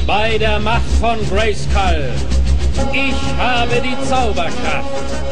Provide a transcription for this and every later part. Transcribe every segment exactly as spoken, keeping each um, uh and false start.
bei der Macht von Grayskull. Ich habe die Zauberkraft.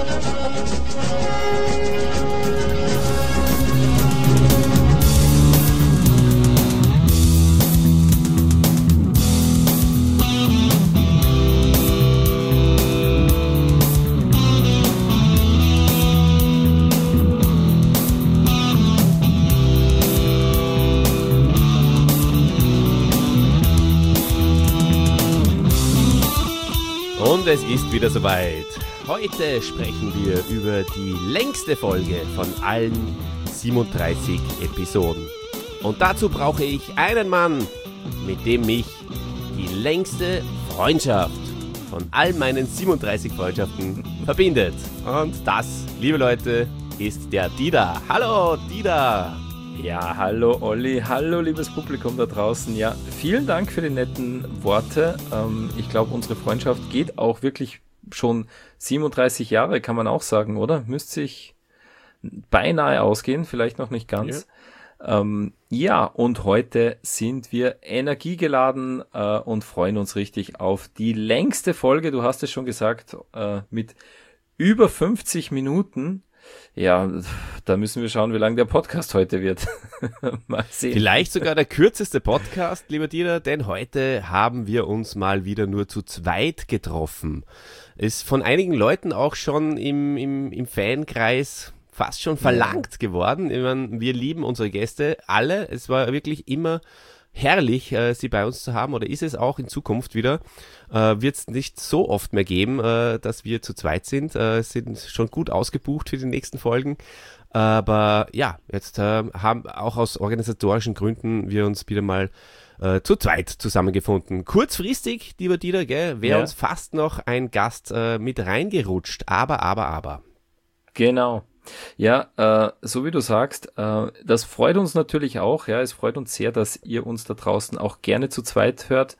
Und es ist wieder soweit. Heute sprechen wir über die längste Folge von allen siebenunddreißig Episoden. Und dazu brauche ich einen Mann, mit dem mich die längste Freundschaft von all meinen siebenunddreißig Freundschaften verbindet. Und das, liebe Leute, ist der Dieter. Hallo, Dieter! Ja, hallo Olli, hallo liebes Publikum da draußen. Ja, vielen Dank für die netten Worte. Ähm, ich glaube, unsere Freundschaft geht auch wirklich schon siebenunddreißig Jahre, kann man auch sagen, oder? Müsste sich beinahe ausgehen, vielleicht noch nicht ganz. Ja, ähm, ja und heute sind wir energiegeladen äh, und freuen uns richtig auf die längste Folge, du hast es schon gesagt, äh, mit über fünfzig Minuten. Ja, da müssen wir schauen, wie lang der Podcast heute wird. Mal sehen. Vielleicht sogar der kürzeste Podcast, lieber Dieter, denn heute haben wir uns mal wieder nur zu zweit getroffen. Ist von einigen Leuten auch schon im, im, im Fankreis fast schon verlangt geworden. Ich meine, wir lieben unsere Gäste alle. Es war wirklich immer herrlich, äh, sie bei uns zu haben, oder ist es auch in Zukunft wieder. Äh, wird es nicht so oft mehr geben, äh, dass wir zu zweit sind. Äh, sind schon gut ausgebucht für die nächsten Folgen. Aber ja, jetzt äh, haben auch aus organisatorischen Gründen wir uns wieder mal äh, zu zweit zusammengefunden. Kurzfristig, lieber Dieter, gell, wäre ja. uns fast noch ein Gast äh, mit reingerutscht. Aber, aber, aber. Genau. Ja, äh, so wie du sagst, äh, das freut uns natürlich auch. Ja, es freut uns sehr, dass ihr uns da draußen auch gerne zu zweit hört.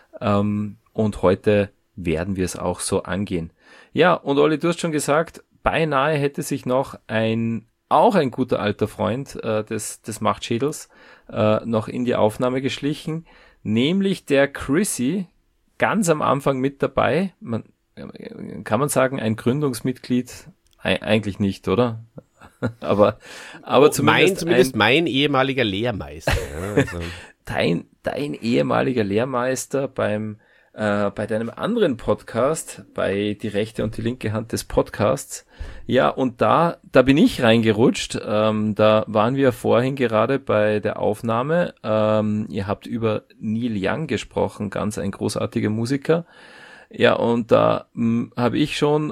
Ähm, und heute werden wir es auch so angehen. Ja, und Olli, du hast schon gesagt, beinahe hätte sich noch ein, auch ein guter alter Freund äh, des, des Machtschädels äh, noch in die Aufnahme geschlichen, nämlich der Chrissy, ganz am Anfang mit dabei. Man, kann man sagen, ein Gründungsmitglied. Eigentlich nicht, oder? aber aber oh, zumindest, mein, zumindest ein, mein ehemaliger Lehrmeister. Ja, also. dein, dein ehemaliger Lehrmeister beim äh, bei deinem anderen Podcast, bei Die rechte und die linke Hand des Podcasts. Ja, und da da bin ich reingerutscht. Ähm, da waren wir vorhin gerade bei der Aufnahme. Ähm, ihr habt über Neil Young gesprochen, ganz ein großartiger Musiker. Ja, und da habe ich schon,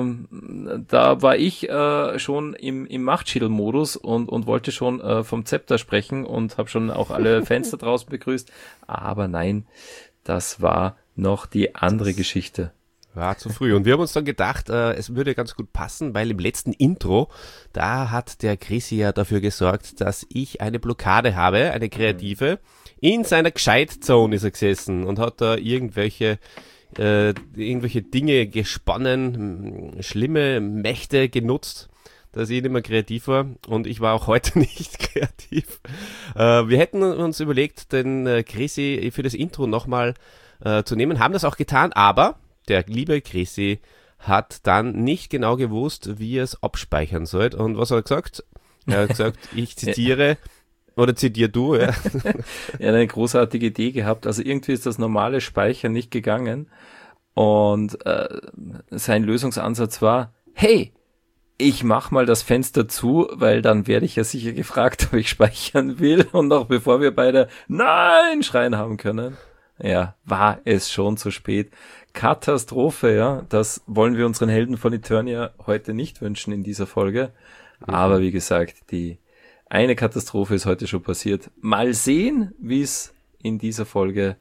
ähm, da war ich äh, schon im, im Machtschädel-Modus und, und wollte schon äh, vom Zepter sprechen und habe schon auch alle Fenster draußen begrüßt. Aber nein, das war noch die andere das Geschichte. War zu früh. Und wir haben uns dann gedacht, äh, es würde ganz gut passen, weil im letzten Intro, da hat der Chrissy ja dafür gesorgt, dass ich eine Blockade habe, eine kreative. In seiner Gescheit-Zone ist er gesessen und hat da irgendwelche Äh, irgendwelche Dinge gesponnen, schlimme Mächte genutzt, dass ich nicht mehr kreativ war, und ich war auch heute nicht kreativ. Äh, wir hätten uns überlegt, den äh, Chrissy für das Intro nochmal äh, zu nehmen, haben das auch getan, aber der liebe Chrissy hat dann nicht genau gewusst, wie er es abspeichern soll. Und was hat er gesagt? Er hat gesagt, ich zitiere, oder zitier du, ja. Er hat eine großartige Idee gehabt. Also irgendwie ist das normale Speichern nicht gegangen. Und äh, sein Lösungsansatz war, hey, ich mach mal das Fenster zu, weil dann werde ich ja sicher gefragt, ob ich speichern will. Und noch bevor wir beide Nein schreien haben können, ja, war es schon zu spät. Katastrophe, ja. Das wollen wir unseren Helden von Eternia heute nicht wünschen in dieser Folge. Mhm. Aber wie gesagt, die eine Katastrophe ist heute schon passiert. Mal sehen, wie es in dieser Folge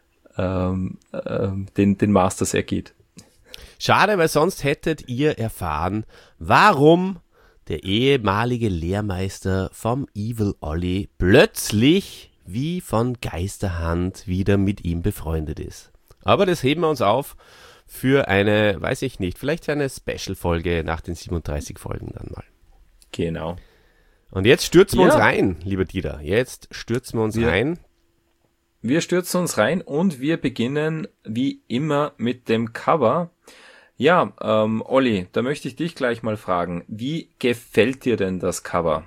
ähm, ähm, den, den Masters ergeht. Schade, weil sonst hättet ihr erfahren, warum der ehemalige Lehrmeister vom Evil Olli plötzlich wie von Geisterhand wieder mit ihm befreundet ist. Aber das heben wir uns auf für eine, weiß ich nicht, vielleicht eine Special-Folge nach den siebenunddreißig Folgen dann mal. Genau. Und jetzt stürzen wir ja. uns rein, lieber Dieter. Jetzt stürzen wir uns ja. rein. wir stürzen uns rein und wir beginnen wie immer mit dem Cover. Ja, ähm, Olli, da möchte ich dich gleich mal fragen, wie gefällt dir denn das Cover?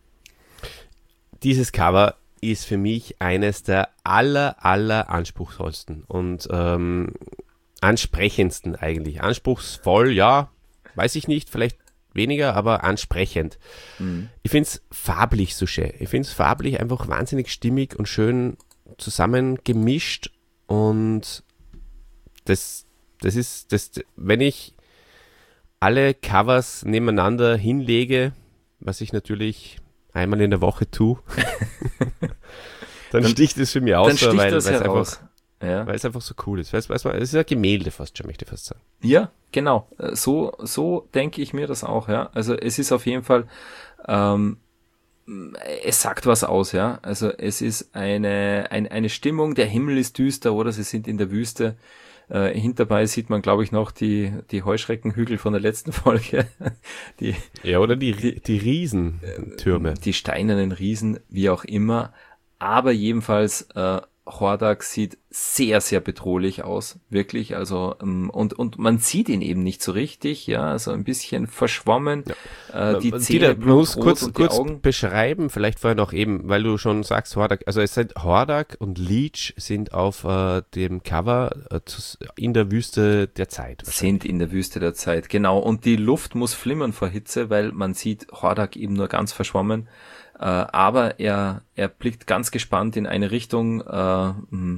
Dieses Cover ist für mich eines der aller, aller anspruchsvollsten und ähm, ansprechendsten eigentlich. Anspruchsvoll, ja, weiß ich nicht, vielleicht weniger, aber ansprechend. Mhm. Ich finde es farblich so schön. Ich finde es farblich einfach wahnsinnig stimmig und schön zusammengemischt und das, das ist, das, wenn ich alle Covers nebeneinander hinlege, was ich natürlich einmal in der Woche tue, dann, dann sticht es für mich aus, dann weil es es einfach, ja. weil es einfach so cool ist. Weiß, weiß man, es ist ein Gemälde fast schon, möchte ich fast sagen. Ja, genau. So, so denke ich mir das auch, ja. Also es ist auf jeden Fall, ähm, es sagt was aus, ja. Also es ist eine, ein, eine Stimmung, der Himmel ist düster, oder? Sie sind in der Wüste. Äh, hinterbei sieht man, glaube ich, noch die, die Heuschreckenhügel von der letzten Folge. die, ja, oder die, die, die Riesentürme. Die steinernen Riesen, wie auch immer. Aber jedenfalls, äh, Hordak sieht sehr, sehr bedrohlich aus, wirklich, also, ähm, und, und man sieht ihn eben nicht so richtig, ja, also ein bisschen verschwommen, ja. äh, die Zähne, Dieter, man muss kurz, und kurz die Augen. beschreiben, vielleicht vorher noch eben, weil du schon sagst, Hordak, also es sind Hordak und Leech sind auf äh, dem Cover äh, zu, in der Wüste der Zeit. Sind in der Wüste der Zeit, genau, und die Luft muss flimmern vor Hitze, weil man sieht Hordak eben nur ganz verschwommen. Uh, aber er er blickt ganz gespannt in eine Richtung, uh,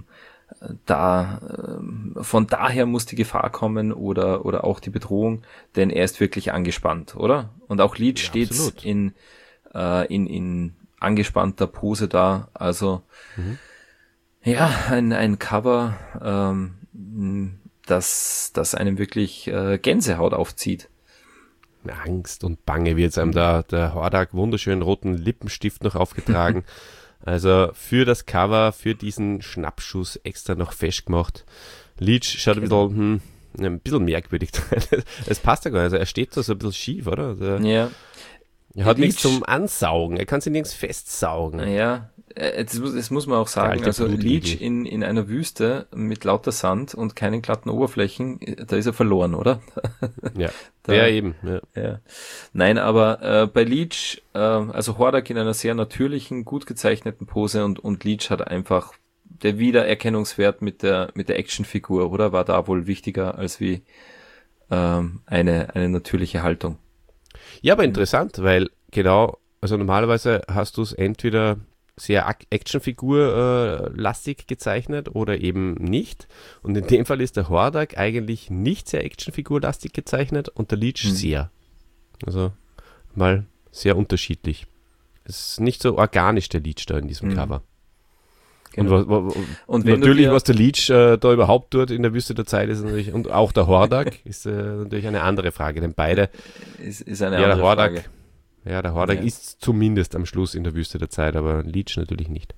da uh, von daher muss die Gefahr kommen oder oder auch die Bedrohung, denn er ist wirklich angespannt, oder? Und auch Leech ja, steht absolut. in uh, in in angespannter Pose da, also mhm. ja, ein ein Cover, ähm, das das einem wirklich äh, Gänsehaut aufzieht. Angst und Bange wird einem da der Hordak wunderschönen roten Lippenstift noch aufgetragen. Also für das Cover, für diesen Schnappschuss extra noch festgemacht. Leech schaut genau. ein bisschen, hm, ein bisschen merkwürdig. Es passt ja gar nicht. Also er steht da so ein bisschen schief, oder? Der, ja. Er hat Leech, nichts zum Ansaugen. Er kann sich nirgends festsaugen. Ja, das muss, das muss man auch sagen. Also Leech in, in einer Wüste mit lauter Sand und keinen glatten Oberflächen, da ist er verloren, oder? Ja, da, ja eben. Ja. Ja. Nein, aber äh, bei Leech, äh, also Hordak in einer sehr natürlichen, gut gezeichneten Pose und, und Leech hat einfach der Wiedererkennungswert mit der mit der Actionfigur, oder? War da wohl wichtiger als wie ähm, eine eine natürliche Haltung. Ja, aber interessant, weil genau, also normalerweise hast du es entweder sehr Actionfigur-lastig äh, gezeichnet oder eben nicht. Und in dem Fall ist der Hordak eigentlich nicht sehr Actionfigur-lastig gezeichnet und der Leech hm. sehr. Also mal sehr unterschiedlich. Es ist nicht so organisch, der Leech da in diesem hm. Cover. Genau. Und, was, und natürlich, was der Leech äh, da überhaupt tut in der Wüste der Zeit, ist natürlich, und auch der Hordak, ist äh, natürlich eine andere Frage, denn beide, ist, ist eine ja, andere der Hordak, Frage. Ja, der Hordak ja. ist zumindest am Schluss in der Wüste der Zeit, aber Leech natürlich nicht.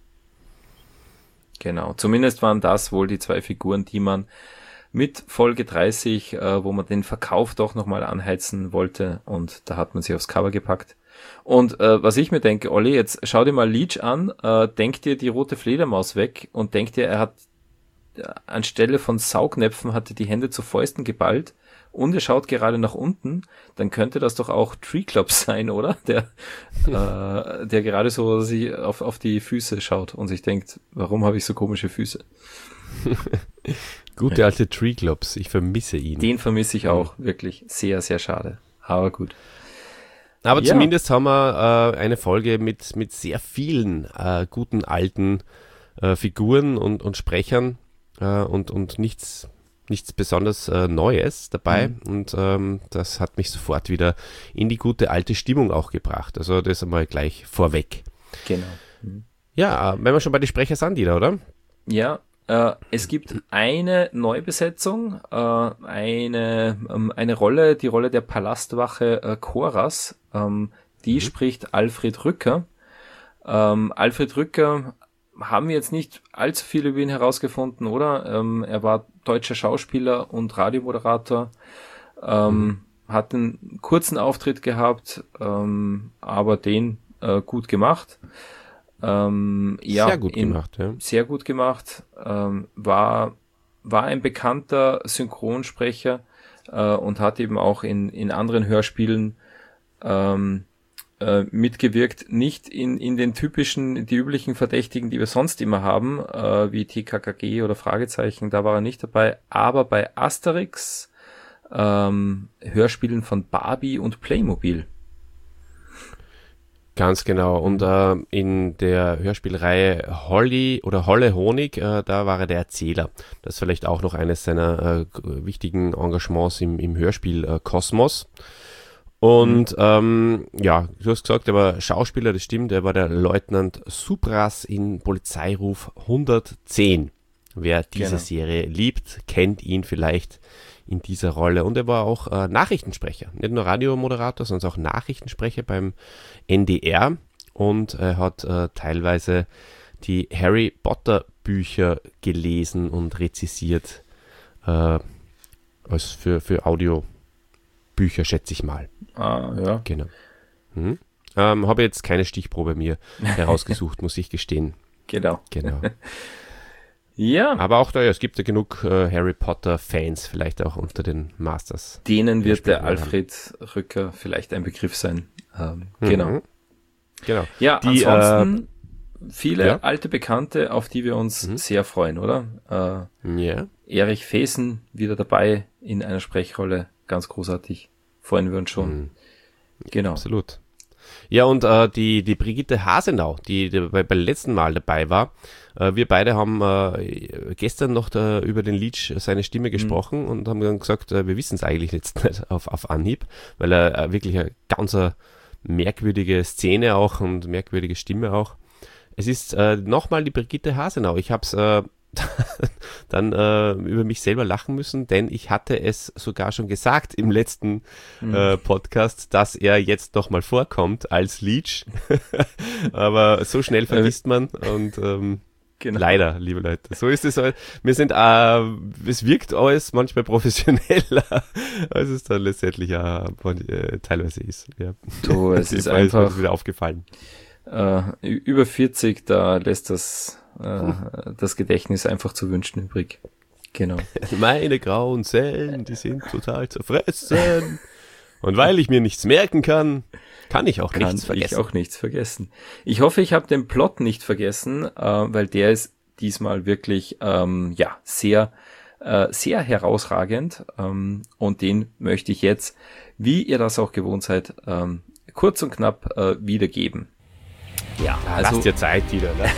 Genau, zumindest waren das wohl die zwei Figuren, die man mit Folge dreißig, äh, wo man den Verkauf doch nochmal anheizen wollte, und da hat man sie aufs Cover gepackt. Und äh, was ich mir denke, Olli, jetzt schau dir mal Leech an, äh, denk dir die rote Fledermaus weg und denk dir, er hat äh, anstelle von Saugnäpfen hatte die Hände zu Fäusten geballt und er schaut gerade nach unten, dann könnte das doch auch Treeclops sein, oder? Der äh, der gerade so sie auf auf die Füße schaut und sich denkt, warum habe ich so komische Füße? Gute alte Treeclops, ich vermisse ihn. Den vermisse ich auch, mhm. wirklich. Sehr, sehr schade. Aber gut. Aber ja. zumindest haben wir äh, eine Folge mit, mit sehr vielen äh, guten alten äh, Figuren und, und Sprechern äh, und, und nichts, nichts besonders äh, Neues dabei. Mhm. Und ähm, das hat mich sofort wieder in die gute alte Stimmung auch gebracht. Also das einmal gleich vorweg. Genau. Mhm. Ja, wenn wir schon bei den Sprechern sind, Dieter, oder? Ja, äh, es gibt eine Neubesetzung, äh, eine, ähm, eine Rolle, die Rolle der Palastwache äh, Koras. Ähm, die mhm. spricht Alfred Rücker. Ähm, Alfred Rücker haben wir jetzt nicht allzu viel über ihn herausgefunden, oder? Ähm, er war deutscher Schauspieler und Radiomoderator, ähm, mhm. hat einen kurzen Auftritt gehabt, ähm, aber den äh, gut gemacht. Ähm, ja, sehr gut in, gemacht, ja. Sehr gut gemacht. Ähm, war, war ein bekannter Synchronsprecher äh, und hat eben auch in, in anderen Hörspielen ähm, äh, mitgewirkt. Nicht in, in den typischen, die üblichen Verdächtigen, die wir sonst immer haben, äh, wie T K K G oder Fragezeichen, da war er nicht dabei, aber bei Asterix, ähm, Hörspielen von Barbie und Playmobil. Ganz genau. Und äh, in der Hörspielreihe Holly oder Holle Honig, äh, da war er der Erzähler. Das ist vielleicht auch noch eines seiner äh, wichtigen Engagements im, im Hörspiel äh, Kosmos. Und mhm. ähm, ja, du hast gesagt, er war Schauspieler, das stimmt. Er war der Leutnant Supras in Polizeiruf hundertzehn. Wer diese genau. Serie liebt, kennt ihn vielleicht in dieser Rolle. Und er war auch äh, Nachrichtensprecher. Nicht nur Radiomoderator, sondern auch Nachrichtensprecher beim N D R. Und er hat äh, teilweise die Harry Potter Bücher gelesen und rezisiert äh, als für, für Audiobücher, schätze ich mal. Ah, ja. Genau. Hm. Ähm, habe jetzt keine Stichprobe mir herausgesucht, muss ich gestehen. Genau. Genau. Ja. Aber auch da, ja, es gibt ja genug äh, Harry Potter-Fans, vielleicht auch unter den Masters. Denen wird der Alfred Rücker vielleicht ein Begriff sein. Ähm, genau. Mhm. Genau. Ja, die, ansonsten äh, viele ja? alte Bekannte, auf die wir uns mhm. sehr freuen, oder? Äh, ja. Erich Fesen wieder dabei in einer Sprechrolle, ganz großartig. Freuen wir uns schon. Mhm. Genau. Absolut. Ja, und äh, die, die Brigitte Hasenau, die, die bei, beim letzten Mal dabei war, äh, wir beide haben äh, gestern noch da, über den Leech seine Stimme gesprochen mhm. und haben dann gesagt, äh, wir wissen es eigentlich jetzt nicht auf, auf Anhieb, weil er äh, wirklich eine ganz äh, merkwürdige Szene auch und merkwürdige Stimme auch. Es ist äh, nochmal die Brigitte Hasenau. Ich habe es äh, dann äh, über mich selber lachen müssen, denn ich hatte es sogar schon gesagt im letzten mhm. äh, Podcast, dass er jetzt nochmal vorkommt als Leech. Aber so schnell vergisst man und ähm, genau. leider, liebe Leute. So ist es. Wir sind, äh, es wirkt alles manchmal professioneller, als es dann letztendlich ja äh, teilweise ist. Ja. Du, es ist einfach ist wieder aufgefallen. Äh, über vierzig, da lässt das das Gedächtnis einfach zu wünschen übrig. Genau. Meine grauen Zellen, die sind total zerfressen. Und weil ich mir nichts merken kann, kann ich auch kann nichts vergessen. ich auch nichts vergessen. Ich hoffe, ich habe den Plot nicht vergessen, äh, weil der ist diesmal wirklich ähm, ja sehr, äh, sehr herausragend. Ähm, und den möchte ich jetzt, wie ihr das auch gewohnt seid, ähm, kurz und knapp äh, wiedergeben. Ja, also lasst dir Zeit wieder. Ne?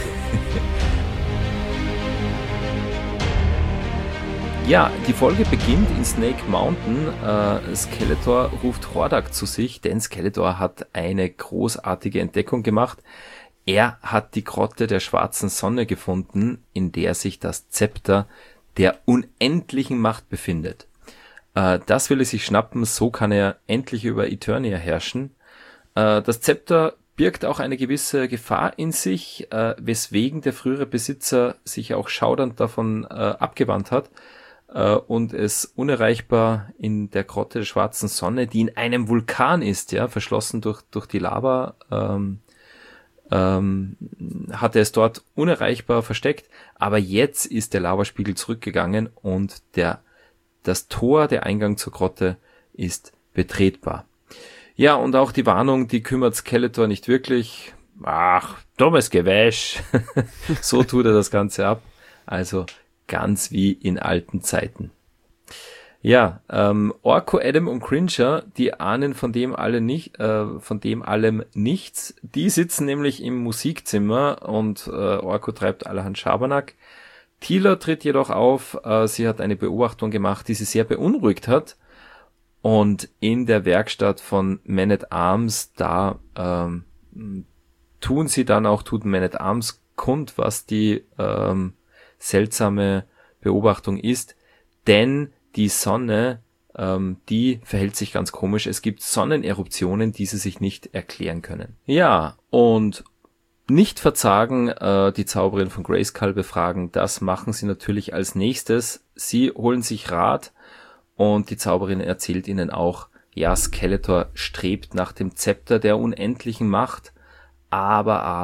Ja, die Folge beginnt in Snake Mountain. Äh, Skeletor ruft Hordak zu sich, denn Skeletor hat eine großartige Entdeckung gemacht. Er hat die Grotte der schwarzen Sonne gefunden, in der sich das Zepter der unendlichen Macht befindet. Äh, das will er sich schnappen, so kann er endlich über Eternia herrschen. Äh, das Zepter birgt auch eine gewisse Gefahr in sich, äh, weswegen der frühere Besitzer sich auch schaudernd davon äh, abgewandt hat äh, und es unerreichbar in der Grotte der schwarzen Sonne, die in einem Vulkan ist, ja, verschlossen durch durch die Lava, ähm, ähm, hat er es dort unerreichbar versteckt, aber jetzt ist der Lavaspiegel zurückgegangen und der das Tor, der Eingang zur Grotte ist betretbar. Ja, und auch die Warnung, die kümmert Skeletor nicht wirklich. Ach, dummes Gewäsch. So tut er das Ganze ab. Also ganz wie in alten Zeiten. Ja, ähm, Orko, Adam und Cringer, die ahnen von dem alle nicht, äh, von dem allem nichts. Die sitzen nämlich im Musikzimmer und äh, Orko treibt allerhand Schabernack. Teela tritt jedoch auf. Äh, sie hat eine Beobachtung gemacht, die sie sehr beunruhigt hat. Und in der Werkstatt von Man at Arms, da ähm, tun sie dann auch, tut Man at Arms kund, was die ähm, seltsame Beobachtung ist. Denn die Sonne, ähm, die verhält sich ganz komisch. Es gibt Sonneneruptionen, die sie sich nicht erklären können. Ja, und nicht verzagen, äh, die Zauberin von Grayskull befragen, das machen sie natürlich als nächstes. Sie holen sich Rat. Und die Zauberin erzählt ihnen auch, ja, Skeletor strebt nach dem Zepter der unendlichen Macht, aber, aber,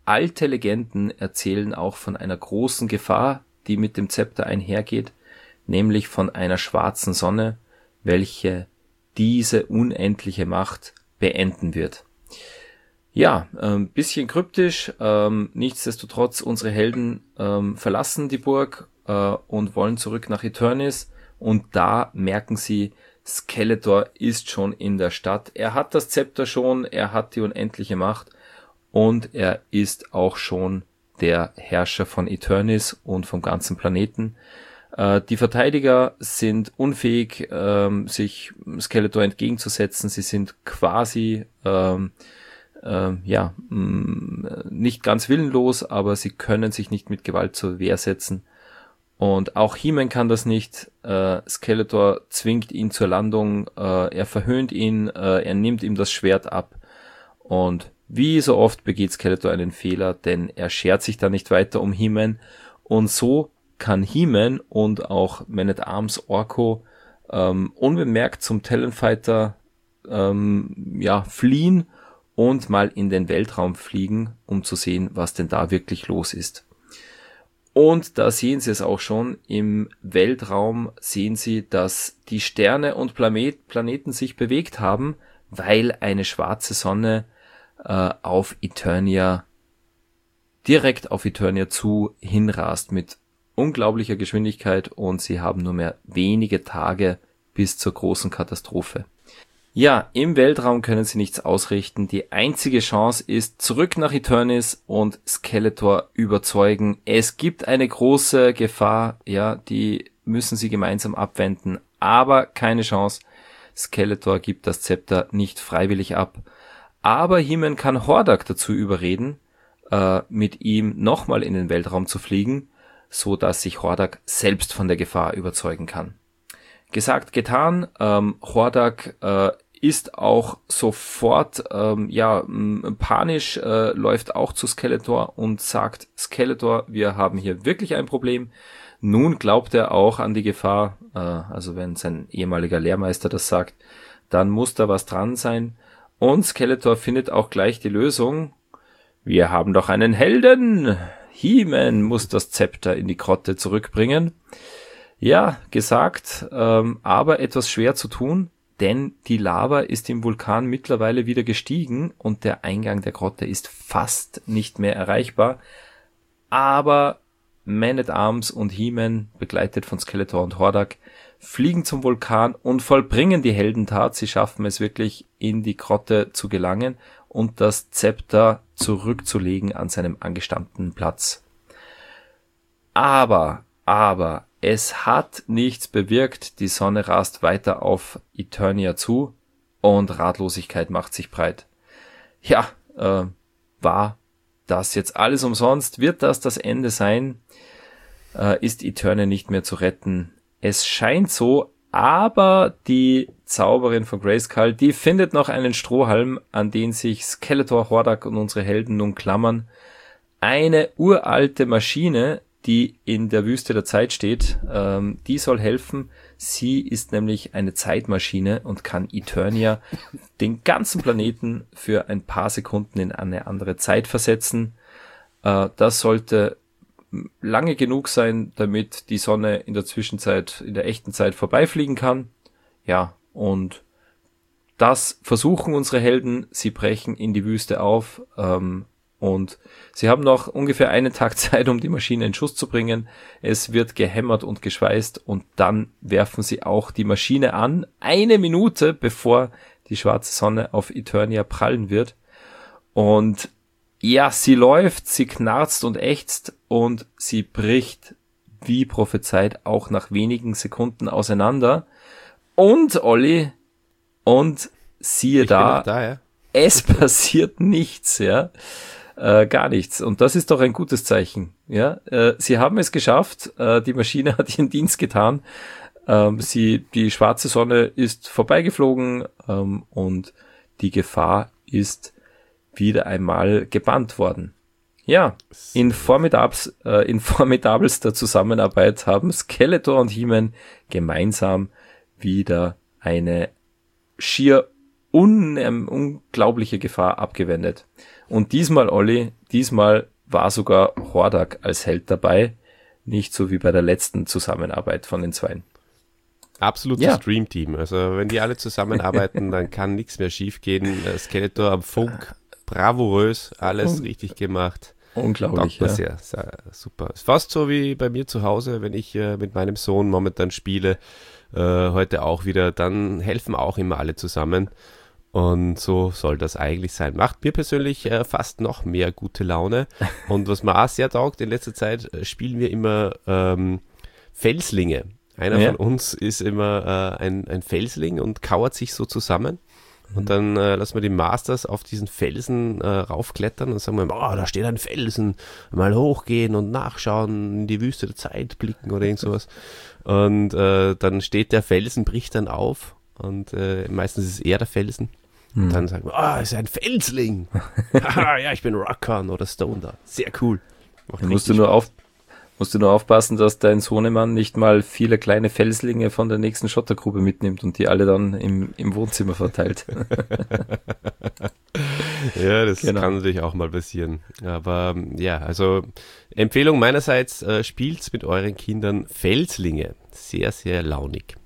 alte Legenden erzählen auch von einer großen Gefahr, die mit dem Zepter einhergeht, nämlich von einer schwarzen Sonne, welche diese unendliche Macht beenden wird. Ja, ein bisschen kryptisch, ähm, nichtsdestotrotz, unsere Helden ähm, verlassen die Burg äh, und wollen zurück nach Eternis, und da merken sie, Skeletor ist schon in der Stadt. Er hat das Zepter schon, er hat die unendliche Macht und er ist auch schon der Herrscher von Eternis und vom ganzen Planeten. Äh, die Verteidiger sind unfähig, ähm, sich Skeletor entgegenzusetzen. Sie sind quasi ähm, äh, ja mh, nicht ganz willenlos, aber sie können sich nicht mit Gewalt zur Wehr setzen. Und auch He-Man kann das nicht. Äh, Skeletor zwingt ihn zur Landung, äh, er verhöhnt ihn, äh, er nimmt ihm das Schwert ab. Und wie so oft begeht Skeletor einen Fehler, denn er schert sich da nicht weiter um He-Man. Und so kann He-Man und auch Man-at-Arms Orko ähm, unbemerkt zum Talonfighter ähm, ja, fliehen und mal in den Weltraum fliegen, um zu sehen, was denn da wirklich los ist. Und da sehen Sie es auch schon, im Weltraum sehen Sie, dass die Sterne und Planet, Planeten sich bewegt haben, weil eine schwarze Sonne äh, auf Eternia, direkt auf Eternia zu hinrast mit unglaublicher Geschwindigkeit, und sie haben nur mehr wenige Tage bis zur großen Katastrophe. Ja, im Weltraum können sie nichts ausrichten. Die einzige Chance ist, zurück nach Eternis und Skeletor überzeugen. Es gibt eine große Gefahr, ja, die müssen sie gemeinsam abwenden, aber keine Chance. Skeletor gibt das Zepter nicht freiwillig ab. Aber He-Man kann Hordak dazu überreden, äh, mit ihm nochmal in den Weltraum zu fliegen, so dass sich Hordak selbst von der Gefahr überzeugen kann. Gesagt, getan. Ähm, Hordak äh, ist auch sofort ähm, ja m- panisch, äh, läuft auch zu Skeletor und sagt: Skeletor, wir haben hier wirklich ein Problem. Nun glaubt er auch an die Gefahr, äh, also wenn sein ehemaliger Lehrmeister das sagt, dann muss da was dran sein. Und Skeletor findet auch gleich die Lösung. Wir haben doch einen Helden. He-Man muss das Zepter in die Grotte zurückbringen. Ja, gesagt, ähm, aber etwas schwer zu tun, denn die Lava ist im Vulkan mittlerweile wieder gestiegen und der Eingang der Grotte ist fast nicht mehr erreichbar. Aber Man-at-Arms und He-Man, begleitet von Skeletor und Hordak, fliegen zum Vulkan und vollbringen die Heldentat. Sie schaffen es wirklich, in die Grotte zu gelangen und das Zepter zurückzulegen an seinem angestammten Platz. Aber, aber, es hat nichts bewirkt, die Sonne rast weiter auf Eternia zu und Ratlosigkeit macht sich breit. Ja, äh, war das jetzt alles umsonst? Wird das das Ende sein? Äh, ist Eternia nicht mehr zu retten? Es scheint so, aber die Zauberin von Grayskull, die findet noch einen Strohhalm, an den sich Skeletor, Hordak und unsere Helden nun klammern. Eine uralte Maschine, die in der Wüste der Zeit steht, ähm, die soll helfen. Sie ist nämlich eine Zeitmaschine und kann Eternia, den ganzen Planeten, für ein paar Sekunden in eine andere Zeit versetzen. Äh, das sollte lange genug sein, damit die Sonne in der Zwischenzeit, in der echten Zeit vorbeifliegen kann. Ja, und das versuchen unsere Helden. Sie brechen in die Wüste auf, ähm, und sie haben noch ungefähr einen Tag Zeit, um die Maschine in Schuss zu bringen. Es wird gehämmert und geschweißt und dann werfen sie auch die Maschine an, eine Minute bevor die schwarze Sonne auf Eternia prallen wird. Und ja, sie läuft, sie knarzt und ächzt und sie bricht, wie prophezeit, auch nach wenigen Sekunden auseinander. Und, Olli, und siehe ich da, bin noch da, ja. Es passiert nichts, ja. Äh, gar nichts. Und das ist doch ein gutes Zeichen. Ja, äh, sie haben es geschafft. Äh, die Maschine hat ihren Dienst getan. Ähm, sie, die schwarze Sonne ist vorbeigeflogen ähm, und die Gefahr ist wieder einmal gebannt worden. Ja, in, formidabs, äh, in formidabelster Zusammenarbeit haben Skeletor und He-Man gemeinsam wieder eine schier un, ähm, unglaubliche Gefahr abgewendet. Und diesmal, Olli, diesmal war sogar Hordak als Held dabei, nicht so wie bei der letzten Zusammenarbeit von den Zweien. Absolutes Ja. Dreamteam. Also wenn die alle zusammenarbeiten, dann kann nichts mehr schiefgehen. Skeletor am Funk, bravourös, alles Un- richtig gemacht. Unglaublich, Taugt mir ja. sehr, sehr super. Ist fast so wie bei mir zu Hause, wenn ich äh, mit meinem Sohn momentan spiele, äh, heute auch wieder, dann helfen auch immer alle zusammen. Und so soll das eigentlich sein. Macht mir persönlich äh, fast noch mehr gute Laune. Und was mir auch sehr taugt, in letzter Zeit äh, spielen wir immer ähm, Felslinge. Einer Ja. von uns ist immer äh, ein, ein Felsling und kauert sich so zusammen. Und dann äh, lassen wir die Masters auf diesen Felsen äh, raufklettern und sagen wir, oh, da steht ein Felsen, mal hochgehen und nachschauen, in die Wüste der Zeit blicken oder irgend sowas. Und äh, dann steht der Felsen, bricht dann auf und äh, meistens ist es eher der Felsen. Hm. Dann sagen wir, ah, oh, ist ein Felsling. Haha, ja, ich bin Rockon oder Stone da. Sehr cool. Macht Da musst du richtig nur auf, musst du nur aufpassen, dass dein Sohnemann nicht mal viele kleine Felslinge von der nächsten Schottergrube mitnimmt und die alle dann im, im Wohnzimmer verteilt. Ja, das Genau. kann natürlich auch mal passieren. Aber ähm, ja, also Empfehlung meinerseits, äh, spielt's mit euren Kindern Felslinge. Sehr, sehr launig.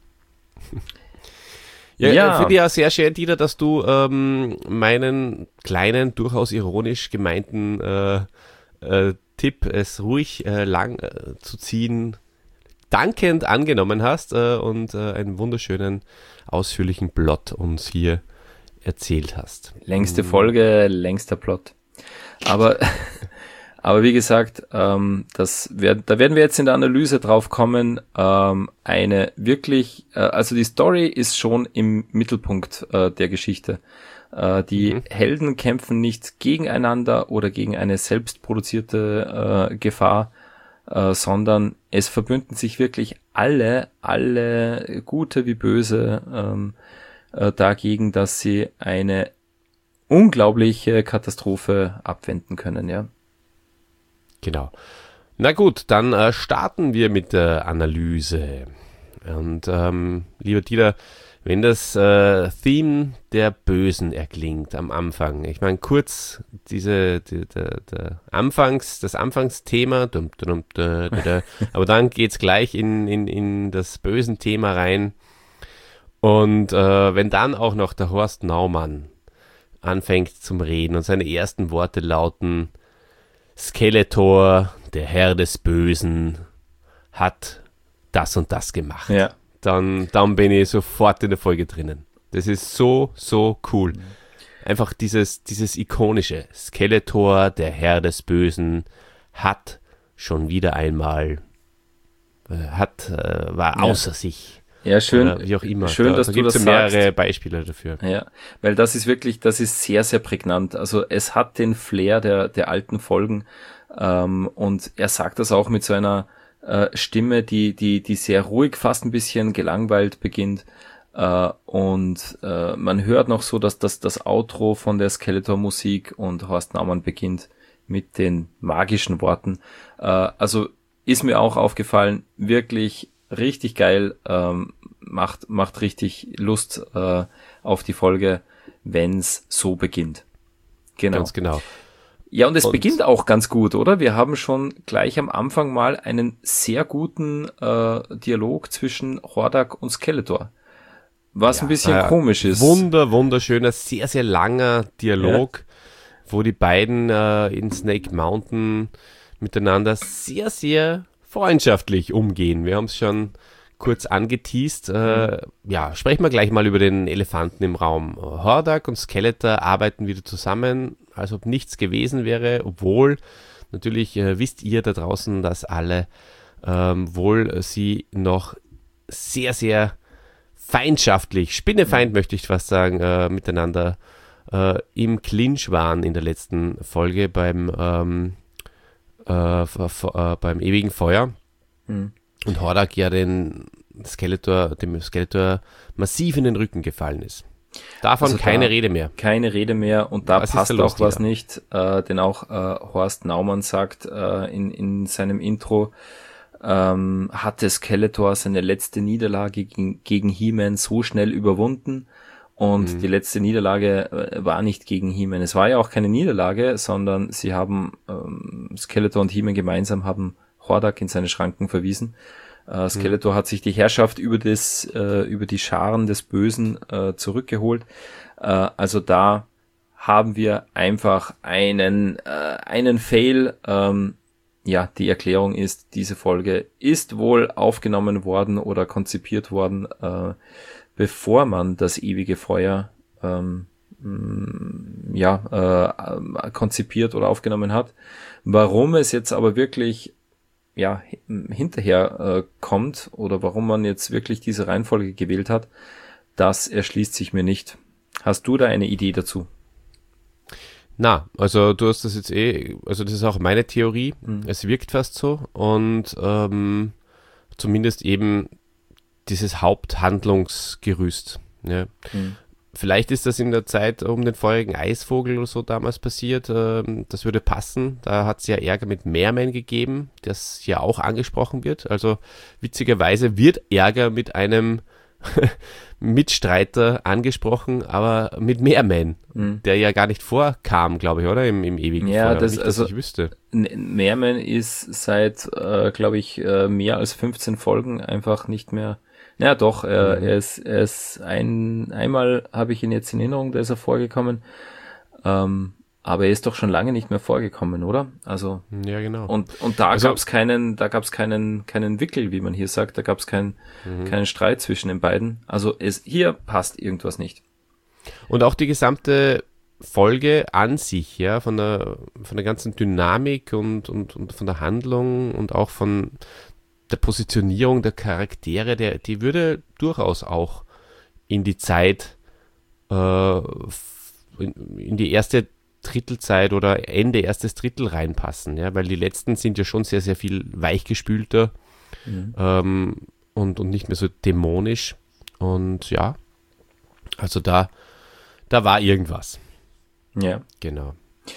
Ja, Ja. ja. Finde ich auch sehr schön, Dieter, dass du ähm, meinen kleinen, durchaus ironisch gemeinten äh, äh, Tipp, es ruhig äh, lang äh, zu ziehen, dankend angenommen hast äh, und äh, einen wunderschönen, ausführlichen Plot uns hier erzählt hast. Längste Folge, längster Plot. Aber, aber wie gesagt, ähm, das werd, da werden wir jetzt in der Analyse drauf kommen. Ähm, eine wirklich, äh, also die Story ist schon im Mittelpunkt äh, der Geschichte. Äh, die Mhm. Helden kämpfen nicht gegeneinander oder gegen eine selbstproduzierte äh, Gefahr, äh, sondern es verbünden sich wirklich alle, alle Gute wie Böse ähm, äh, dagegen, dass sie eine unglaubliche Katastrophe abwenden können, ja. Genau. Na gut, dann äh, starten wir mit der Analyse. Und ähm, lieber Dieter, wenn das äh, Theme der Bösen erklingt am Anfang, ich meine kurz diese die, der, der Anfangs, das Anfangsthema, dum, dum, dum, dum, dum, aber dann geht's gleich in, in, in das bösen Thema rein. Und äh, wenn dann auch noch der Horst Naumann anfängt zum Reden und seine ersten Worte lauten: Skeletor, der Herr des Bösen, hat das und das gemacht. Ja. Dann, dann bin ich sofort in der Folge drinnen. Das ist so, so cool. Einfach dieses, dieses ikonische Skeletor, der Herr des Bösen, hat schon wieder einmal, äh, hat, äh, war Ja. außer sich. Ja, schön, Oder wie auch immer. schön, da, dass da du gibt's das ja mehrere sagst. Beispiele dafür. Ja, weil das ist wirklich, das ist sehr, sehr prägnant. Also es hat den Flair der, der alten Folgen, ähm, und er sagt das auch mit so einer äh, Stimme, die, die, die sehr ruhig, fast ein bisschen gelangweilt beginnt. Äh, und äh, man hört noch so, dass das, das Outro von der Skeletor-Musik und Horst Naumann beginnt mit den magischen Worten. Äh, also ist mir auch aufgefallen, wirklich richtig geil, ähm, macht, macht richtig Lust äh, auf die Folge, wenn's so beginnt. Genau. Ganz genau. Ja, und es Und- beginnt auch ganz gut, oder? Wir haben schon gleich am Anfang mal einen sehr guten äh, Dialog zwischen Hordak und Skeletor. Was ein bisschen äh, komisch ist. Wunder, wunderschöner, sehr, sehr langer Dialog, wo die beiden äh, in Snake Mountain miteinander sehr, sehr freundschaftlich umgehen. Wir haben es schon kurz angeteased. Äh, ja, sprechen wir gleich mal über den Elefanten im Raum. Hordak und Skeletor arbeiten wieder zusammen, als ob nichts gewesen wäre, obwohl natürlich äh, wisst ihr da draußen, dass alle ähm, wohl sie noch sehr, sehr feindschaftlich, spinnefeind möchte ich fast sagen, äh, miteinander äh, im Clinch waren in der letzten Folge beim ähm, äh, f- f- äh, beim ewigen Feuer. Mhm. Und Hordak ja den Skeletor, dem Skeletor massiv in den Rücken gefallen ist. Davon Also da- keine Rede mehr. Keine Rede mehr, und da Was ist passt da los, auch was Dieter? nicht, äh, denn auch äh, Horst Naumann sagt äh, in, in seinem Intro, ähm, hatte Skeletor seine letzte Niederlage gegen, gegen He-Man so schnell überwunden, Und Mhm. die letzte Niederlage äh, war nicht gegen He-Man. Es war ja auch keine Niederlage, sondern sie haben, ähm, Skeletor und He-Man gemeinsam haben Hordak in seine Schranken verwiesen. Äh, Skeletor mhm. hat sich die Herrschaft über das, äh, über die Scharen des Bösen äh, zurückgeholt. Äh, also da haben wir einfach einen, äh, einen Fail. Ähm, ja, die Erklärung ist, diese Folge ist wohl aufgenommen worden oder konzipiert worden, äh, bevor man das ewige Feuer ähm, ja äh, konzipiert oder aufgenommen hat. Warum es jetzt aber wirklich ja hinterher äh, kommt oder warum man jetzt wirklich diese Reihenfolge gewählt hat, das erschließt sich mir nicht. Hast du da eine Idee dazu? Na, also du hast das jetzt eh, also das ist auch meine Theorie. Mhm. Es wirkt fast so und ähm, zumindest eben dieses Haupthandlungsgerüst. Ja. Mhm. Vielleicht ist das in der Zeit um den feurigen Eisvogel oder so damals passiert. Ähm, das würde passen. Da hat es ja Ärger mit Merman gegeben, das ja auch angesprochen wird. Also witzigerweise wird Ärger mit einem Mitstreiter angesprochen, aber mit Merman, mhm. der ja gar nicht vorkam, glaube ich, oder? Im, im ewigen ja, Feuer. Das, nicht, also, dass ich wüsste. Merman ist seit, äh, glaube ich, äh, mehr als fünfzehn Folgen einfach nicht mehr. Ja, doch, er, mhm. er ist, er ist ein, einmal habe ich ihn jetzt in Erinnerung, da ist er vorgekommen. Ähm, aber er ist doch schon lange nicht mehr vorgekommen, oder? Also. Ja, genau. Und, und da also, gab's keinen, da gab's keinen, keinen Wickel, wie man hier sagt. Da gab's keinen, mhm. keinen Streit zwischen den beiden. Also es, hier passt irgendwas nicht. Und auch die gesamte Folge an sich, ja, von der, von der ganzen Dynamik und, und, und von der Handlung und auch von der Positionierung der Charaktere, der, die würde durchaus auch in die Zeit, äh, in, in die erste Drittelzeit oder Ende erstes Drittel reinpassen, ja, weil die letzten sind ja schon sehr, sehr viel weichgespülter mhm. ähm, und, und nicht mehr so dämonisch. Und ja, also da, da war irgendwas. Ja. Genau.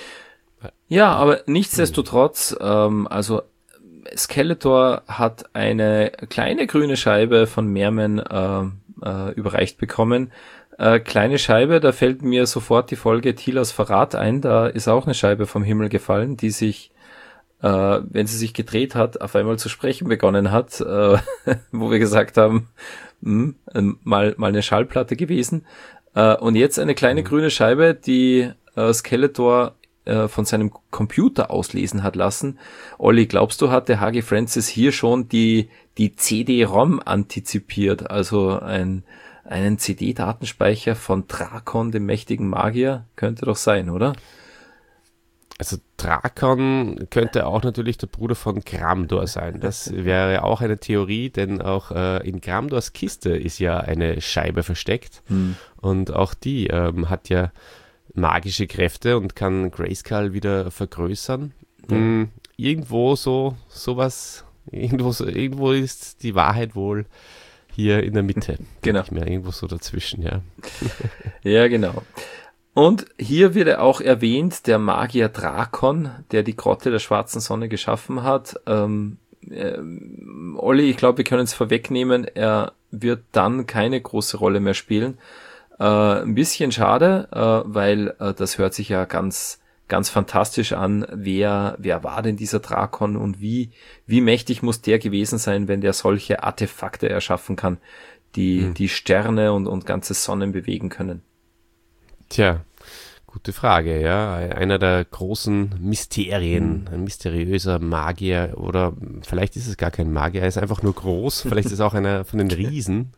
Ja, aber nichtsdestotrotz, ähm, also Skeletor hat eine kleine grüne Scheibe von Merman äh, äh, überreicht bekommen. Äh, kleine Scheibe, da fällt mir sofort die Folge Tilas Verrat ein. Da ist auch eine Scheibe vom Himmel gefallen, die sich, äh, wenn sie sich gedreht hat, auf einmal zu sprechen begonnen hat, äh, wo wir gesagt haben, mh, mal, mal eine Schallplatte gewesen. Äh, und jetzt eine kleine grüne Scheibe, die äh, Skeletor äh, von seinem Computer auslesen hat lassen. Olli, glaubst du, hat der H G Francis hier schon die, die C D-ROM antizipiert? Also ein einen C D-Datenspeicher von Drakon, dem mächtigen Magier, könnte doch sein, oder? Also Drakon könnte auch natürlich der Bruder von Gramdor sein. Das wäre auch eine Theorie, denn auch äh, in Gramdors Kiste ist ja eine Scheibe versteckt. Hm. Und auch die ähm, hat ja magische Kräfte und kann Grayskull wieder vergrößern. Ja. Hm, irgendwo so sowas, irgendwo, so, irgendwo ist die Wahrheit wohl hier in der Mitte. Genau. Nicht mehr irgendwo so dazwischen, ja. Ja, genau. Und hier wird auch erwähnt, der Magier Drakon, der die Grotte der schwarzen Sonne geschaffen hat. Ähm, äh, Olli, ich glaube, wir können es vorwegnehmen, er wird dann keine große Rolle mehr spielen. Äh, ein bisschen schade, äh, weil äh, das hört sich ja ganz ganz fantastisch an, wer wer war denn dieser Drakon und wie wie mächtig muss der gewesen sein, wenn der solche Artefakte erschaffen kann, die hm. die Sterne und und ganze Sonnen bewegen können. Tja, gute Frage, ja. Einer der großen Mysterien, hm. ein mysteriöser Magier oder vielleicht ist es gar kein Magier, er ist einfach nur groß, vielleicht ist es auch einer von den Riesen.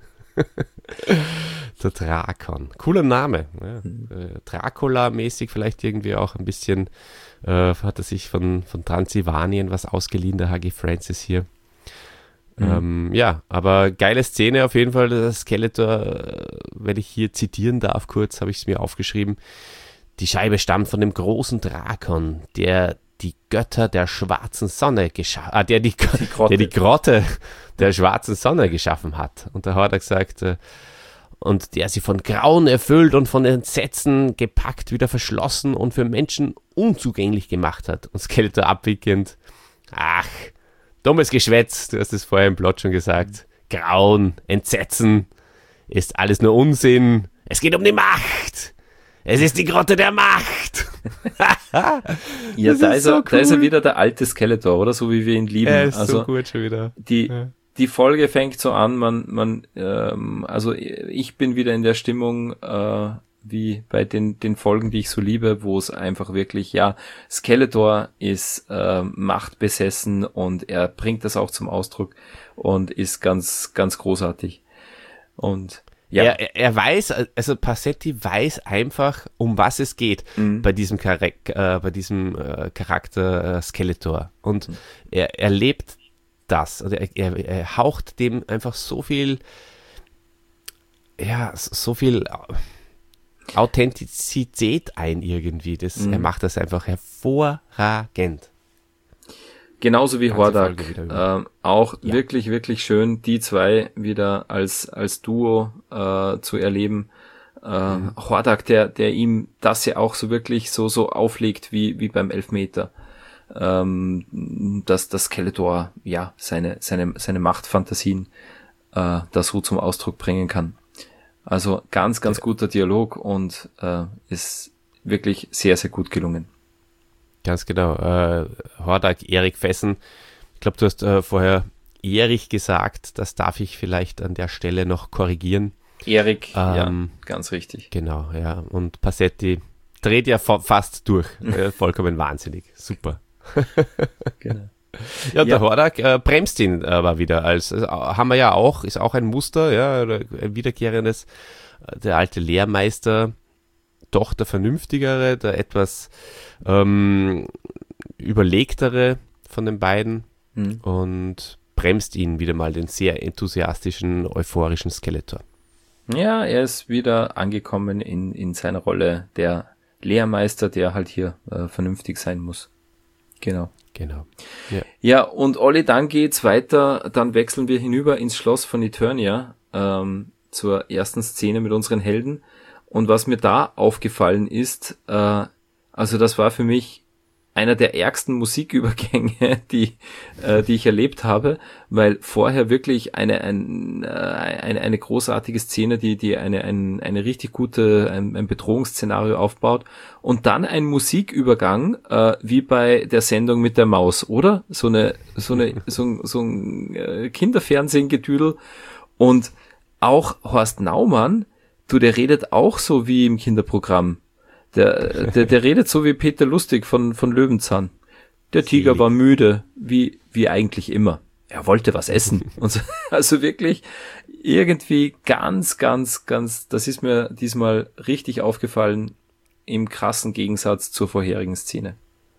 Der Drakon. Cooler Name. Ja. Mhm. Äh, Dracula-mäßig vielleicht irgendwie auch ein bisschen, äh, hat er sich von, von Transsilvanien was ausgeliehen, der H G Francis hier. Mhm. Ähm, ja, aber geile Szene auf jeden Fall, der Skeletor, äh, wenn ich hier zitieren darf, kurz habe ich es mir aufgeschrieben. Die Scheibe stammt von dem großen Drakon, der die Götter der schwarzen Sonne geschaffen, ah, der die, die der die Grotte der schwarzen Sonne geschaffen hat. Und da hat er gesagt, äh, und der sie von Grauen erfüllt und von Entsetzen gepackt, wieder verschlossen und für Menschen unzugänglich gemacht hat. Und Skeletor abwickend, ach, dummes Geschwätz, du hast es vorher im Plot schon gesagt, Grauen, Entsetzen, ist alles nur Unsinn, Es geht um die Macht. Es ist die Grotte der Macht. Ja, Das da ist ist, so er, da ist er cool. wieder der alte Skeletor, oder? So wie wir ihn lieben. Er ist also so gut schon wieder. die, Ja. die Folge fängt so an, man, man, ähm, also ich bin wieder in der Stimmung, äh, wie bei den, den Folgen, die ich so liebe, wo es einfach wirklich, ja, Skeletor ist äh, machtbesessen und er bringt das auch zum Ausdruck und ist ganz, ganz großartig. Und ja, Er, er, er weiß, also Passetti weiß einfach, um was es geht Mhm. bei diesem, Charak äh, bei diesem äh, Charakter äh, Skeletor. Und er, er lebt das. Also er, er, er haucht dem einfach so viel, ja, so viel Authentizität ein irgendwie. Das, Mhm. Er macht das einfach hervorragend. genauso wie Ganze Hordak, Folge wieder über. ähm, auch Ja. wirklich, wirklich schön, die zwei wieder als, als Duo äh, zu erleben. Äh, Mhm. Hordak, der, der ihm das ja auch so wirklich so, so auflegt wie, wie beim Elfmeter. Ähm, dass das Skeletor, ja, seine, seine, seine Machtfantasien äh, da so zum Ausdruck bringen kann. Also ganz, ganz guter Dialog und äh, ist wirklich sehr, sehr gut gelungen. Ganz genau. Äh, Hordak, Erik Fessen. Ich glaube, du hast äh, vorher Erich gesagt. Das darf ich vielleicht an der Stelle noch korrigieren. Erik, Ähm, ja, ganz richtig. Genau, ja. Und Passetti dreht ja fa fast durch. äh, vollkommen wahnsinnig. Super. Genau. Ja, und Ja. der Hordak äh, bremst ihn aber wieder. Als, also, haben wir ja auch, ist auch ein Muster, ja, oder ein wiederkehrendes. Äh, Der alte Lehrmeister, doch der vernünftigere, der etwas ähm, überlegtere von den beiden Mhm. und bremst ihn wieder mal, den sehr enthusiastischen, euphorischen Skeletor. Ja, er ist wieder angekommen in, in seiner Rolle der Lehrmeister, der halt hier äh, vernünftig sein muss. Genau. Genau. Ja, und Olli, dann geht's weiter, dann wechseln wir hinüber ins Schloss von Eternia, ähm, zur ersten Szene mit unseren Helden. Und was mir da aufgefallen ist, äh, also das war für mich einer der ärgsten Musikübergänge, die, äh, die ich erlebt habe, weil vorher wirklich eine, ein, äh, eine, eine großartige Szene, die, die eine, ein, eine richtig gute, ein, ein Bedrohungsszenario aufbaut und dann ein Musikübergang, äh, wie bei der Sendung mit der Maus, oder? So eine, so eine, so ein, so ein äh, Kinderfernsehengedüdel und auch Horst Naumann, du, der redet auch so wie im Kinderprogramm. Der, der, der redet so wie Peter Lustig von, von Löwenzahn. Der Tiger Selig. war müde, wie, wie eigentlich immer. Er wollte was essen. Und so, also wirklich irgendwie ganz, ganz, ganz, das ist mir diesmal richtig aufgefallen, im krassen Gegensatz zur vorherigen Szene.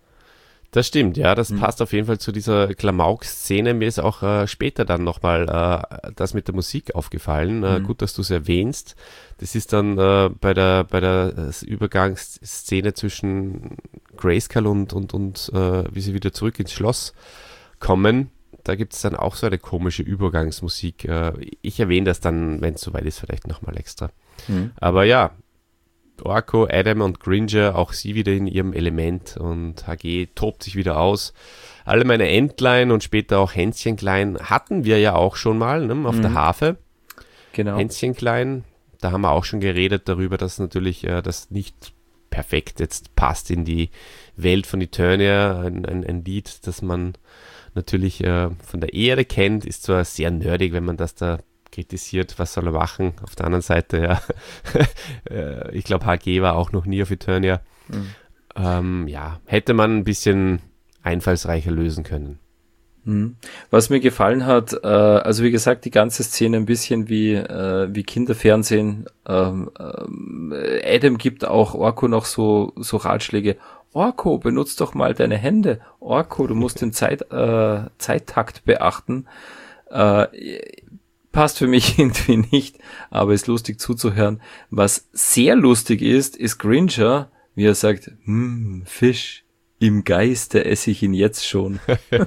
Das stimmt, ja, das Mhm. passt auf jeden Fall zu dieser Klamauk-Szene. Mir ist auch äh, später dann nochmal äh, das mit der Musik aufgefallen. Äh, Mhm. Gut, dass du es erwähnst. Das ist dann äh, bei der bei der äh, Übergangsszene zwischen Grayskull und, und, und äh, wie sie wieder zurück ins Schloss kommen. Da gibt es dann auch so eine komische Übergangsmusik. Äh, ich erwähne das dann, wenn es soweit ist, vielleicht nochmal extra. Mhm. Aber ja, Orko, Adam und Gringer, auch sie wieder in ihrem Element und H G tobt sich wieder aus. Alle meine Entlein und später auch Hänschenklein hatten wir ja auch schon mal, ne, auf Mhm. der Harfe. Genau. Hänschenklein, da haben wir auch schon geredet darüber, dass natürlich äh, das nicht perfekt jetzt passt in die Welt von Eternia. Ein, ein, ein Lied, das man natürlich äh, von der Erde kennt, ist zwar sehr nerdig, wenn man das da kritisiert, was soll er machen? Auf der anderen Seite, ja, äh, ich glaube, H G war auch noch nie auf Eternia. Mhm. Ähm, ja, hätte man ein bisschen einfallsreicher lösen können. Mhm. Was mir gefallen hat, äh, also wie gesagt, die ganze Szene ein bisschen wie, äh, wie Kinderfernsehen. Ähm, ähm, Adam gibt auch Orko noch so, so Ratschläge. Orko, benutzt doch mal deine Hände. Orko, du musst den Zeit, äh, Zeittakt beachten. Äh, passt für mich irgendwie nicht, aber ist lustig zuzuhören. Was sehr lustig ist, ist Gringer, wie er sagt, hm, Fisch, im Geiste esse ich ihn jetzt schon.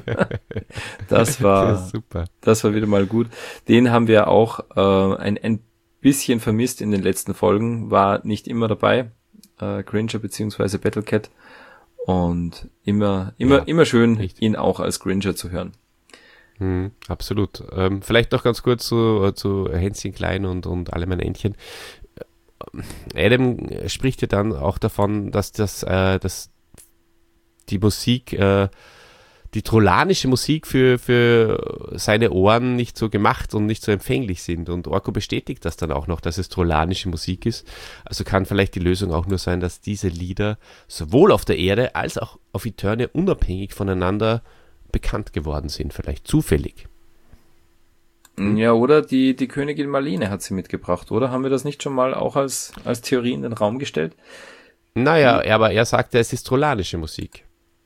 Das war, super. das war wieder mal gut. Den haben wir auch äh, ein, ein bisschen vermisst in den letzten Folgen, war nicht immer dabei, äh, Gringer beziehungsweise Battlecat. Und immer, immer, Ja, immer schön, richtig. ihn auch als Gringer zu hören. Hm, absolut. Ähm, vielleicht noch ganz kurz zu, zu Hänschen Klein und, und alle meine Entchen. Adam spricht ja dann auch davon, dass das, äh, dass die Musik, äh, die trollanische Musik für, für seine Ohren nicht so gemacht und nicht so empfänglich sind. Und Orko bestätigt das dann auch noch, dass es trollanische Musik ist. Also kann vielleicht die Lösung auch nur sein, dass diese Lieder sowohl auf der Erde als auch auf Eternia unabhängig voneinander bekannt geworden sind, vielleicht zufällig. Ja, oder die, die Königin Marlene hat sie mitgebracht, oder? Haben wir das nicht schon mal auch als, als Theorie in den Raum gestellt? Naja, aber er sagte, es ist trollanische Musik.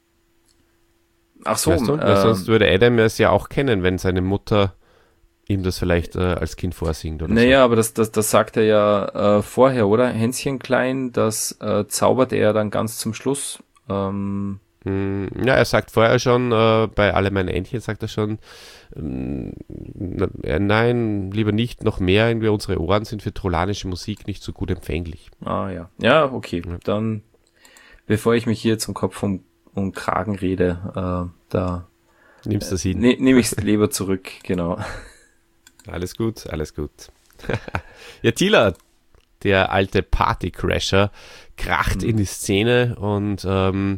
Ach so, weißt du? Weil äh, sonst würde Adam es ja auch kennen, wenn seine Mutter ihm das vielleicht äh, als Kind vorsingt oder naja, so. aber das, das, das sagt er ja äh, vorher, oder? Hänschen klein, das äh, zaubert er dann ganz zum Schluss. Ähm, Mm, Ja, er sagt vorher schon, äh, bei Alle meine Entchen sagt er schon, ähm, na, äh, nein, lieber nicht, noch mehr, irgendwie unsere Ohren sind für trollanische Musik nicht so gut empfänglich. ah ja, ja, okay. Dann, bevor ich mich hier zum Kopf um, um Kragen rede, äh, da Nimmst du das hin? ne, nehme ich es lieber zurück, genau. Alles gut, alles gut. Ja, Tila, der alte Partycrasher, kracht in die Szene und ähm,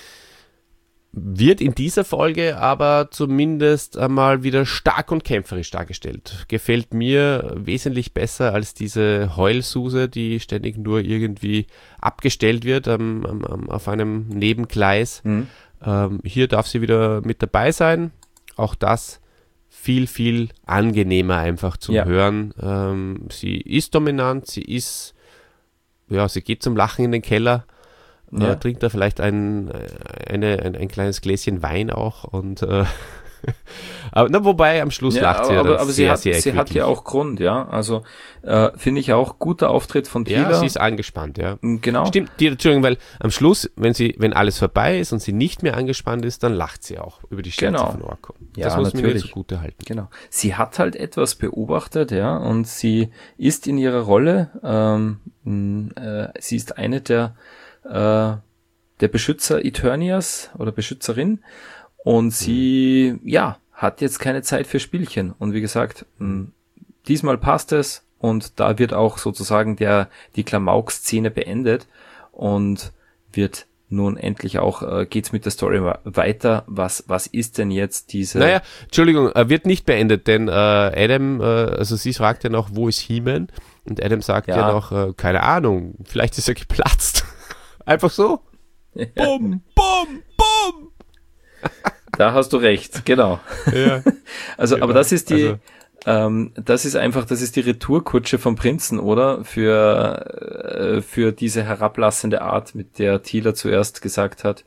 wird in dieser Folge aber zumindest einmal wieder stark und kämpferisch dargestellt. Gefällt mir wesentlich besser als diese Heulsuse, die ständig nur irgendwie abgestellt wird am, am, auf einem Nebengleis. Mhm. Ähm, hier darf sie wieder mit dabei sein. Auch das viel, viel angenehmer einfach zum Ja. Hören. Ähm, sie ist dominant, sie ist, ja, sie geht zum Lachen in den Keller. Ja. Äh, trinkt da vielleicht ein, eine, ein, ein kleines Gläschen Wein auch und äh, aber, na, wobei am Schluss Ja, lacht sie ja aber, dann aber sehr, sie hat, sehr sie hat glücklich. ja auch Grund, ja. Also äh, finde ich auch guter Auftritt von Ja, Tila. sie ist angespannt, ja. Genau. Stimmt, die, Entschuldigung, weil am Schluss, wenn sie, wenn alles vorbei ist und sie nicht mehr angespannt ist, dann lacht sie auch über die Scherze Genau. von Orko. Ja, das muss man ihr natürlich. zugute halten. Genau. Sie hat halt etwas beobachtet, ja, und sie ist in ihrer Rolle, ähm, mh, äh, sie ist eine der, äh, der Beschützer Eternias oder Beschützerin und sie, mhm. ja, hat jetzt keine Zeit für Spielchen. Und wie gesagt, mh, diesmal passt es und da wird auch sozusagen der, die Klamauk-Szene beendet und wird nun endlich auch, äh, geht's mit der Story weiter. Was, was ist denn jetzt diese... Naja, Entschuldigung, er wird nicht beendet, denn äh, Adam, äh, also sie fragt ja noch, wo ist He-Man? Und Adam sagt ja, Ja. noch, äh, keine Ahnung, vielleicht ist er geplatzt. Einfach so. Bum, bum, bum. Da hast du recht, genau. Ja, Also, genau. aber das ist die, Also- ähm, das ist einfach, das ist die Retourkutsche vom Prinzen, oder? Für, äh, für diese herablassende Art, mit der Tila zuerst gesagt hat,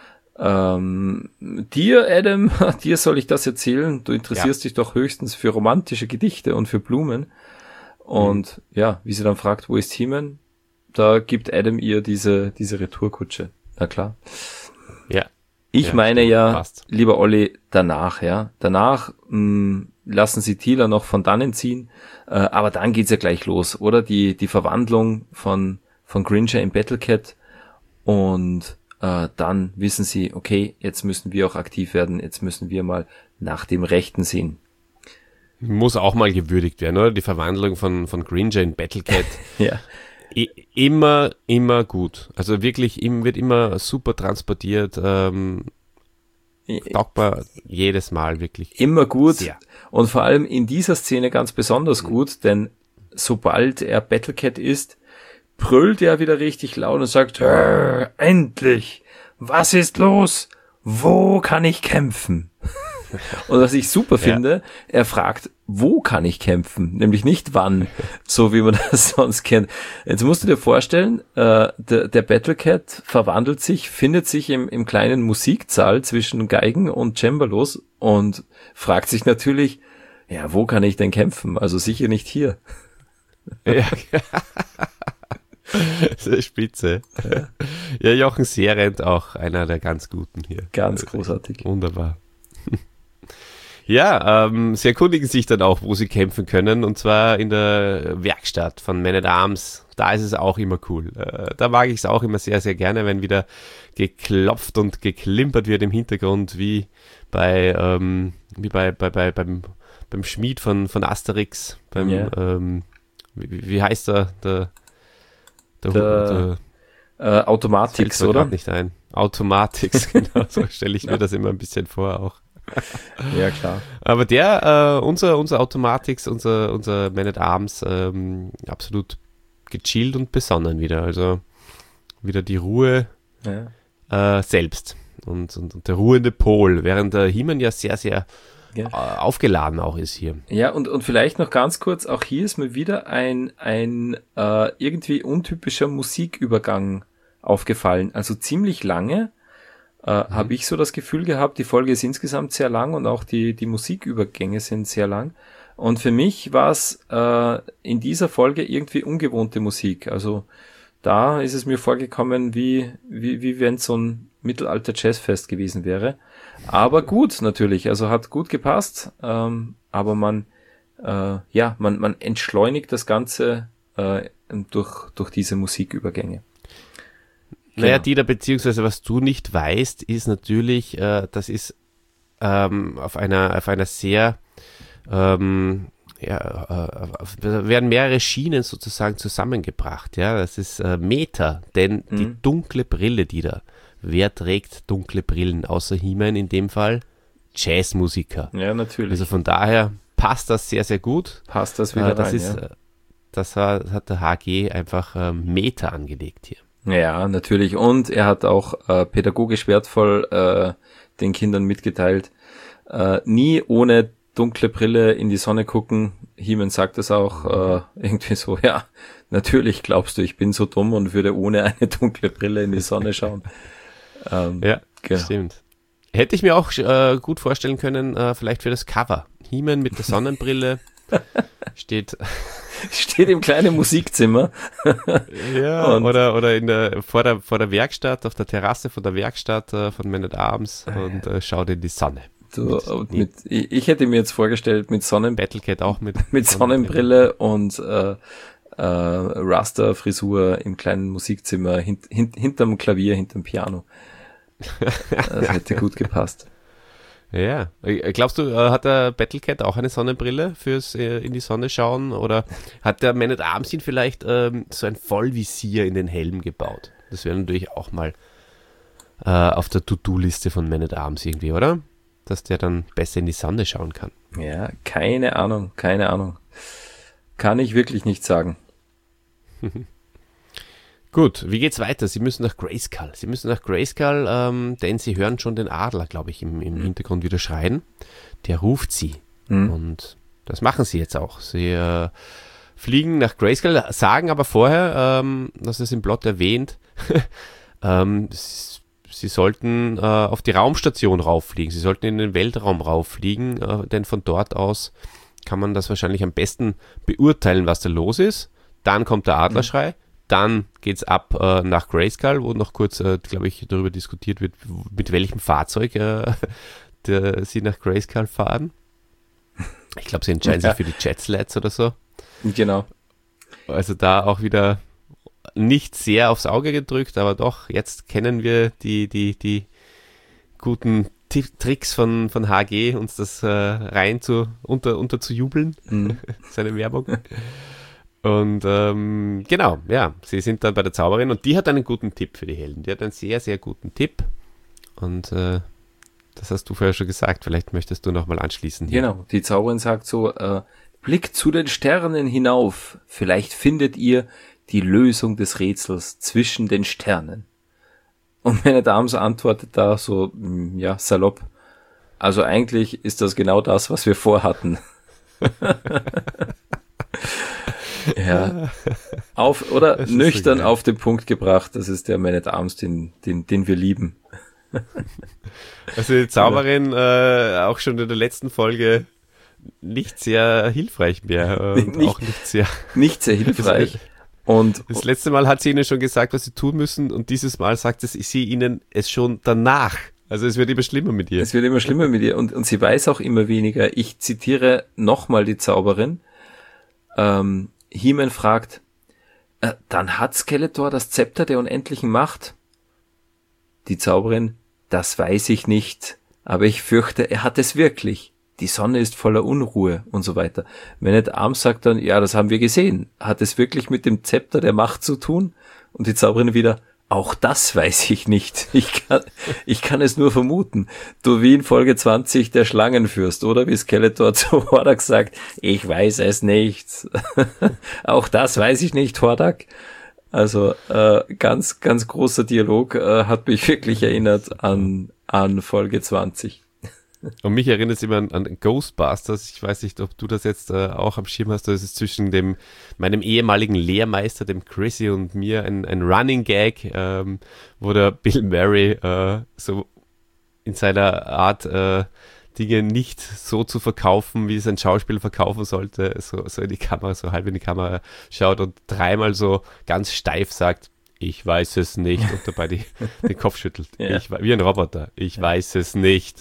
ähm, dir, Adam, dir soll ich das erzählen? Du interessierst dich doch höchstens für romantische Gedichte und für Blumen. Und Mhm. ja, wie sie dann fragt, wo ist He-Man? Da gibt Adam ihr diese, diese Retourkutsche. Na klar. Ja. Ich Ja, meine stimmt, ja, passt. lieber Olli, danach, ja. Danach mh, lassen sie Tila noch von dannen ziehen, äh, aber dann geht's ja gleich los, oder? Die die Verwandlung von von Gringer in Battlecat und äh, dann wissen sie, okay, jetzt müssen wir auch aktiv werden, jetzt müssen wir mal nach dem Rechten sehen. Muss auch mal gewürdigt werden, oder? Die Verwandlung von, von Gringer in Battlecat. Ja. I- immer, immer gut. Also wirklich, im, wird immer super transportiert. Ähm, dankbar jedes Mal, wirklich. Immer gut Sehr. und vor allem in dieser Szene ganz besonders gut, denn sobald er Battlecat ist, brüllt er wieder richtig laut und sagt, "Hör, endlich, was ist los? Wo kann ich kämpfen?" Und was ich super finde, er fragt, wo kann ich kämpfen? Nämlich nicht wann, so wie man das sonst kennt. Jetzt musst du dir vorstellen, äh, der, der Battlecat verwandelt sich, findet sich im, im kleinen Musiksaal zwischen Geigen und Cembalos und fragt sich natürlich, ja, wo kann ich denn kämpfen? Also sicher nicht hier. Ja. Das ist spitze. Ja, Jochen Serent auch einer der ganz Guten hier. Ganz großartig. Wunderbar. Ja, ähm, sie erkundigen sich dann auch, wo sie kämpfen können, und zwar in der Werkstatt von Man at Arms. Da ist es auch immer cool. Äh, da mag ich es auch immer sehr, sehr gerne, wenn wieder geklopft und geklimpert wird im Hintergrund, wie bei, ähm, wie bei, bei, bei beim, beim Schmied von, von Asterix, beim, Ja. ähm, wie, wie heißt er, der, Der, der, der äh, Automatix, oder? Nicht ein. Automatix, genau, so stelle ich mir das immer ein bisschen vor auch. Ja, klar. Aber der, äh, unser, unser Automatix, unser, unser Man at Arms, ähm, absolut gechillt und besonnen wieder. Also wieder die Ruhe ja. äh, selbst und, und, und der ruhende Pol, während der He-Man ja sehr, sehr ja. äh, aufgeladen auch ist hier. Ja, und, und vielleicht noch ganz kurz, auch hier ist mir wieder ein, ein äh, irgendwie untypischer Musikübergang aufgefallen. Also ziemlich lange äh, mhm. habe ich so das Gefühl gehabt, die Folge ist insgesamt sehr lang und auch die, die Musikübergänge sind sehr lang. Und für mich war es äh, in dieser Folge irgendwie ungewohnte Musik. Also da ist es mir vorgekommen, wie, wie, wie wenn es so ein Mittelalter-Jazzfest gewesen wäre. Aber gut, natürlich, also hat gut gepasst, ähm, aber man, äh, ja, man, man entschleunigt das Ganze äh, durch, durch diese Musikübergänge. Naja, genau. Dieter, beziehungsweise was du nicht weißt, ist natürlich, äh, das ist ähm, auf einer, auf einer sehr, ähm, ja, äh, werden mehrere Schienen sozusagen zusammengebracht, ja, das ist äh, Meta, denn mhm. die dunkle Brille, Dieter, wer trägt dunkle Brillen, außer He-Man in dem Fall? Jazzmusiker. Ja, natürlich. Also von daher passt das sehr, sehr gut. Passt das wieder äh, das rein, ist, ja. Das hat, hat der H G einfach äh, Meta angelegt hier. Ja, natürlich. Und er hat auch äh, pädagogisch wertvoll äh, den Kindern mitgeteilt, äh, nie ohne dunkle Brille in die Sonne gucken. He-Man sagt es auch äh, irgendwie so, ja, natürlich glaubst du, ich bin so dumm und würde ohne eine dunkle Brille in die Sonne schauen. ähm, ja, genau. Stimmt. Hätte ich mir auch äh, gut vorstellen können, äh, vielleicht für das Cover. He-Man mit der Sonnenbrille steht... Steht im kleinen Musikzimmer. Ja, und oder, oder in der, vor der, vor der Werkstatt, auf der Terrasse von der Werkstatt äh, von Man at Arms und äh, schaut in die Sonne. Du, mit, mit, ich hätte mir jetzt vorgestellt, mit Sonnen, Battlecat auch mit, mit Sonnenbrille und äh, äh, Raster-Frisur im kleinen Musikzimmer, hint, hint, hinterm Klavier, hinterm Piano. Das hätte gut gepasst. Ja, glaubst du, hat der Battlecat auch eine Sonnenbrille fürs äh, in die Sonne schauen oder hat der Man at Arms ihn vielleicht ähm, so ein Vollvisier in den Helm gebaut? Das wäre natürlich auch mal äh, auf der To-Do-Liste von Man at Arms irgendwie, oder? Dass der dann besser in die Sonne schauen kann. Ja, keine Ahnung, keine Ahnung. Kann ich wirklich nicht sagen. Gut, wie geht's weiter? Sie müssen nach Grayskull. Sie müssen nach Grayskull, ähm, denn sie hören schon den Adler, glaube ich, im, im mhm. Hintergrund wieder schreien. Der ruft sie. Mhm. Und das machen sie jetzt auch. Sie äh, fliegen nach Grayskull, sagen aber vorher, ähm, das ist im Plot erwähnt, ähm, sie, sie sollten äh, auf die Raumstation rauffliegen. Sie sollten in den Weltraum rauffliegen, äh, denn von dort aus kann man das wahrscheinlich am besten beurteilen, was da los ist. Dann kommt der Adlerschrei. Mhm. Dann geht's ab äh, nach Grayskull, wo noch kurz, äh, glaube ich, darüber diskutiert wird, mit welchem Fahrzeug äh, der, sie nach Grayskull fahren. Ich glaube, sie entscheiden ja. sich für die Jetslats oder so. Genau. Also da auch wieder nicht sehr aufs Auge gedrückt, aber doch, jetzt kennen wir die, die, die guten T- Tricks von, von H G, uns das äh, rein zu, unter, unter zu jubeln, mhm. seine Werbung. Und ähm, genau, ja, sie sind dann bei der Zauberin und die hat einen guten Tipp für die Helden. Die hat einen sehr, sehr guten Tipp und äh, das hast du vorher schon gesagt. Vielleicht möchtest du nochmal anschließen. Hier. Genau, die Zauberin sagt so, äh, blickt zu den Sternen hinauf, vielleicht findet ihr die Lösung des Rätsels zwischen den Sternen. Und meine Dame antwortet da so, ja, salopp, also eigentlich ist das genau das, was wir vorhatten. Ja, auf, oder nüchtern so auf den Punkt gebracht, das ist der Man at Arms, den, den, den wir lieben. Also die Zauberin äh, auch schon in der letzten Folge nicht sehr hilfreich mehr. Und nicht, auch nicht sehr, nicht sehr hilfreich. Und das letzte Mal hat sie ihnen schon gesagt, was sie tun müssen und dieses Mal sagt es, sie ihnen es schon danach. Also es wird immer schlimmer mit ihr. Es wird immer schlimmer mit ihr und, und sie weiß auch immer weniger. Ich zitiere nochmal die Zauberin. Ähm, He-Man fragt, äh, dann hat Skeletor das Zepter der unendlichen Macht? Die Zauberin, das weiß ich nicht, aber ich fürchte, er hat es wirklich. die Sonne ist voller Unruhe und so weiter. Wenn nicht Arms sagt dann, ja, das haben wir gesehen. Hat es wirklich mit dem Zepter der Macht zu tun? Und die Zauberin wieder, auch das weiß ich nicht. Ich kann, ich kann es nur vermuten. Du wie in Folge zwanzig der Schlangenfürst, oder wie Skeletor zu Hordak sagt, ich weiß es nicht. Auch das weiß ich nicht, Hordak. Also äh, ganz, ganz großer Dialog, äh, hat mich wirklich erinnert an, an Folge zwanzig. Und mich erinnert es immer an, an Ghostbusters. Ich weiß nicht, ob du das jetzt äh, auch am Schirm hast. Das ist zwischen dem meinem ehemaligen Lehrmeister, dem Chrissy, und mir ein, ein Running Gag, ähm, wo der Bill Murray äh, so in seiner Art äh, Dinge nicht so zu verkaufen, wie es ein Schauspieler verkaufen sollte, so, so in die Kamera, so halb in die Kamera schaut und dreimal so ganz steif sagt, ich weiß es nicht, und dabei die, den Kopf schüttelt. Ja. Ich, wie ein Roboter. Ich ja. weiß es nicht.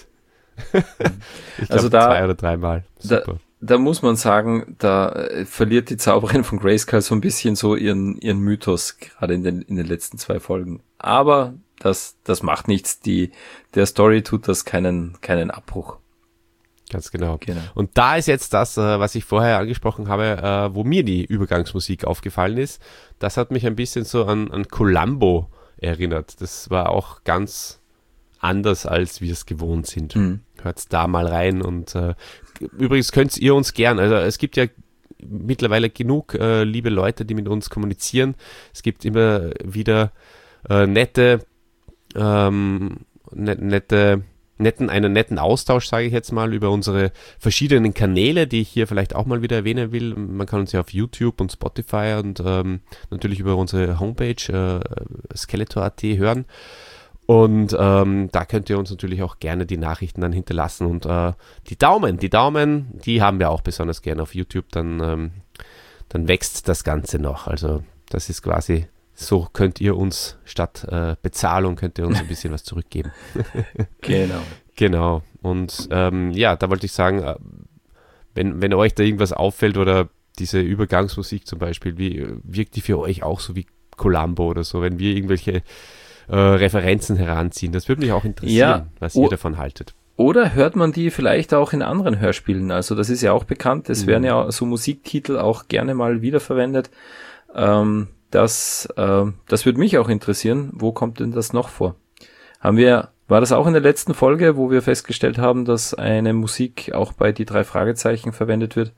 Ich also glaube da, zwei oder dreimal. Super. Da, da muss man sagen, da äh, verliert die Zauberin von Grayskull so ein bisschen so ihren ihren Mythos, gerade in den in den letzten zwei Folgen. Aber das das macht nichts. Die der Story tut das keinen keinen Abbruch. Ganz genau. genau. Und da ist jetzt das, äh, was ich vorher angesprochen habe, äh, wo mir die Übergangsmusik aufgefallen ist. Das hat mich ein bisschen so an an Columbo erinnert. Das war auch ganz anders, als wir es gewohnt sind. Mhm. Hört's da mal rein und äh, übrigens könnt ihr uns gern, also es gibt ja mittlerweile genug äh, liebe Leute, die mit uns kommunizieren. Es gibt immer wieder äh, nette, ähm, net, nette, netten, einen netten Austausch, sage ich jetzt mal, über unsere verschiedenen Kanäle, die ich hier vielleicht auch mal wieder erwähnen will. Man kann uns ja auf YouTube und Spotify und ähm, natürlich über unsere Homepage äh, skeletor punkt at hören. Und ähm, da könnt ihr uns natürlich auch gerne die Nachrichten dann hinterlassen. Und äh, die Daumen, die Daumen, die haben wir auch besonders gerne auf YouTube. Dann, ähm, dann wächst das Ganze noch. Also das ist quasi, so könnt ihr uns statt äh, Bezahlung, könnt ihr uns ein bisschen was zurückgeben. Genau. Genau. Und ähm, ja, da wollte ich sagen, äh, wenn, wenn euch da irgendwas auffällt oder diese Übergangsmusik zum Beispiel, wie wirkt die für euch auch so wie Columbo oder so, wenn wir irgendwelche Äh, Referenzen heranziehen. Das würde mich auch interessieren, ja, was ihr davon haltet. Oder hört man die vielleicht auch in anderen Hörspielen? Also das ist ja auch bekannt. Es mhm. werden ja so Musiktitel auch gerne mal wiederverwendet. Ähm, das äh, das würde mich auch interessieren. Wo kommt denn das noch vor? Haben wir, war das auch in der letzten Folge, wo wir festgestellt haben, dass eine Musik auch bei die drei Fragezeichen verwendet wird?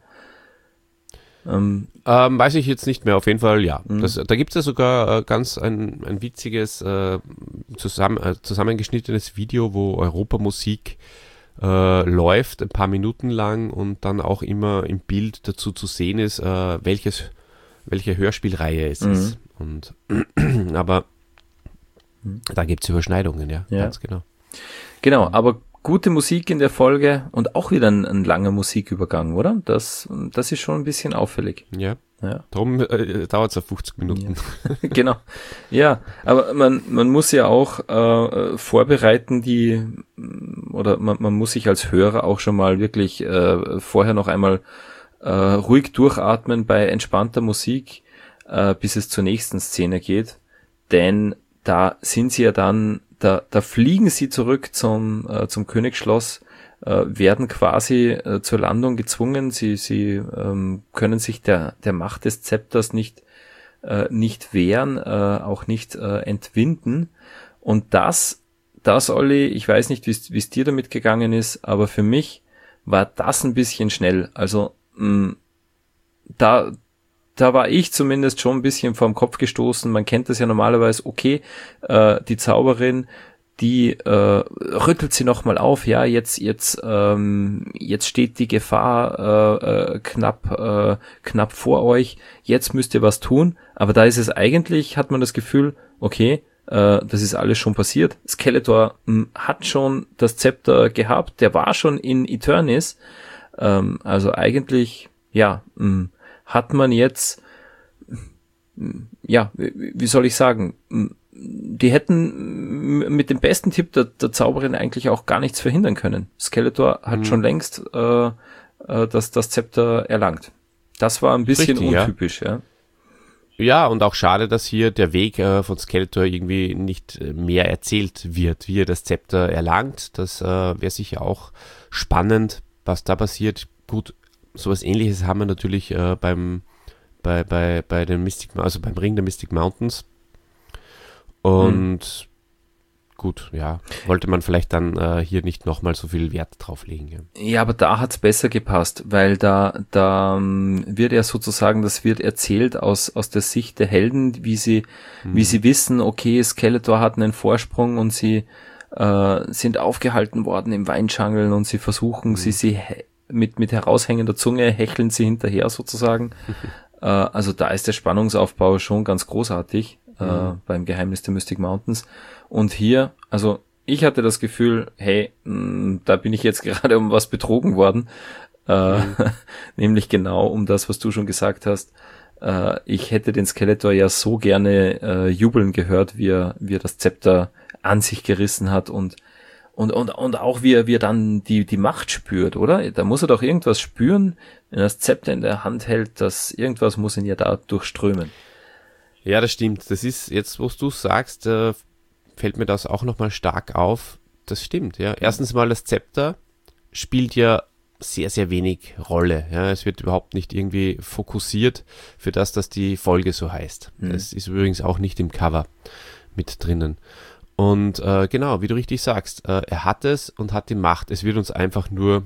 Ähm, ähm, weiß ich jetzt nicht mehr, auf jeden Fall, ja. Das, da gibt es ja sogar äh, ganz ein, ein witziges, äh, zusammen, äh, zusammengeschnittenes Video, wo Europamusik äh, läuft, ein paar Minuten lang und dann auch immer im Bild dazu zu sehen ist, äh, welches, welche Hörspielreihe es mhm. ist. Und, aber mhm. da gibt es Überschneidungen, ja, ja, ganz genau. Genau, aber gute Musik in der Folge und auch wieder ein, ein langer Musikübergang, oder? Das, das ist schon ein bisschen auffällig. Ja. ja. Darum äh, dauert es auf fünfzig Minuten. Ja. Genau. Ja, aber man, man muss ja auch äh, vorbereiten, die, oder man, man muss sich als Hörer auch schon mal wirklich äh, vorher noch einmal äh, ruhig durchatmen bei entspannter Musik, äh, bis es zur nächsten Szene geht. Denn da sind sie ja dann Da, da fliegen sie zurück zum, äh, zum Königsschloss, äh, werden quasi äh, zur Landung gezwungen. Sie, sie ähm, können sich der, der Macht des Zepters nicht, äh, nicht wehren, äh, auch nicht äh, entwinden. Und das, das, Olli, ich weiß nicht, wie es dir damit gegangen ist, aber für mich war das ein bisschen schnell. Also mh, da Da war ich zumindest schon ein bisschen vorm Kopf gestoßen. Man kennt das ja normalerweise, okay, äh, die Zauberin, die äh, rüttelt sie nochmal auf, ja, jetzt jetzt ähm, jetzt steht die Gefahr äh, äh, knapp äh, knapp vor euch, jetzt müsst ihr was tun. Aber da ist es eigentlich, hat man das Gefühl, okay, äh, das ist alles schon passiert. Skeletor mh, hat schon das Zepter gehabt, der war schon in Eternis. Ähm, also eigentlich, ja, mh, hat man jetzt, ja, wie soll ich sagen, die hätten mit dem besten Tipp der, der Zauberin eigentlich auch gar nichts verhindern können. Skeletor hat mhm. schon längst äh, das, das Zepter erlangt. Das war ein bisschen Richtig, untypisch, ja. ja. Ja, und auch schade, dass hier der Weg äh, von Skeletor irgendwie nicht mehr erzählt wird, wie er das Zepter erlangt. Das äh, wäre sicher auch spannend was da passiert, gut, sowas Ähnliches haben wir natürlich äh, beim bei, bei, bei den Mystic, also beim Ring der Mystic Mountains. Und mhm. gut, ja, wollte man vielleicht dann äh, hier nicht nochmal so viel Wert drauf legen. Ja, ja, aber da hat's besser gepasst, weil da, da um, wird ja sozusagen, das wird erzählt aus, aus der Sicht der Helden, wie sie, mhm. wie sie wissen, okay, Skeletor hat einen Vorsprung und sie äh, sind aufgehalten worden im Weinschangeln und sie versuchen, mhm. sie, sie he- mit, mit heraushängender Zunge hecheln sie hinterher sozusagen. äh, also da ist der Spannungsaufbau schon ganz großartig. Uh, mhm. beim Geheimnis der Mystic Mountains. Und hier, also ich hatte das Gefühl, hey, mh, da bin ich jetzt gerade um was betrogen worden. Uh, mhm. Nämlich genau um das, was du schon gesagt hast. Uh, ich hätte den Skeletor ja so gerne uh, jubeln gehört, wie er, wie er das Zepter an sich gerissen hat und und und und auch wie er, wie er dann die die Macht spürt, oder? Da muss er doch irgendwas spüren, wenn er das Zepter in der Hand hält, dass irgendwas muss ihn ja da durchströmen. Ja, das stimmt. Das ist, jetzt wo du sagst, äh, fällt mir das auch nochmal stark auf. Das stimmt, ja. Erstens mal, das Zepter spielt ja sehr, sehr wenig Rolle. Ja. Es wird überhaupt nicht irgendwie fokussiert für das, dass die Folge so heißt. Mhm. Das ist übrigens auch nicht im Cover mit drinnen. Und äh, genau, wie du richtig sagst, äh, er hat es und hat die Macht. Es wird uns einfach nur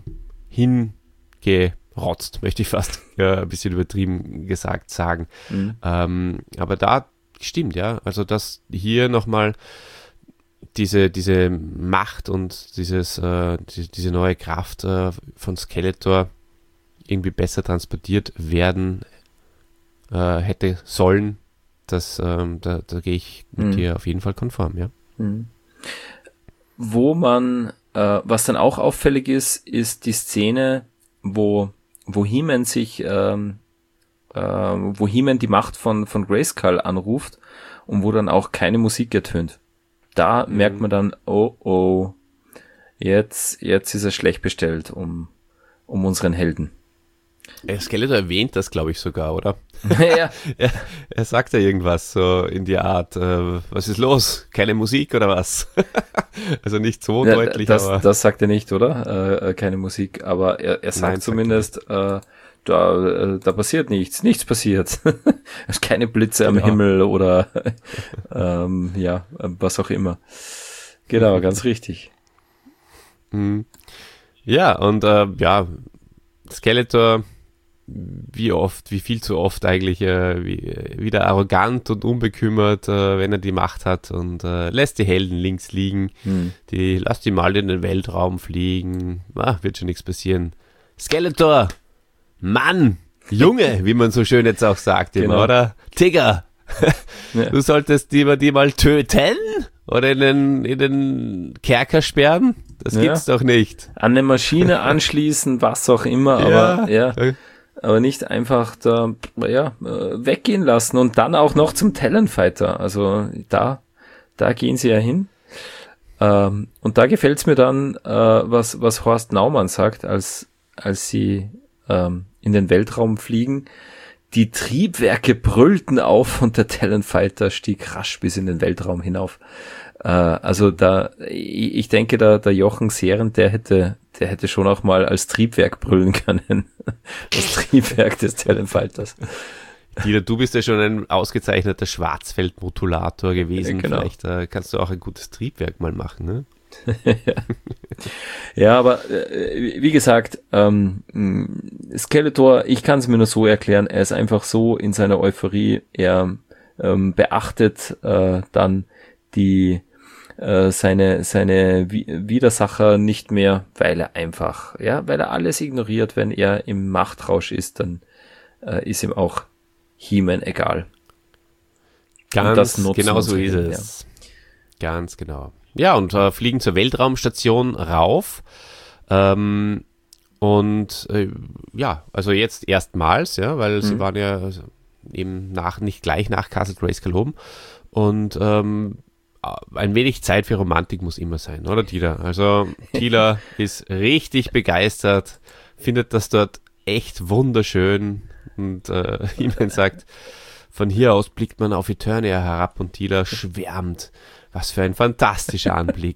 hinge rotzt, möchte ich fast ja, ein bisschen übertrieben gesagt sagen. Mhm. Ähm, aber da stimmt, ja, also dass hier nochmal diese, diese Macht und dieses, äh, die, diese neue Kraft äh, von Skeletor irgendwie besser transportiert werden äh, hätte sollen, das, ähm, da, da gehe ich mit mhm. dir auf jeden Fall konform, ja. Mhm. Wo man, äh, was dann auch auffällig ist, ist die Szene, wo wo He-Man sich, ähm, äh, wo He-Man die Macht von von Grayskull anruft und wo dann auch keine Musik ertönt. Da mhm. merkt man dann, oh oh, jetzt jetzt ist er schlecht bestellt um um unseren Helden. Der Skeletor erwähnt das, glaube ich, sogar, oder? ja. er, er sagt ja irgendwas so in die Art, äh, was ist los? Keine Musik oder was? Also nicht so ja, deutlich, das, aber... Das sagt er nicht, oder? Äh, keine Musik, aber er, er sagt Nein, zumindest, sagt äh, da, äh, da passiert nichts, nichts passiert. Keine Blitze genau. am Himmel oder ähm, ja, was auch immer. Genau, ganz richtig. Ja, und äh, ja, Skeletor, wie oft, wie viel zu oft eigentlich äh, wie, wieder arrogant und unbekümmert, äh, wenn er die Macht hat und äh, lässt die Helden links liegen, hm. die lasst die mal in den Weltraum fliegen, ah, wird schon nichts passieren. Skeletor, Mann, Junge, wie man so schön jetzt auch sagt, genau. Immer, oder? Tigger, ja. Du solltest die, die mal töten oder in den, in den Kerker sperren. Das ja. gibt's doch nicht. An eine Maschine anschließen, was auch immer, aber ja, ja aber nicht einfach da ja, weggehen lassen und dann auch noch zum Talonfighter. Also da, da gehen sie ja hin. Ähm, und da gefällt's mir dann, äh, was, was Horst Naumann sagt, als, als sie ähm, in den Weltraum fliegen. Die Triebwerke brüllten auf und der Talonfighter stieg rasch bis in den Weltraum hinauf. Äh, also da, ich, ich denke, da der Jochen Sehren, der hätte, der hätte schon auch mal als Triebwerk brüllen können. Das Triebwerk des Talonfighters. Dieter, du bist ja schon ein ausgezeichneter Schwarzfeld-Modulator gewesen. Ja, genau. Vielleicht äh, kannst du auch ein gutes Triebwerk mal machen, ne? ja. ja, aber äh, wie gesagt, ähm, Skeletor, ich kann es mir nur so erklären, er ist einfach so in seiner Euphorie, er ähm, beachtet äh, dann die äh, seine seine Widersacher nicht mehr, weil er einfach, ja, weil er alles ignoriert, wenn er im Machtrausch ist, dann äh, ist ihm auch He-Man egal. Ganz genau so ist es. Ja. Ganz genau. Ja, und äh, fliegen zur Weltraumstation rauf. Ähm, und äh, ja, also jetzt erstmals, ja, weil mhm. sie waren ja eben nach, nicht gleich nach Castle Grayskull oben. Und ähm, ein wenig Zeit für Romantik muss immer sein, oder Tila? Also Tila ist richtig begeistert, findet das dort echt wunderschön und äh, He-Man sagt, von hier aus blickt man auf Eternia herab und Tila schwärmt. Was für ein fantastischer Anblick.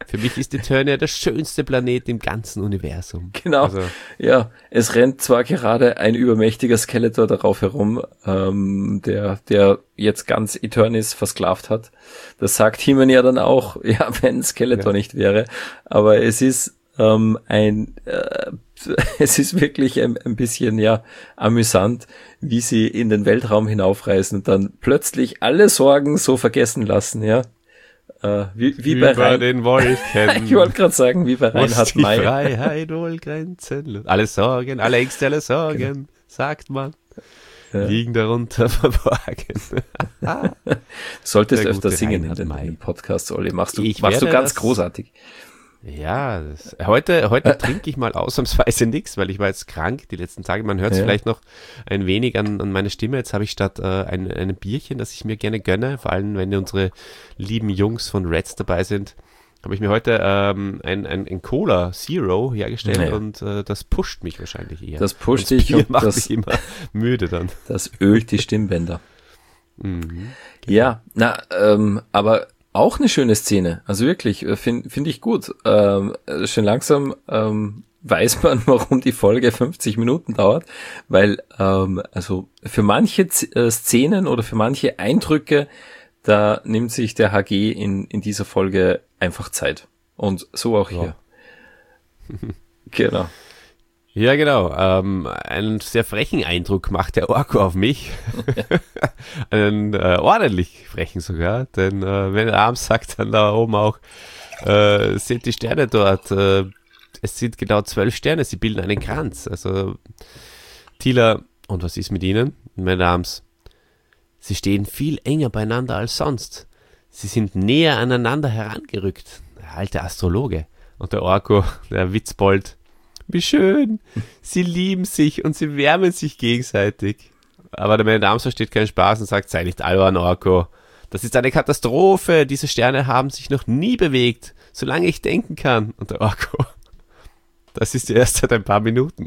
Für mich ist Eternia der schönste Planet im ganzen Universum. Genau, also. Ja, es rennt zwar gerade ein übermächtiger Skeletor darauf herum, ähm, der der jetzt ganz Eternis versklavt hat. Das sagt He-Man ja dann auch, ja, wenn Skeletor ja. nicht wäre. Aber es ist ähm, ein, äh, es ist wirklich ein, ein bisschen, ja, amüsant, wie sie in den Weltraum hinaufreisen und dann plötzlich alle Sorgen so vergessen lassen, ja. Uh, wie, wie Über bei Rein- den Wolken. Ich wollte gerade sagen, wie bei Reinhard May. Freiheit wohl grenzenlos. Alle Sorgen, alle Ängste, alle Sorgen, genau. sagt man, ja. liegen darunter verborgen. Du solltest öfter singen in den, in den Podcasts, Olli. Machst du, machst du ganz das, großartig. Ja, das, heute, heute trinke ich mal ausnahmsweise nichts, weil ich war jetzt krank die letzten Tage. Man hört es ja. vielleicht noch ein wenig an, an meiner Stimme. Jetzt habe ich statt äh, ein, ein Bierchen, das ich mir gerne gönne, vor allem wenn unsere lieben Jungs von Reds dabei sind, habe ich mir heute ähm, ein, ein, ein Cola Zero hergestellt ja. und äh, das pusht mich wahrscheinlich eher. Das pusht dich und macht das mich immer müde dann. Das ölt die Stimmbänder. Mhm, genau. Ja, na, ähm, aber auch eine schöne Szene, also wirklich, finde find ich gut. Ähm, schon langsam ähm, weiß man, warum die Folge fünfzig Minuten dauert, weil ähm, also für manche Z- äh, Szenen oder für manche Eindrücke, da nimmt sich der H G in in dieser Folge einfach Zeit. Und so auch hier. Ja. Genau. Ja, genau. Ähm, einen sehr frechen Eindruck macht der Orko auf mich. einen äh, ordentlich frechen sogar, denn äh, wenn er abends sagt dann da oben auch, äh, sind die Sterne dort, äh, es sind genau zwölf Sterne, sie bilden einen Kranz. Also Teela, und was ist mit ihnen, meine Dames? Sie stehen viel enger beieinander als sonst. Sie sind näher aneinander herangerückt. Der alte Astrologe. Und der Orko, der Witzbold, wie schön, sie lieben sich und sie wärmen sich gegenseitig. Aber der Madame versteht keinen Spaß und sagt, sei nicht albern, Orko. Das ist eine Katastrophe, diese Sterne haben sich noch nie bewegt, solange ich denken kann. Und der Orko, das ist erst seit ein paar Minuten.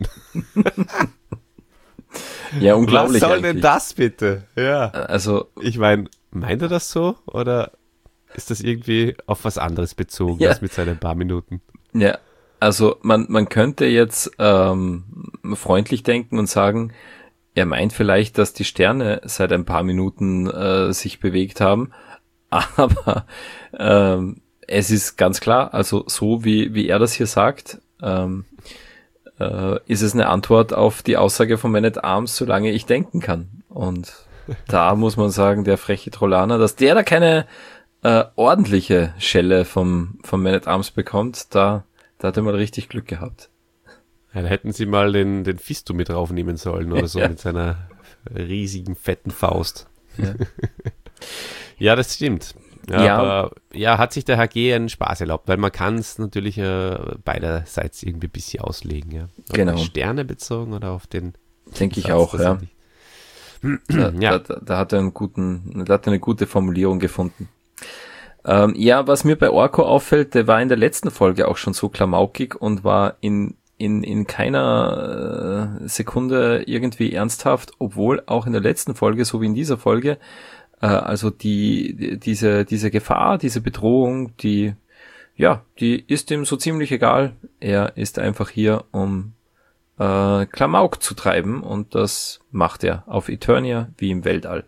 Ja, unglaublich. Was soll eigentlich. denn das bitte? Ja. Also, ich meine, meint er das so oder ist das irgendwie auf was anderes bezogen, ja. als mit seinen paar Minuten? Ja. Also man man könnte jetzt ähm, freundlich denken und sagen, er meint vielleicht, dass die Sterne seit ein paar Minuten äh, sich bewegt haben, aber ähm, es ist ganz klar, also so wie wie er das hier sagt, ähm, äh, ist es eine Antwort auf die Aussage von Man at Arms, solange ich denken kann. Und da muss man sagen, der freche Trollaner, dass der da keine äh, ordentliche Schelle vom vom Man at Arms bekommt, da Da hat er mal richtig Glück gehabt. Ja, da hätten sie mal den, den Fisto mit draufnehmen sollen oder so, ja. mit seiner riesigen, fetten Faust. Ja, ja das stimmt. Ja, ja. Aber ja, hat sich der H G einen Spaß erlaubt, weil man kann es natürlich äh, beiderseits irgendwie ein bisschen auslegen. Ja. Auf genau. die Sterne bezogen oder auf den... Denke ich auch, ja. Da, ja. Da, da hat er einen guten, da hat er eine gute Formulierung gefunden. Ähm, ja, was mir bei Orko auffällt, der war in der letzten Folge auch schon so klamaukig und war in in in keiner äh, Sekunde irgendwie ernsthaft, obwohl auch in der letzten Folge, so wie in dieser Folge, äh, also die, die diese diese Gefahr, diese Bedrohung, die ja, die ist ihm so ziemlich egal. Er ist einfach hier, um äh, Klamauk zu treiben und das macht er auf Eternia wie im Weltall.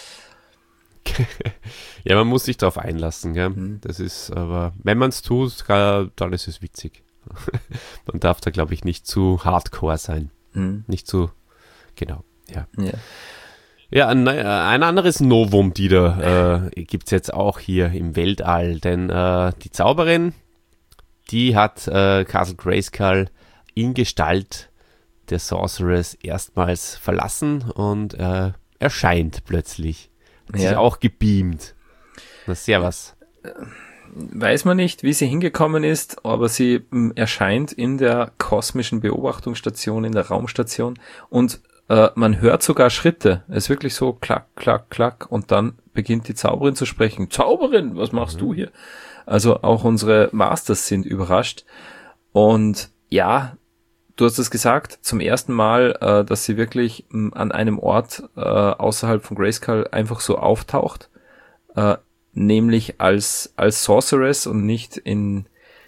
Ja, man muss sich darauf einlassen, gell? Mhm. Das ist, aber wenn man es tut, dann ist es witzig. Man darf da, glaube ich, nicht zu hardcore sein. Mhm. Nicht zu, genau, ja. Ja, ja ein, ein anderes Novum, die da äh, gibt es jetzt auch hier im Weltall, denn äh, die Zauberin, die hat äh, Castle Grayskull in Gestalt der Sorceress erstmals verlassen und äh, erscheint plötzlich. Hat ja. sich auch gebeamt. Na, servus. Weiß man nicht, wie sie hingekommen ist, aber sie m, erscheint in der kosmischen Beobachtungsstation, in der Raumstation und äh, man hört sogar Schritte. Es ist wirklich so klack, klack, klack und dann beginnt die Zauberin zu sprechen. Zauberin, was machst mhm. du hier? Also auch unsere Masters sind überrascht und ja, du hast es gesagt, zum ersten Mal, äh, dass sie wirklich m, an einem Ort äh, außerhalb von Grayskull einfach so auftaucht, äh, nämlich als als Sorceress und nicht in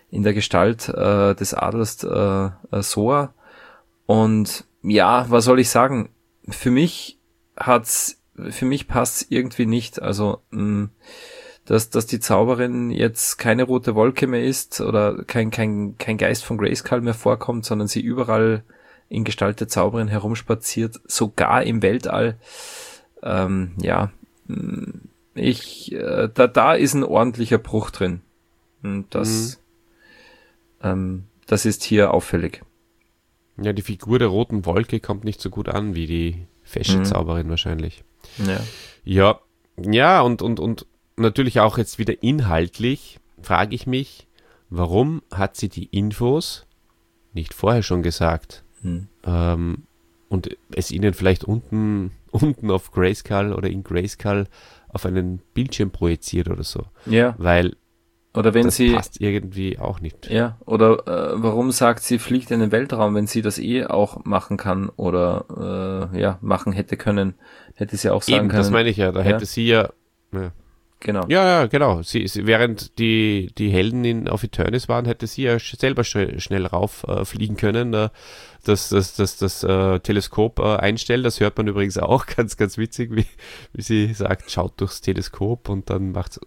in der Gestalt äh, des Adlers äh, äh, Soa. Und ja, was soll ich sagen? Für mich hat's, für mich passt's irgendwie nicht. Also mh, dass dass die Zauberin jetzt keine rote Wolke mehr ist oder kein kein kein Geist von Grayskull mehr vorkommt, sondern sie überall in Gestalt der Zauberin herumspaziert, sogar im Weltall. Ähm, ja, ich äh, da da ist ein ordentlicher Bruch drin. Und das mhm. ähm, das ist hier auffällig. Ja, die Figur der roten Wolke kommt nicht so gut an wie die fesche mhm. Zauberin wahrscheinlich. Ja. Ja, ja und und und natürlich auch jetzt wieder inhaltlich frage ich mich, warum hat sie die Infos nicht vorher schon gesagt? Hm. Ähm, und es ihnen vielleicht unten, unten auf Grayskull oder in Grayskull auf einen Bildschirm projiziert oder so. Ja. Weil oder wenn das sie, passt irgendwie auch nicht. Ja, oder äh, warum sagt sie, fliegt in den Weltraum, wenn sie das eh auch machen kann oder äh, ja, machen hätte können, hätte sie auch sagen Eben, können. Das meine ich ja, da ja. hätte sie ja... ja. Genau. Ja, ja, genau. Sie, sie, während die, die Helden in, auf Eternis waren, hätte sie ja sch- selber sch- schnell rauf äh, fliegen können, äh, das, das, das, das äh, Teleskop äh, einstellen. Das hört man übrigens auch ganz, ganz witzig, wie, wie sie sagt, schaut durchs Teleskop und dann macht's.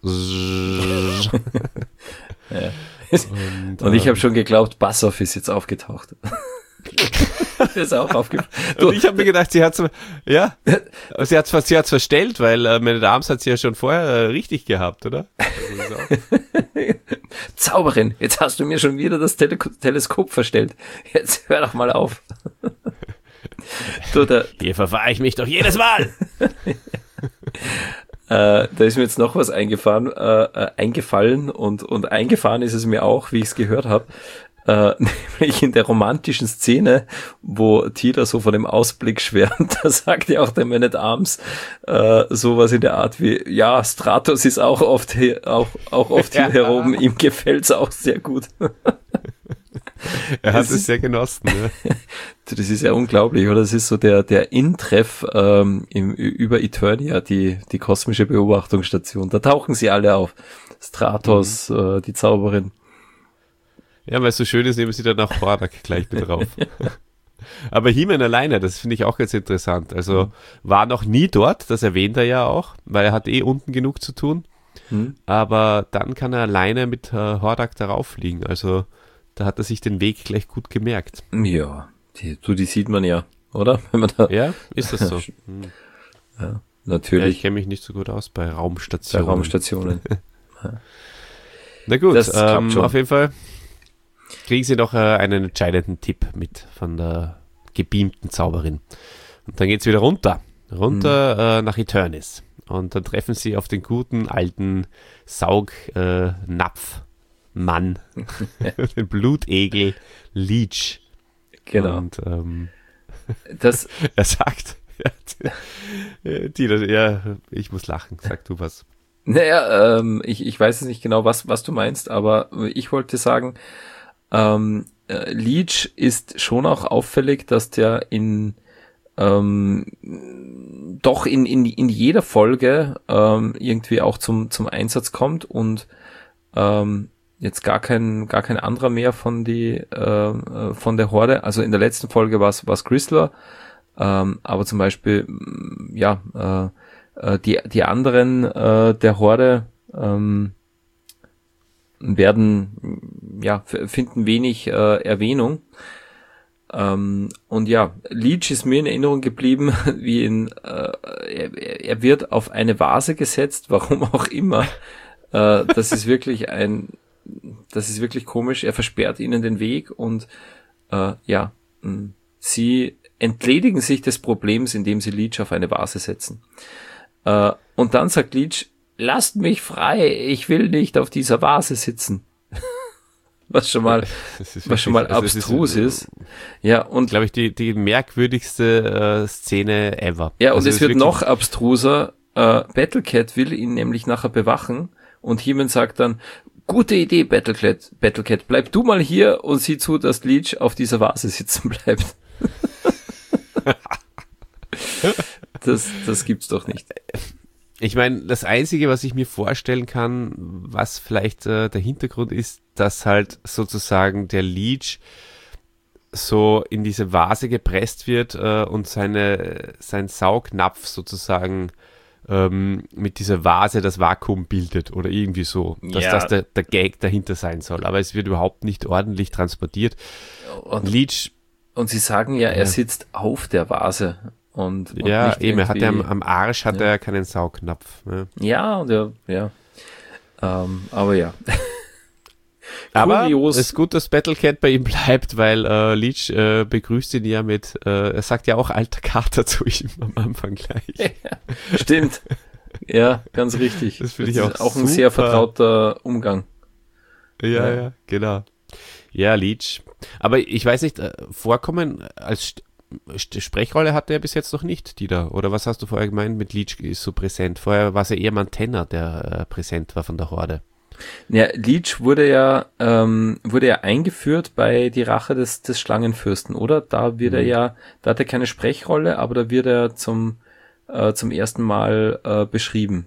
ja. Und, und ich habe schon geglaubt, Bassoff ist jetzt aufgetaucht. Das ist auch aufgefallen. Und ich habe mir gedacht, sie hat's, ja, sie hat's, sie hat's verstellt, weil äh, meine Dams hat sie ja schon vorher äh, richtig gehabt, oder? Also Zauberin, jetzt hast du mir schon wieder das Tele- Teleskop verstellt. Jetzt hör doch mal auf. Du, da, Hier verfahre ich mich doch jedes Mal. Äh, da ist mir jetzt noch was eingefahren, äh, eingefallen und, und eingefahren ist es mir auch, wie ich es gehört habe. Äh, nämlich in der romantischen Szene, wo Tila so von dem Ausblick schwärmt, da sagt ja auch der Man at Arms äh, sowas in der Art wie, ja, Stratos ist auch oft hier, auch, auch oft hier ja. heroben, ihm gefällt's auch sehr gut. Er hat es sehr genossen. Ne? Das ist ja unglaublich, oder? Das ist so der der In-Treff ähm, im, über Eternia, die die kosmische Beobachtungsstation. Da tauchen sie alle auf. Stratos, mhm. äh, die Zauberin. Ja, weil es so schön ist, nehmen sie dann auch Hordak gleich mit drauf. Aber He-Man alleine, das finde ich auch ganz interessant. Also mhm. war noch nie dort, das erwähnt er ja auch, weil er hat eh unten genug zu tun. Mhm. Aber dann kann er alleine mit äh, Hordak darauf fliegen. Also da hat er sich den Weg gleich gut gemerkt. Ja, die, du, die sieht man ja, oder? Wenn man da ja, ist das so. Hm. Ja, natürlich. Ja, ich kenne mich nicht so gut aus bei Raumstationen. Bei Raumstationen. Ja. Na gut, ähm, auf jeden Fall kriegen sie noch äh, einen entscheidenden Tipp mit von der gebeamten Zauberin. Und dann geht's wieder runter. Runter hm. äh, nach Eternis. Und dann treffen sie auf den guten alten Saugnapf. Äh, Mann, den Blutegel Leech. Genau. Und ähm, das er sagt, ja, die, ja, ich muss lachen, sag du was. Naja, ähm, ich, ich weiß jetzt nicht genau, was, was du meinst, aber ich wollte sagen, ähm, äh, Leech ist schon auch auffällig, dass der in ähm, doch in, in, in jeder Folge ähm, irgendwie auch zum, zum Einsatz kommt und ähm, jetzt gar kein gar kein anderer mehr von die äh, von der Horde. Also in der letzten Folge war es war es Chrysler, ähm, aber zum Beispiel ja äh, die die anderen äh, der Horde ähm, werden ja finden wenig äh, Erwähnung. Ähm, und ja, Leech ist mir in Erinnerung geblieben, wie in äh, er, er wird auf eine Vase gesetzt, warum auch immer. äh, das ist wirklich ein Das ist wirklich komisch. Er versperrt ihnen den Weg und äh, ja, mh, sie entledigen sich des Problems, indem sie Leech auf eine Vase setzen. Äh, und dann sagt Leech, lasst mich frei, ich will nicht auf dieser Vase sitzen. was schon mal, was wirklich, schon mal also abstrus ist, ist. Ja, und glaube ich, die, die merkwürdigste äh, Szene ever. Ja, und also es wird noch abstruser. Äh, Battlecat will ihn nämlich nachher bewachen und He-Man sagt dann, gute Idee, Battlecat, Battlecat, bleib du mal hier und sieh zu, dass Leech auf dieser Vase sitzen bleibt. das, das gibt's doch nicht. Ich meine, das Einzige, was ich mir vorstellen kann, was vielleicht äh, der Hintergrund ist, dass halt sozusagen der Leech so in diese Vase gepresst wird äh, und seine, sein Saugnapf sozusagen ähm, mit dieser Vase das Vakuum bildet oder irgendwie so, dass Ja. das der, der Gag dahinter sein soll. Aber es wird überhaupt nicht ordentlich transportiert. Und, Leech, und sie sagen ja, er Ja. sitzt auf der Vase. Und, und ja, nicht eben, er hat ja am, irgendwie- am Arsch hat Ja. er keinen Saugnapf. Ne? Ja, und ja, ja. Ähm, aber ja. Aber Kurios. es ist gut, dass Battlecat bei ihm bleibt, weil äh, Leech äh, begrüßt ihn ja mit, äh, er sagt ja auch alter Kater zu ihm am Anfang gleich. Stimmt. Ja, ganz richtig. Das finde ich ist auch auch ein sehr super. vertrauter Umgang. Ja, Ja. ja, genau. Ja, Leech. Aber ich weiß nicht, äh, Vorkommen als St St Sprechrolle hatte er bis jetzt noch nicht, Dieter. Oder was hast du vorher gemeint mit Leech ist so präsent? Vorher war es ja eher Mantenna, der äh, präsent war von der Horde. Ja, Leech wurde ja, ähm, wurde ja eingeführt bei die Rache des, des Schlangenfürsten, oder? Da wird er Mhm. ja, da hat er keine Sprechrolle, aber da wird er zum, äh, zum ersten Mal äh, beschrieben.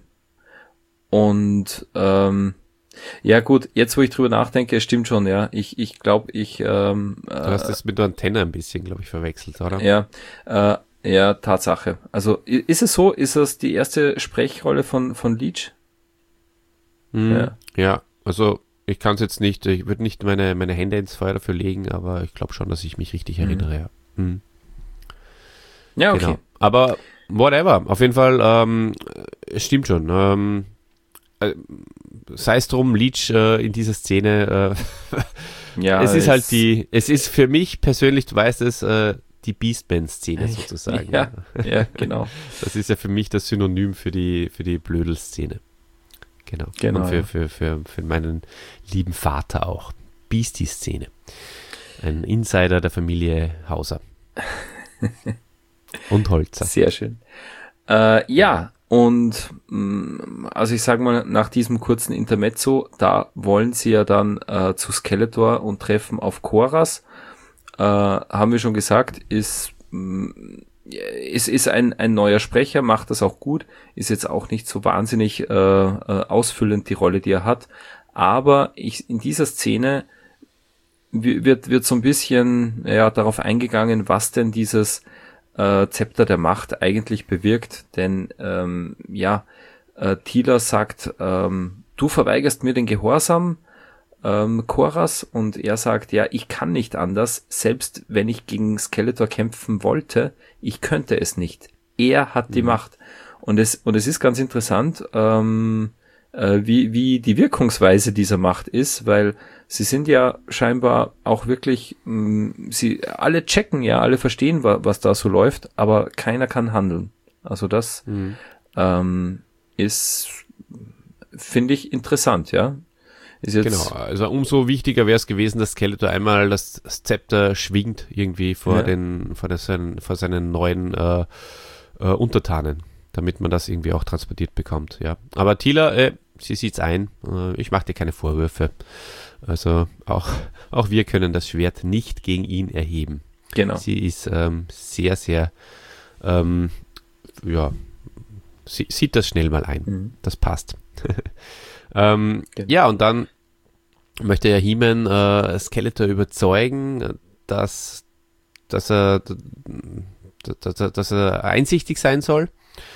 Und ähm, ja gut, jetzt wo ich drüber nachdenke, stimmt schon, ja. Ich, ich glaube, ich ähm, Du hast das mit der Antenne ein bisschen, glaube ich, verwechselt, oder? Ja, äh, ja, Tatsache. Also i- ist es so, ist das die erste Sprechrolle von, von Leech? Mhm. Ja. Ja, also ich kann es jetzt nicht, ich würde nicht meine, meine Hände ins Feuer dafür legen, aber ich glaube schon, dass ich mich richtig Mhm. erinnere, ja. Mhm. Ja, okay. Genau. Aber whatever, auf jeden Fall, ähm, es stimmt schon. Ähm, äh, sei es drum, Leech äh, in dieser Szene, äh, Ja, es ist halt die, es ist für mich persönlich, du weißt es, äh, die Beastman-Szene sozusagen. Ja, ja, genau. Das ist ja für mich das Synonym für die, für die Blödel-Szene. Genau. Genau, Und für, ja. für, für, für meinen lieben Vater auch. Beastie-Szene. Ein Insider der Familie Hauser. Und Holzer. Sehr schön. Äh, ja, und mh, also ich sage mal, nach diesem kurzen Intermezzo, da wollen sie ja dann äh, zu Skeletor und treffen auf Koras. Äh, haben wir schon gesagt, ist mh, ist, ist ein, ein neuer Sprecher, macht das auch gut, ist jetzt auch nicht so wahnsinnig äh, äh, ausfüllend die Rolle, die er hat, aber ich, in dieser Szene wi- wird, wird so ein bisschen ja, darauf eingegangen, was denn dieses äh, Zepter der Macht eigentlich bewirkt, denn ähm, ja, äh, Teela sagt, ähm, du verweigerst mir den Gehorsam, ähm, Koras, und er sagt, ja, ich kann nicht anders, selbst wenn ich gegen Skeletor kämpfen wollte, ich könnte es nicht. Er hat die Macht. Und es, und es ist ganz interessant, ähm, äh, wie, wie die Wirkungsweise dieser Macht ist, weil sie sind ja scheinbar auch wirklich, mh, sie alle checken, ja, alle verstehen, wa, was da so läuft, aber keiner kann handeln. Also das Mhm. ähm, ist, finde ich, interessant, ja. Ist jetzt, Genau, also umso wichtiger wäre es gewesen, dass Skeletor einmal das, das Zepter schwingt irgendwie vor Ja. den vor, des, seinen, vor seinen neuen äh, äh, Untertanen, damit man das irgendwie auch transportiert bekommt. Ja, aber Teela, äh, sie sieht's ein. Äh, ich mache dir keine Vorwürfe. Also auch auch wir können das Schwert nicht gegen ihn erheben. Genau. Sie ist ähm, sehr sehr ähm, ja sie, sieht das schnell mal ein. Mhm. Das passt. ähm, Genau. Ja, und dann möchte ja He-Man äh, Skeletor überzeugen, dass, dass, er, dass, er, dass er einsichtig sein soll.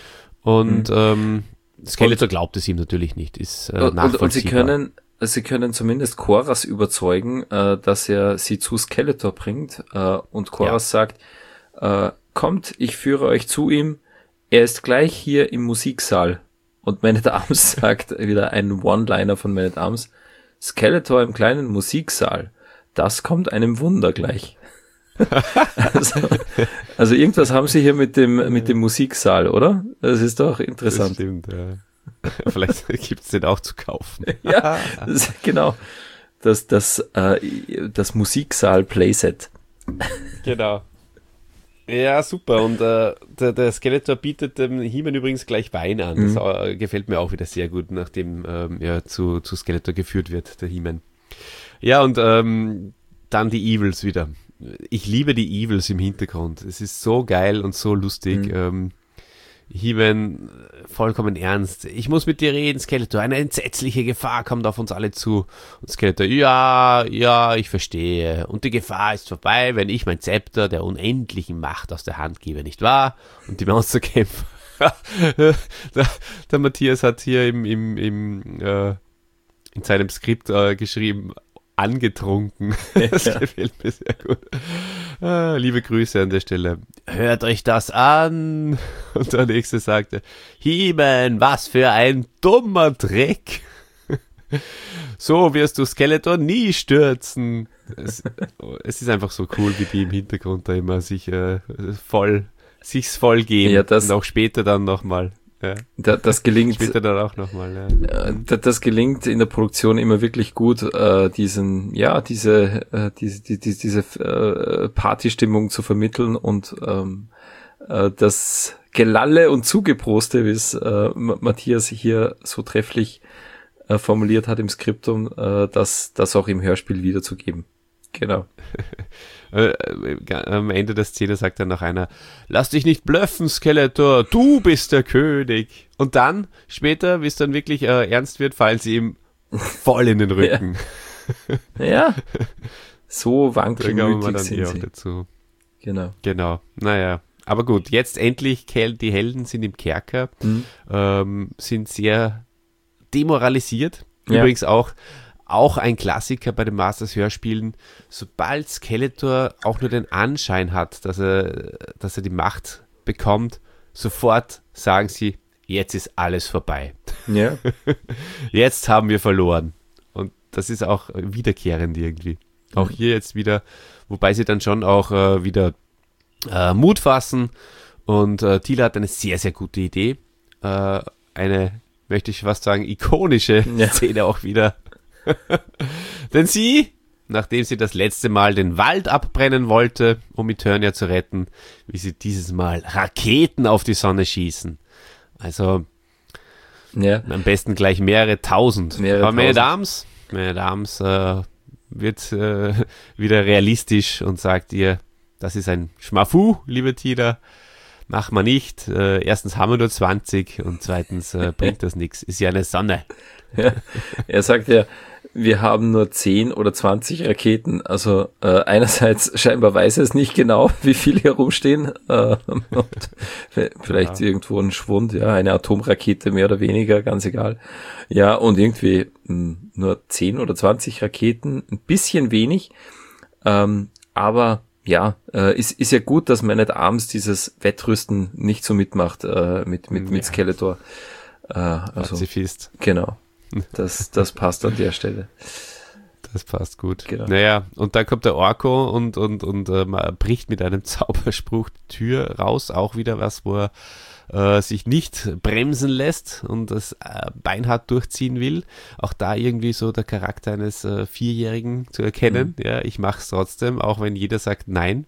Und Mhm. ähm, Skeletor glaubt es ihm natürlich nicht, ist äh, Und, und, nachvollziehbar. und sie können, sie können zumindest Koras überzeugen, äh, dass er sie zu Skeletor bringt, äh, und Koras sagt, äh, kommt, ich führe euch zu ihm, er ist gleich hier im Musiksaal. Und Man at Arms sagt wieder ein One-Liner von Man at Arms, Skeletor im kleinen Musiksaal, das kommt einem Wunder gleich. also, also irgendwas haben sie hier mit dem, mit dem Musiksaal, oder? Das ist doch Das interessant. stimmt, ja. Vielleicht gibt es den auch zu kaufen. Ja, das, genau. Das, das, äh, das Musiksaal-Playset. Genau. Ja, super. Und äh, der, der Skeletor bietet dem He-Man übrigens gleich Wein an. Das Mhm. äh, gefällt mir auch wieder sehr gut, nachdem ähm, er zu, zu Skeletor geführt wird, der He-Man. Ja, und ähm, dann die Evils wieder. Ich liebe die Evils im Hintergrund. Es ist so geil und so lustig. Mhm. Ähm, He-Man vollkommen ernst. Ich muss mit dir reden, Skeletor. Eine entsetzliche Gefahr kommt auf uns alle zu. Und Skeletor, ja, ja, ich verstehe. Und die Gefahr ist vorbei, wenn ich mein Zepter der unendlichen Macht aus der Hand gebe, nicht wahr? Und die Monsterkämpfer. der, der Matthias hat hier im, im, im, äh, in seinem Skript äh, geschrieben, angetrunken. Das ja. gefällt mir sehr gut. Ah, liebe Grüße an der Stelle. Hört euch das an. Und der nächste sagte, He-Man, was für ein dummer Dreck. So wirst du Skeletor nie stürzen. Es, es ist einfach so cool, wie die im Hintergrund da immer sich äh, voll, sich's voll geben. Ja, das, und auch später dann nochmal. Ja. Da, das gelingt später dann auch nochmal. Ja. Das, das gelingt in der Produktion immer wirklich gut, äh, diesen, ja, diese, äh, diese, die, die, diese äh, Partystimmung zu vermitteln und ähm, äh, das Gelalle und Zugeproste, wie es äh, Matthias hier so trefflich äh, formuliert hat im Skriptum, äh, das, das auch im Hörspiel wiederzugeben. Genau. Am Ende der Szene sagt dann noch einer, lass dich nicht bluffen, Skeletor, du bist der König. Und dann, später, wie es dann wirklich äh, ernst wird, fallen sie ihm voll in den Rücken. Ja, ja. So wankelmütig dann sind eh sie. Dazu. Genau. Genau, naja. Aber gut, jetzt endlich, die Helden sind im Kerker, mhm. ähm, sind sehr demoralisiert. Ja. Übrigens auch Auch ein Klassiker bei den Masters-Hörspielen, sobald Skeletor auch nur den Anschein hat, dass er, dass er die Macht bekommt, sofort sagen sie, jetzt ist alles vorbei. Ja. Jetzt haben wir verloren. Und das ist auch wiederkehrend irgendwie. Auch hier jetzt wieder, wobei sie dann schon auch äh, wieder äh, Mut fassen. Und äh, Teela hat eine sehr, sehr gute Idee. Äh, eine, möchte ich fast sagen, ikonische ja. Szene auch wieder. Denn sie, nachdem sie das letzte Mal den Wald abbrennen wollte, um Eternia zu retten, wie sie dieses Mal Raketen auf die Sonne schießen. Also ja. am besten gleich mehrere tausend. Mehrere Aber meine tausend. Dames, meine Dames, äh, wird äh, wieder realistisch und sagt ihr, das ist ein Schmafu, liebe Tida. Mach mal nicht. Äh, erstens haben wir nur zwanzig und zweitens äh, bringt das nichts. Ist ja eine Sonne. Ja. Er sagt ja, wir haben nur zehn oder zwanzig Raketen. Also äh, einerseits scheinbar weiß er es nicht genau, wie viele hier rumstehen. Äh, und vielleicht ja. irgendwo ein Schwund, ja, eine Atomrakete mehr oder weniger, ganz egal. Ja, und irgendwie mh, nur zehn oder zwanzig Raketen, ein bisschen wenig. Ähm, aber ja, äh, ist, ist ja gut, dass Man at Arms dieses Wettrüsten nicht so mitmacht äh, mit, mit, mit ja. Skeletor. Äh, also, Pazifist. Genau. Das, das passt an der Stelle. Das passt gut. Genau. Naja, und dann kommt der Orko und, und, und äh, bricht mit einem Zauberspruch die Tür raus. Auch wieder was, wo er äh, sich nicht bremsen lässt und das äh, beinhart durchziehen will. Auch da irgendwie so der Charakter eines äh, Vierjährigen zu erkennen. Mhm. Ja, ich mach's trotzdem, auch wenn jeder sagt nein.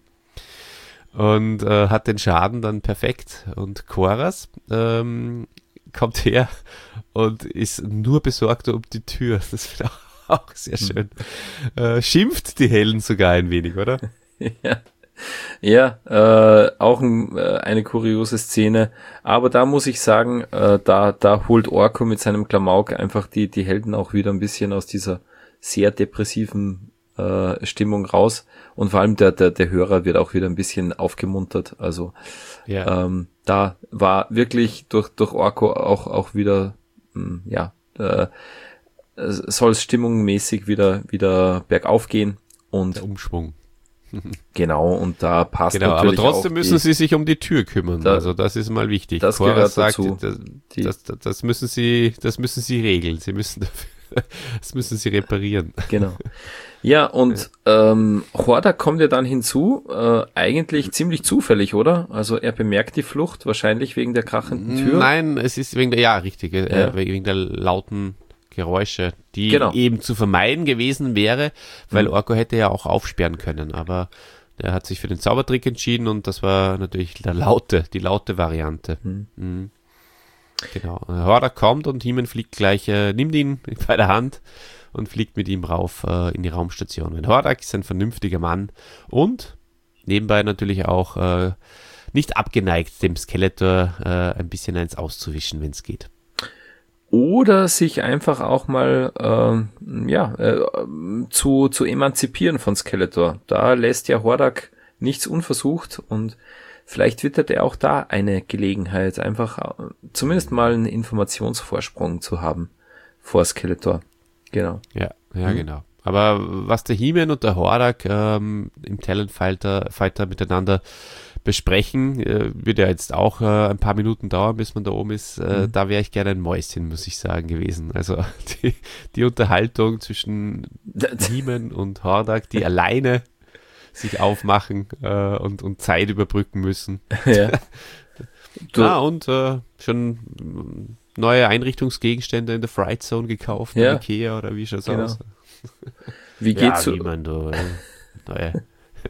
Und äh, hat den Schaden dann perfekt. Und Koras ähm, kommt her und ist nur besorgt um die Tür. Das wird auch, auch sehr schön. Mhm. Äh, schimpft die Helden sogar ein wenig, oder? Ja, ja äh, auch ein, äh, eine kuriose Szene. Aber da muss ich sagen, äh, da, da holt Orko mit seinem Klamauk einfach die, die Helden auch wieder ein bisschen aus dieser sehr depressiven äh, Stimmung raus. Und vor allem der, der, der Hörer wird auch wieder ein bisschen aufgemuntert. Also ja. ähm, da war wirklich durch, durch Orko auch, auch wieder, mh, ja, äh, soll es stimmungsmäßig wieder, wieder bergauf gehen. Und der Umschwung. Genau, und da passt genau, natürlich aber trotzdem auch müssen die, sie sich um die Tür kümmern. Da, also das ist mal wichtig. Das Cora gehört sagt, dazu. Das, die, das, das, das müssen sie, das müssen sie regeln. Sie müssen dafür, das müssen sie reparieren. Genau. Ja, und ähm, Hordak kommt ja dann hinzu, äh, eigentlich ziemlich zufällig, oder? Also er bemerkt die Flucht, wahrscheinlich wegen der krachenden Tür. Nein, es ist wegen der, ja, richtig, ja. Äh, wegen der lauten Geräusche, die genau. eben zu vermeiden gewesen wäre, weil mhm. Orko hätte ja auch aufsperren können, aber der hat sich für den Zaubertrick entschieden und das war natürlich der laute, die laute Variante. Mhm. Mhm. Genau. Hordak kommt und He-Man fliegt gleich, äh, nimmt ihn bei der Hand und fliegt mit ihm rauf äh, in die Raumstation. Weil Hordak ist ein vernünftiger Mann und nebenbei natürlich auch äh, nicht abgeneigt, dem Skeletor äh, ein bisschen eins auszuwischen, wenn es geht. Oder sich einfach auch mal äh, ja äh, zu zu emanzipieren von Skeletor. Da lässt ja Hordak nichts unversucht und vielleicht wittert er auch da eine Gelegenheit, einfach äh, zumindest mal einen Informationsvorsprung zu haben vor Skeletor. Genau. Ja, ja, Mhm. genau. Aber was der He-Man und der Hordak ähm, im Talent-Fighter Fighter miteinander besprechen, äh, wird ja jetzt auch äh, ein paar Minuten dauern, bis man da oben ist. Äh, Mhm. Da wäre ich gerne ein Mäuschen, muss ich sagen, gewesen. Also die, die Unterhaltung zwischen He-Man und Hordak, die alleine sich aufmachen äh, und, und Zeit überbrücken müssen. Ja. Du, Ah, und äh, schon mm, neue Einrichtungsgegenstände in der Fright Zone gekauft, Ja. in Ikea oder wie schaut's Genau. aus? wie geht's ja, so? wie man da, äh, neue.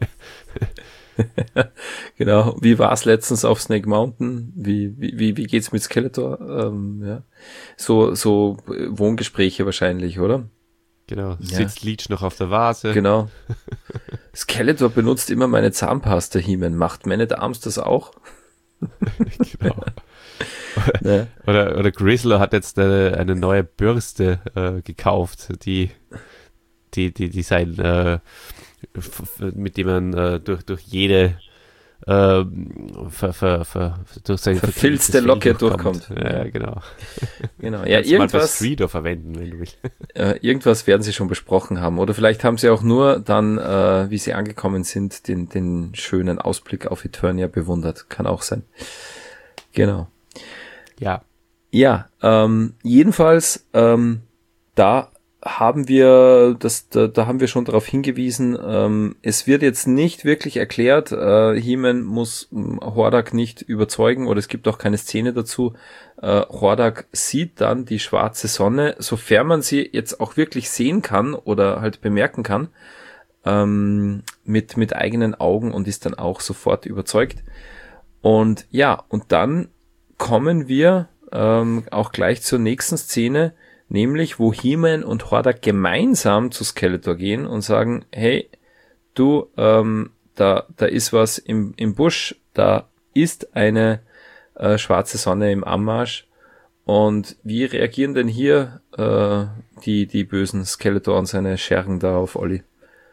Genau, wie war's letztens auf Snake Mountain? Wie, wie, wie, wie geht's mit Skeletor? Ähm, ja. So, so äh, Wohngespräche wahrscheinlich, oder? Genau, Ja. sitzt Leech noch auf der Vase. Genau. Skeletor benutzt immer meine Zahnpasta, He-Man. Macht Man at Arms das auch? Genau. Ne? Oder, oder Grizzler hat jetzt eine, eine neue Bürste äh, gekauft, die, die, die, die sein, äh, f- f- mit dem man äh, durch, durch jede äh, ver, ver, ver, durch sein Verfilzte verfilztes Locke Fell durchkommt. durchkommt. Ja, genau. Genau. Ja, Kannst du mal für irgendwas, Streeter verwenden, wenn du willst. äh, irgendwas werden sie schon besprochen haben. Oder vielleicht haben sie auch nur dann, äh, wie sie angekommen sind, den, den schönen Ausblick auf Eternia bewundert. Kann auch sein. Genau. Ja. Ja, ähm, jedenfalls, ähm, da haben wir, das, da, da haben wir schon darauf hingewiesen, ähm, es wird jetzt nicht wirklich erklärt, äh, He-Man muss ähm, Hordak nicht überzeugen oder es gibt auch keine Szene dazu. Äh, Hordak sieht dann die schwarze Sonne, sofern man sie jetzt auch wirklich sehen kann oder halt bemerken kann, ähm, mit, mit eigenen Augen und ist dann auch sofort überzeugt. Und ja, und dann kommen wir ähm, auch gleich zur nächsten Szene, nämlich wo He-Man und Hordak gemeinsam zu Skeletor gehen und sagen, hey, du, ähm, da, da ist was im, im Busch, da ist eine äh, schwarze Sonne im Anmarsch. Und wie reagieren denn hier äh, die, die bösen Skeletor und seine Schergen da auf Olli?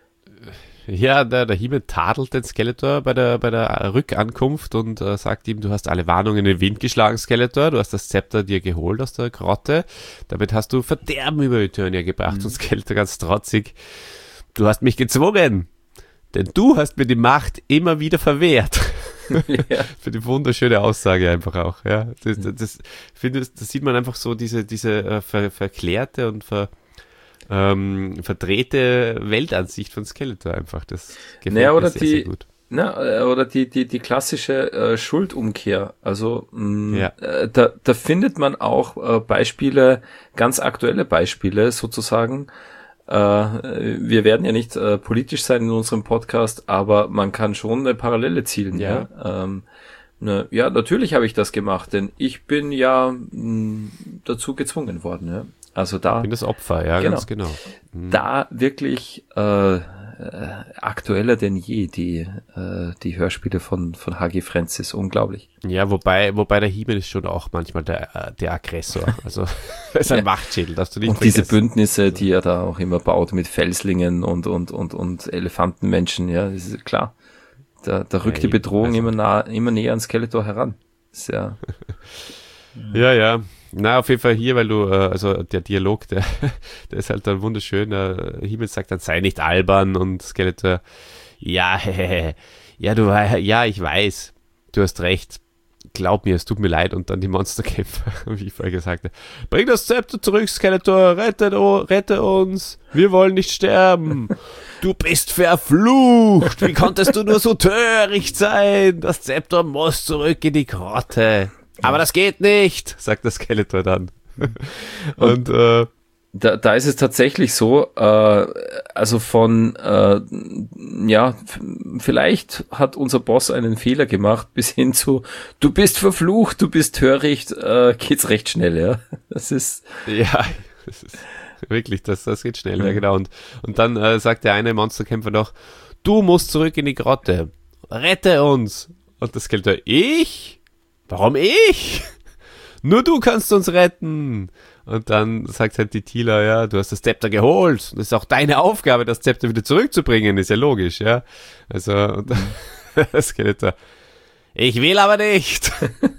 Ja, der, der He-Man tadelt den Skeletor bei der, bei der Rückankunft und äh, sagt ihm, du hast alle Warnungen in den Wind geschlagen, Skeletor, du hast das Zepter dir geholt aus der Grotte, damit hast du Verderben über Eternia gebracht. Mhm. Und Skeletor ganz trotzig, du hast mich gezwungen, denn du hast mir die Macht immer wieder verwehrt. Ja. Für die wunderschöne Aussage einfach auch, ja. Das, das, das, finde, das sieht man einfach so, diese, diese äh, ver, verklärte und ver, ähm, verdrehte Weltansicht von Skeletor einfach. Das gefällt Naja, oder mir sehr, die- sehr gut. Na, äh, oder die, die, die klassische äh, Schuldumkehr. Also mh, Ja. äh, da, da findet man auch äh, Beispiele, ganz aktuelle Beispiele sozusagen. Äh, wir werden ja nicht äh, politisch sein in unserem Podcast, aber man kann schon eine Parallele zielen. Ja, ja, ähm, ne, ja natürlich habe ich das gemacht, denn ich bin ja mh, dazu gezwungen worden. Ja. Also da, Ich bin das Opfer, ja, Genau. ganz genau. Mhm. da wirklich äh, äh, aktueller denn je die äh, die Hörspiele von von H G Francis, unglaublich. Ja, wobei, wobei der He-Man ist schon auch manchmal der, äh, der Aggressor. Also, er ist ein Ja. Machtschädel, darfst du nicht Und diese vergessen. Bündnisse, die er da auch immer baut mit Felslingen und und und und Elefantenmenschen, ja, das ist klar. Da, da rückt Ja, die eben. Bedrohung Also- immer nah, immer näher an Skeletor heran. Ist ja, Ja, ja. Na, auf jeden Fall hier, weil du, äh, also der Dialog, der, der ist halt dann wunderschön. Äh, He-Man sagt dann, sei nicht albern und Skeletor, ja, hehehe, ja, du, wei- ja, ich weiß, du hast recht. Glaub mir, es tut mir leid. Und dann die Monsterkämpfer, wie ich vorher gesagt habe. Bring das Zepter zurück, Skeletor, rette, rette uns. Wir wollen nicht sterben. Du bist verflucht. Wie konntest du nur so töricht sein? Das Zepter muss zurück in die Grotte. Aber das geht nicht, sagt der Skeletor dann. Und, äh, da, da ist es tatsächlich so, äh, also von, äh, ja, f- vielleicht hat unser Boss einen Fehler gemacht, bis hin zu, du bist verflucht, du bist töricht, äh, geht's recht schnell, ja. Das ist, ja, das ist wirklich, das, das geht schnell, ja, Ja. genau. Und, und dann äh, sagt der eine Monsterkämpfer noch, du musst zurück in die Grotte. Rette uns. Und das Skeletor, ich? Warum ich? Nur du kannst uns retten. Und dann sagt halt die Teela, ja, du hast das Zepter geholt. Das ist auch deine Aufgabe, das Zepter wieder zurückzubringen, ist ja logisch, ja. Also, und das Skeletor, ich will aber nicht.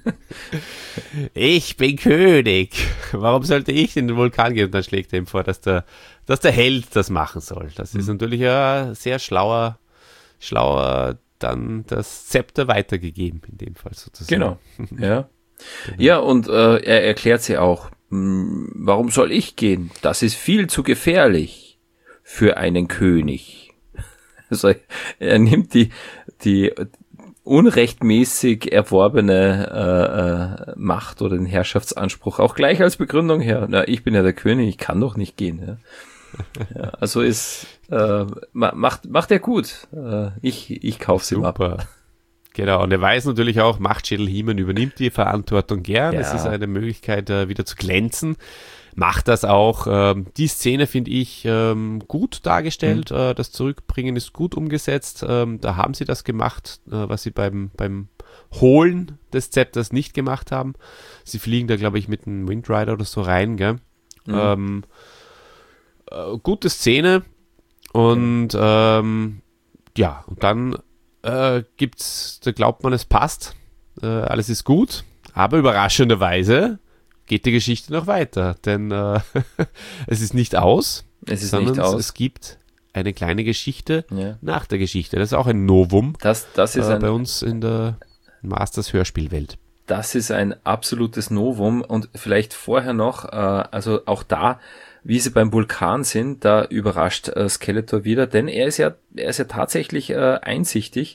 Ich bin König. Warum sollte ich in den Vulkan gehen? Und dann schlägt er ihm vor, dass der, dass der Held das machen soll. Das ist natürlich ja sehr schlauer, schlauer dann das Zepter weitergegeben, in dem Fall sozusagen. Genau, ja. Genau. Ja, und äh, er erklärt sie auch, mh, warum soll ich gehen? Das ist viel zu gefährlich für einen König. Also er nimmt die, die unrechtmäßig erworbene äh, äh, Macht oder den Herrschaftsanspruch auch gleich als Begründung her. Na, ich bin ja der König, ich kann doch nicht gehen. Ja. Ja, also ist äh, macht macht er gut. Äh, ich ich kauf's ihm ab. Genau, und er weiß natürlich auch, Machtschädel He-Man übernimmt die Verantwortung gern. Ja. Es ist eine Möglichkeit, äh, wieder zu glänzen. Macht das auch. Ähm, die Szene finde ich ähm, gut dargestellt. Mhm. Äh, das Zurückbringen ist gut umgesetzt. Ähm, da haben sie das gemacht, äh, was sie beim beim Holen des Zepters nicht gemacht haben. Sie fliegen da, glaube ich, mit einem Windrider oder so rein, gell? Mhm. Ähm, äh, gute Szene. Und ähm, ja, und dann äh, gibt's, da glaubt man, es passt. Äh, alles ist gut. Aber überraschenderweise geht die Geschichte noch weiter, denn äh, es ist nicht aus, es ist sondern nicht aus. Es gibt eine kleine Geschichte ja. nach der Geschichte. Das ist auch ein Novum das, das ist äh, ein, bei uns in der Masters Hörspielwelt. Das ist ein absolutes Novum und vielleicht vorher noch, äh, also auch da, wie sie beim Vulkan sind, da überrascht äh, Skeletor wieder, denn er ist ja, er ist ja tatsächlich äh, einsichtig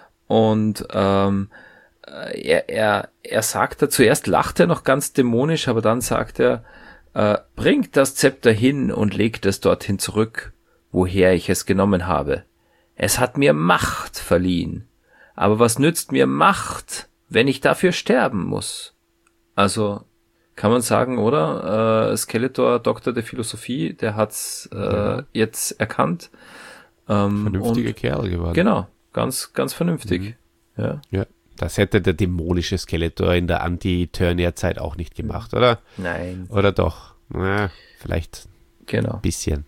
und ähm, Er, er, er sagt da, zuerst lacht er noch ganz dämonisch, aber dann sagt er, äh, bringt das Zepter hin und legt es dorthin zurück, woher ich es genommen habe. Es hat mir Macht verliehen. Aber was nützt mir Macht, wenn ich dafür sterben muss? Also, kann man sagen, oder? Äh, Skeletor, Doktor der Philosophie, der hat's äh, ja. jetzt erkannt. Ähm, Vernünftiger und, Kerl geworden. Genau, ganz, ganz vernünftig. Mhm. Ja. Ja. Das hätte der dämonische Skeletor in der Anti-Turnier-Zeit auch nicht gemacht, oder? Nein. Oder doch? Na, vielleicht genau. ein bisschen.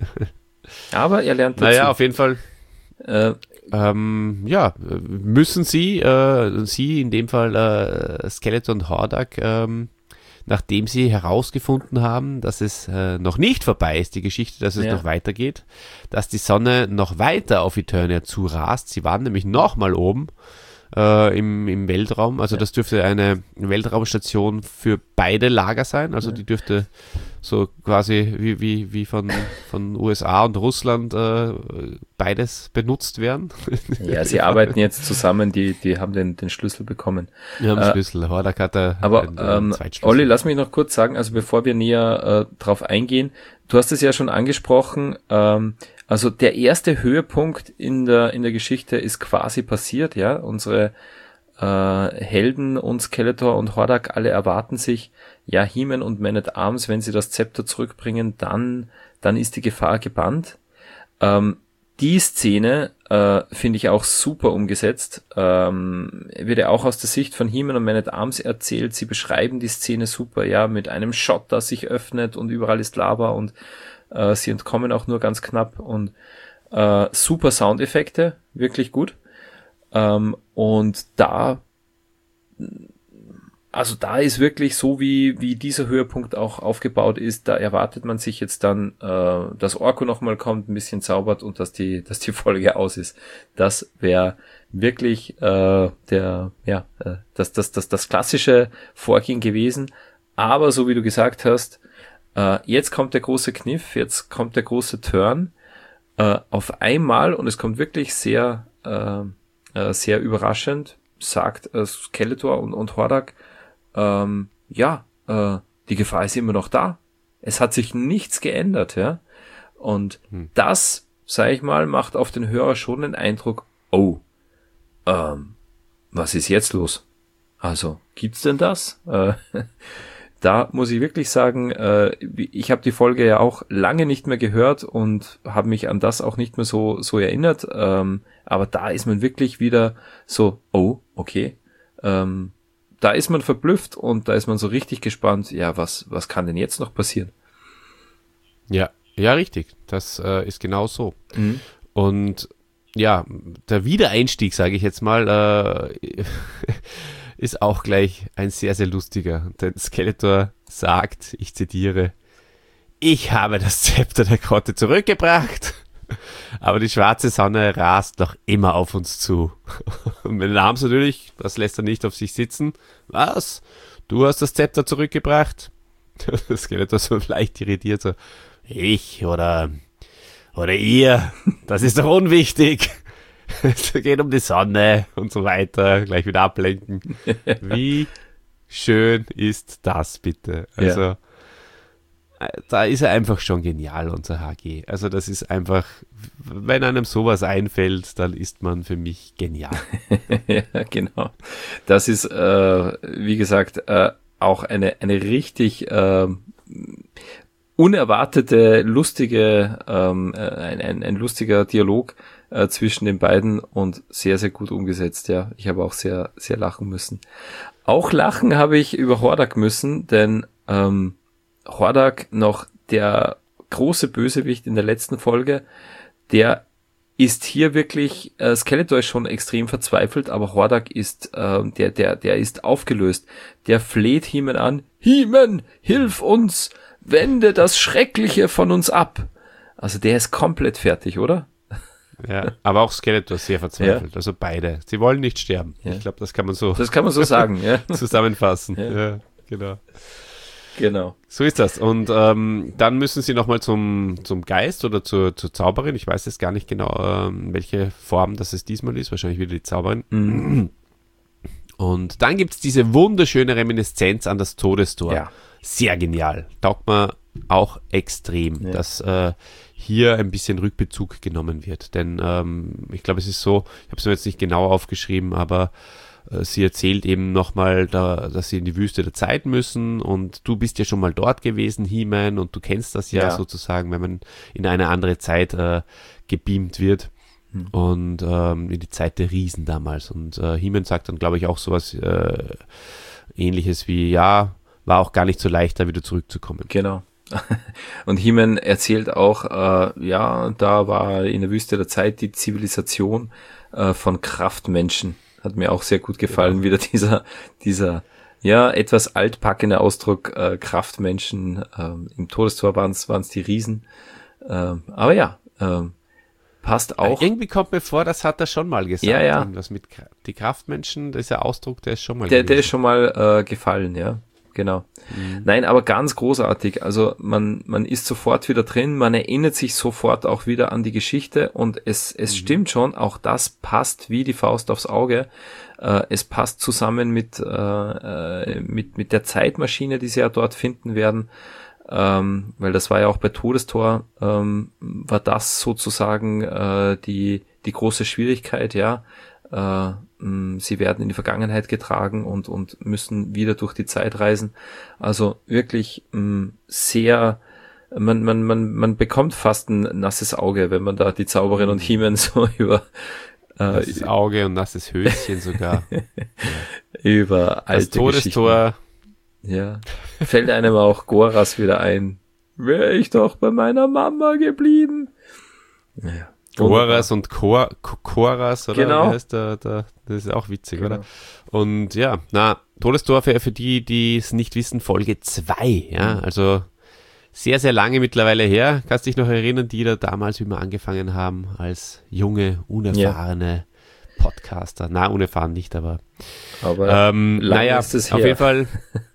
Aber er lernt dazu. Naja, auf jeden Fall. Äh, ähm, ja, müssen sie, äh, sie in dem Fall äh, Skeletor und Hordak, ähm, nachdem sie herausgefunden haben, dass es äh, noch nicht vorbei ist, die Geschichte, dass es ja. noch weitergeht, dass die Sonne noch weiter auf Eternia zurast. Sie waren nämlich nochmal oben. Äh, im, im Weltraum, also ja. das dürfte eine Weltraumstation für beide Lager sein, also ja. die dürfte so quasi wie, wie, wie von, von U S A und Russland äh, beides benutzt werden. Ja, sie arbeiten jetzt zusammen, die, die haben den, den Schlüssel bekommen. Wir haben äh, Schlüssel, Hordak hat er aber einen, einen ähm, Olli, lass mich noch kurz sagen, also bevor wir näher äh, drauf eingehen, du hast es ja schon angesprochen, ähm, also der erste Höhepunkt in der in der Geschichte ist quasi passiert, ja. Unsere äh, Helden und Skeletor und Hordak alle erwarten sich, ja, He-Man und Man at Arms, wenn sie das Zepter zurückbringen, dann dann ist die Gefahr gebannt. Ähm, die Szene äh, finde ich auch super umgesetzt. Ähm, wird ja auch aus der Sicht von He-Man und Man at Arms erzählt. Sie beschreiben die Szene super, ja, mit einem Shot, das sich öffnet und überall ist Lava und Uh, sie entkommen auch nur ganz knapp und uh, super Soundeffekte, wirklich gut. Um, und da, also da ist wirklich so, wie wie dieser Höhepunkt auch aufgebaut ist, da erwartet man sich jetzt dann, uh, dass Orko nochmal kommt, ein bisschen zaubert und dass die dass die Folge aus ist. Das wäre wirklich uh, der ja uh, das das das das klassische Vorgehen gewesen. Aber so wie du gesagt hast, Uh, jetzt kommt der große Kniff, jetzt kommt der große Turn uh, auf einmal und es kommt wirklich sehr uh, uh, sehr überraschend, sagt uh, Skeletor und, und Hordak, um, ja, uh, die Gefahr ist immer noch da. Es hat sich nichts geändert, ja. Und hm. das, sag ich mal, macht auf den Hörer schon den Eindruck, oh, ähm, was ist jetzt los? Also, gibt's denn das? Uh, Da muss ich wirklich sagen, äh, ich habe die Folge ja auch lange nicht mehr gehört und habe mich an das auch nicht mehr so so erinnert. Ähm, aber da ist man wirklich wieder so, oh, okay, ähm, da ist man verblüfft und da ist man so richtig gespannt, ja, was, was kann denn jetzt noch passieren? Ja, ja, richtig. Das äh, ist genau so. Mhm. Und ja, der Wiedereinstieg, sage ich jetzt mal, äh, ist auch gleich ein sehr, sehr lustiger. Denn Skeletor sagt, ich zitiere, ich habe das Zepter der Grotte zurückgebracht, aber die schwarze Sonne rast noch immer auf uns zu. Und mit den Arms natürlich, das lässt er nicht auf sich sitzen. Was? Du hast das Zepter zurückgebracht? Das Skeletor so leicht irritiert, so, ich oder, oder ihr, das ist doch unwichtig. Es geht um die Sonne und so weiter, gleich wieder ablenken. Wie schön ist das bitte? Also, ja. Da ist er einfach schon genial, unser H G. Also das ist einfach, wenn einem sowas einfällt, dann ist man für mich genial. Ja, genau. Das ist, äh, wie gesagt, äh, auch eine, eine richtig äh, unerwartete, lustige, ähm, ein, ein, ein lustiger Dialog äh, zwischen den beiden und sehr, sehr gut umgesetzt, ja. Ich habe auch sehr, sehr lachen müssen. Auch lachen habe ich über Hordak müssen, denn ähm, Hordak, noch der große Bösewicht in der letzten Folge, der ist hier wirklich, äh, Skeletor ist schon extrem verzweifelt, aber Hordak ist, äh, der, der, der ist aufgelöst. Der fleht He-Man an, He-Man, hilf uns, wende das Schreckliche von uns ab. Also der ist komplett fertig, oder? Ja, aber auch Skeletor sehr verzweifelt, ja. Also beide. Sie wollen nicht sterben. Ja. Ich glaube, das kann man so, das kann man so sagen, ja. zusammenfassen. Ja. Ja, genau. Genau. So ist das. Und ähm, dann müssen sie nochmal zum, zum Geist oder zur, zur Zauberin. Ich weiß jetzt gar nicht genau, ähm, welche Form das es diesmal ist. Wahrscheinlich wieder die Zauberin. Mhm. Und dann gibt's diese wunderschöne Reminiszenz an das Todestor. Ja. Sehr genial. Taugt mir auch extrem, Ja. dass äh, hier ein bisschen Rückbezug genommen wird. Denn ähm, ich glaube, es ist so, ich habe es mir jetzt nicht genau aufgeschrieben, aber sie erzählt eben nochmal, da, dass sie in die Wüste der Zeit müssen und du bist ja schon mal dort gewesen, He-Man, und du kennst das ja, ja. sozusagen, wenn man in eine andere Zeit äh, gebeamt wird hm. und ähm, in die Zeit der Riesen damals. Und äh, He-Man sagt dann, glaube ich, auch sowas äh, Ähnliches wie, ja, war auch gar nicht so leicht, da wieder zurückzukommen. Genau. Und He-Man erzählt auch, äh, ja, da war in der Wüste der Zeit die Zivilisation äh, von Kraftmenschen. Hat mir auch sehr gut gefallen, genau. Wieder dieser, dieser, ja, etwas altpackende Ausdruck, äh, Kraftmenschen. Ähm, im Todestor waren es die Riesen. Ähm, aber ja, ähm, passt auch. Ja, irgendwie kommt mir vor, das hat er schon mal gesagt. Ja, ja. Das mit die Kraftmenschen, dieser Ausdruck, der ist schon mal Der, der ist schon mal äh, gefallen, ja. Genau. Mhm. Nein, aber ganz großartig. Also man, man ist sofort wieder drin, man erinnert sich sofort auch wieder an die Geschichte und es, es mhm. stimmt schon, auch das passt wie die Faust aufs Auge. Äh, es passt zusammen mit, äh, mit, mit der Zeitmaschine, die sie ja dort finden werden. Ähm, weil das war ja auch bei Todestor, ähm, war das sozusagen äh, die, die große Schwierigkeit, ja. Äh, sie werden in die Vergangenheit getragen und, und müssen wieder durch die Zeit reisen. Also wirklich mh, sehr, man, man, man, man bekommt fast ein nasses Auge, wenn man da die Zauberin und He-Man so über äh, nasses Auge und nasses Höschen sogar. Ja. Über alte das Todestor. Ja. Fällt einem auch Goras wieder ein. Wäre ich doch bei meiner Mama geblieben. Ja. Goras und Kor, Koras, oder? Genau. Wie heißt der, der, das ist auch witzig, Genau. oder? Und ja, na, Todestor für, für die, die es nicht wissen, Folge zwei, ja, also sehr, sehr lange mittlerweile her. Kannst dich noch erinnern, die da damals, wie wir angefangen haben, als junge, unerfahrene ja. Podcaster. Na, unerfahren nicht, aber, aber ähm, naja, ist es auf her. jeden Fall.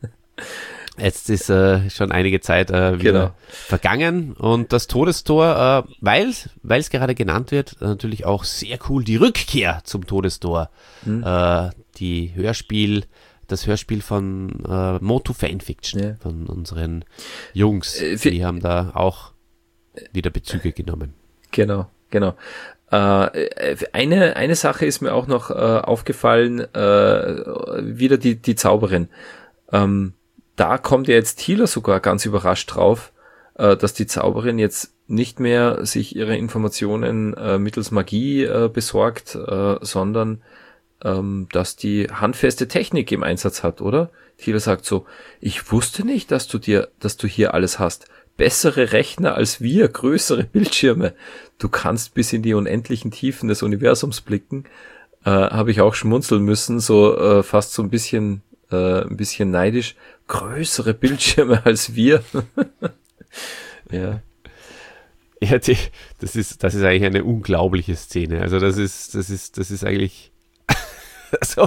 Jetzt ist äh, schon einige Zeit äh, wieder genau. vergangen und das Todestor, äh, weil es gerade genannt wird, natürlich auch sehr cool, die Rückkehr zum Todestor. Hm. Äh, die Hörspiel, das Hörspiel von äh, Motu Fanfiction, ja. von unseren Jungs, äh, die haben da auch wieder Bezüge genommen. Genau, genau. Äh, eine, eine Sache ist mir auch noch äh, aufgefallen, äh, wieder die, die Zauberin. Ähm, Da kommt ja jetzt Teela sogar ganz überrascht drauf, äh, dass die Zauberin jetzt nicht mehr sich ihre Informationen äh, mittels Magie äh, besorgt, äh, sondern ähm, dass die handfeste Technik im Einsatz hat, oder? Tilo sagt so, ich wusste nicht, dass du dir, dass du hier alles hast. Bessere Rechner als wir, größere Bildschirme. Du kannst bis in die unendlichen Tiefen des Universums blicken. Äh, habe ich auch schmunzeln müssen, so äh, fast so ein bisschen, äh, ein bisschen neidisch. Größere Bildschirme als wir. Ja. Ja, die, das ist, das ist eigentlich eine unglaubliche Szene. Also das ist, das ist, das ist eigentlich so,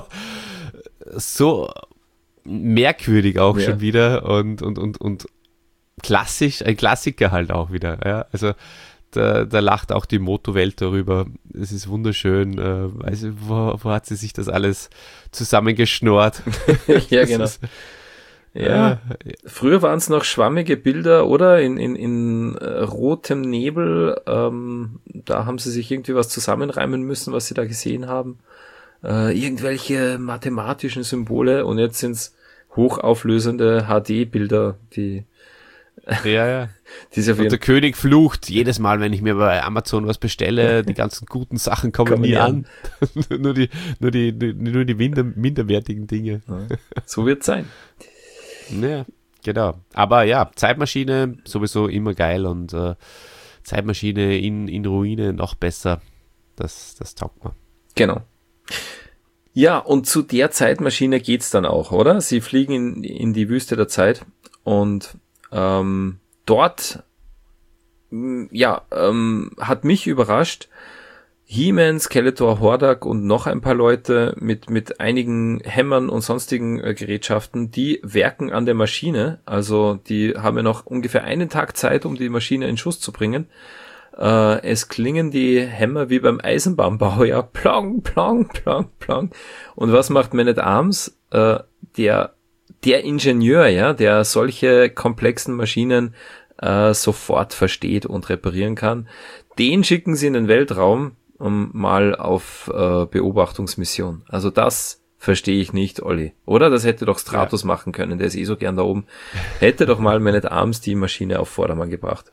so merkwürdig auch Ja. schon wieder und, und, und, und klassisch, ein Klassiker halt auch wieder. Ja, also da, da lacht auch die Moto-Welt darüber. Es ist wunderschön. Äh, weiß ich, wo, wo hat sie sich das alles zusammengeschnurrt? Ja, Das genau. ist- Ja, früher waren es noch schwammige Bilder, oder? In, in, in äh, rotem Nebel. Ähm, da haben sie sich irgendwie was zusammenreimen müssen, was sie da gesehen haben. Äh, irgendwelche mathematischen Symbole und jetzt sind's hochauflösende H D-Bilder, die, Ja, ja. die sie auf Und jeden der König flucht jedes Mal, wenn ich mir bei Amazon was bestelle, die ganzen guten Sachen kommen Kommen nie nie an. nur die, nur die, nur die minder, minderwertigen Dinge. Ja, so wird's sein. Ja, genau. Aber ja, Zeitmaschine sowieso immer geil und äh, Zeitmaschine in, in Ruine noch besser. Das, das taugt mir. Genau. Ja, und zu der Zeitmaschine geht's dann auch, oder? Sie fliegen in, in die Wüste der Zeit und ähm, dort, mh, ja, ähm, hat mich überrascht, He-Man, Skeletor, Hordak und noch ein paar Leute mit mit einigen Hämmern und sonstigen äh, Gerätschaften, die werken an der Maschine. Also die haben ja noch ungefähr einen Tag Zeit, um die Maschine in Schuss zu bringen. Äh, es klingen die Hämmer wie beim Eisenbahnbau, ja, plong, plong, plong, plong. Und was macht Man at Arms? Äh, der der Ingenieur, ja, der solche komplexen Maschinen äh, sofort versteht und reparieren kann, den schicken sie in den Weltraum, um mal auf äh, Beobachtungsmission. Also das verstehe ich nicht, Olli. Oder? Das hätte doch Stratos Ja. machen können, der ist eh so gern da oben. Hätte doch mal Man at Arms die Maschine auf Vordermann gebracht.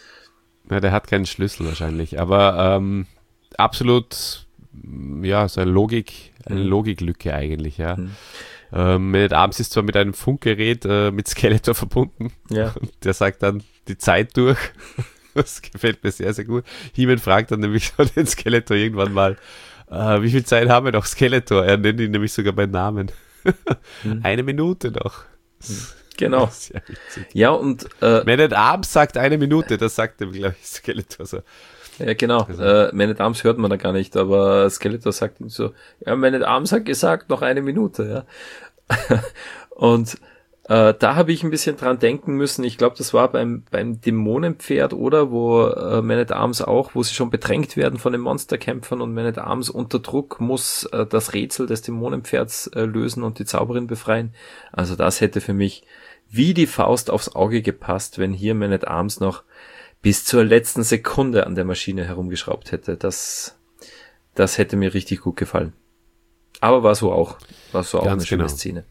Ja, der hat keinen Schlüssel wahrscheinlich, aber ähm, absolut, mm, ja, so eine Logik, eine Mhm. Logiklücke eigentlich, ja. Mhm. Ähm, Man at Arms ist zwar mit einem Funkgerät äh, mit Skeletor verbunden, Ja. und der sagt dann die Zeit durch. Das gefällt mir sehr, sehr gut. He-Man fragt dann nämlich so den Skeletor irgendwann mal, äh, wie viel Zeit haben wir noch, Skeletor? Er nennt ihn nämlich sogar beim Namen. Mhm. Eine Minute noch. Genau. Sehr witzig. Ja, und äh, Man at Arms sagt eine Minute, das sagt ihm, glaube ich, Skeletor so. ja, genau. Also- Äh, Man at Arms hört man da gar nicht, aber Skeletor sagt ihm so, ja, Man at Arms hat gesagt, noch eine Minute, ja. Und äh, da habe ich ein bisschen dran denken müssen. Ich glaube, das war beim beim Dämonenpferd, oder? Wo äh, Man at Arms auch, wo sie schon bedrängt werden von den Monsterkämpfern und Man at Arms unter Druck muss äh, das Rätsel des Dämonenpferds äh, lösen und die Zauberin befreien. Also das hätte für mich wie die Faust aufs Auge gepasst, wenn hier Man at Arms noch bis zur letzten Sekunde an der Maschine herumgeschraubt hätte. Das, das hätte mir richtig gut gefallen. Aber war so auch, war so auch Ganz eine schöne genau. Szene.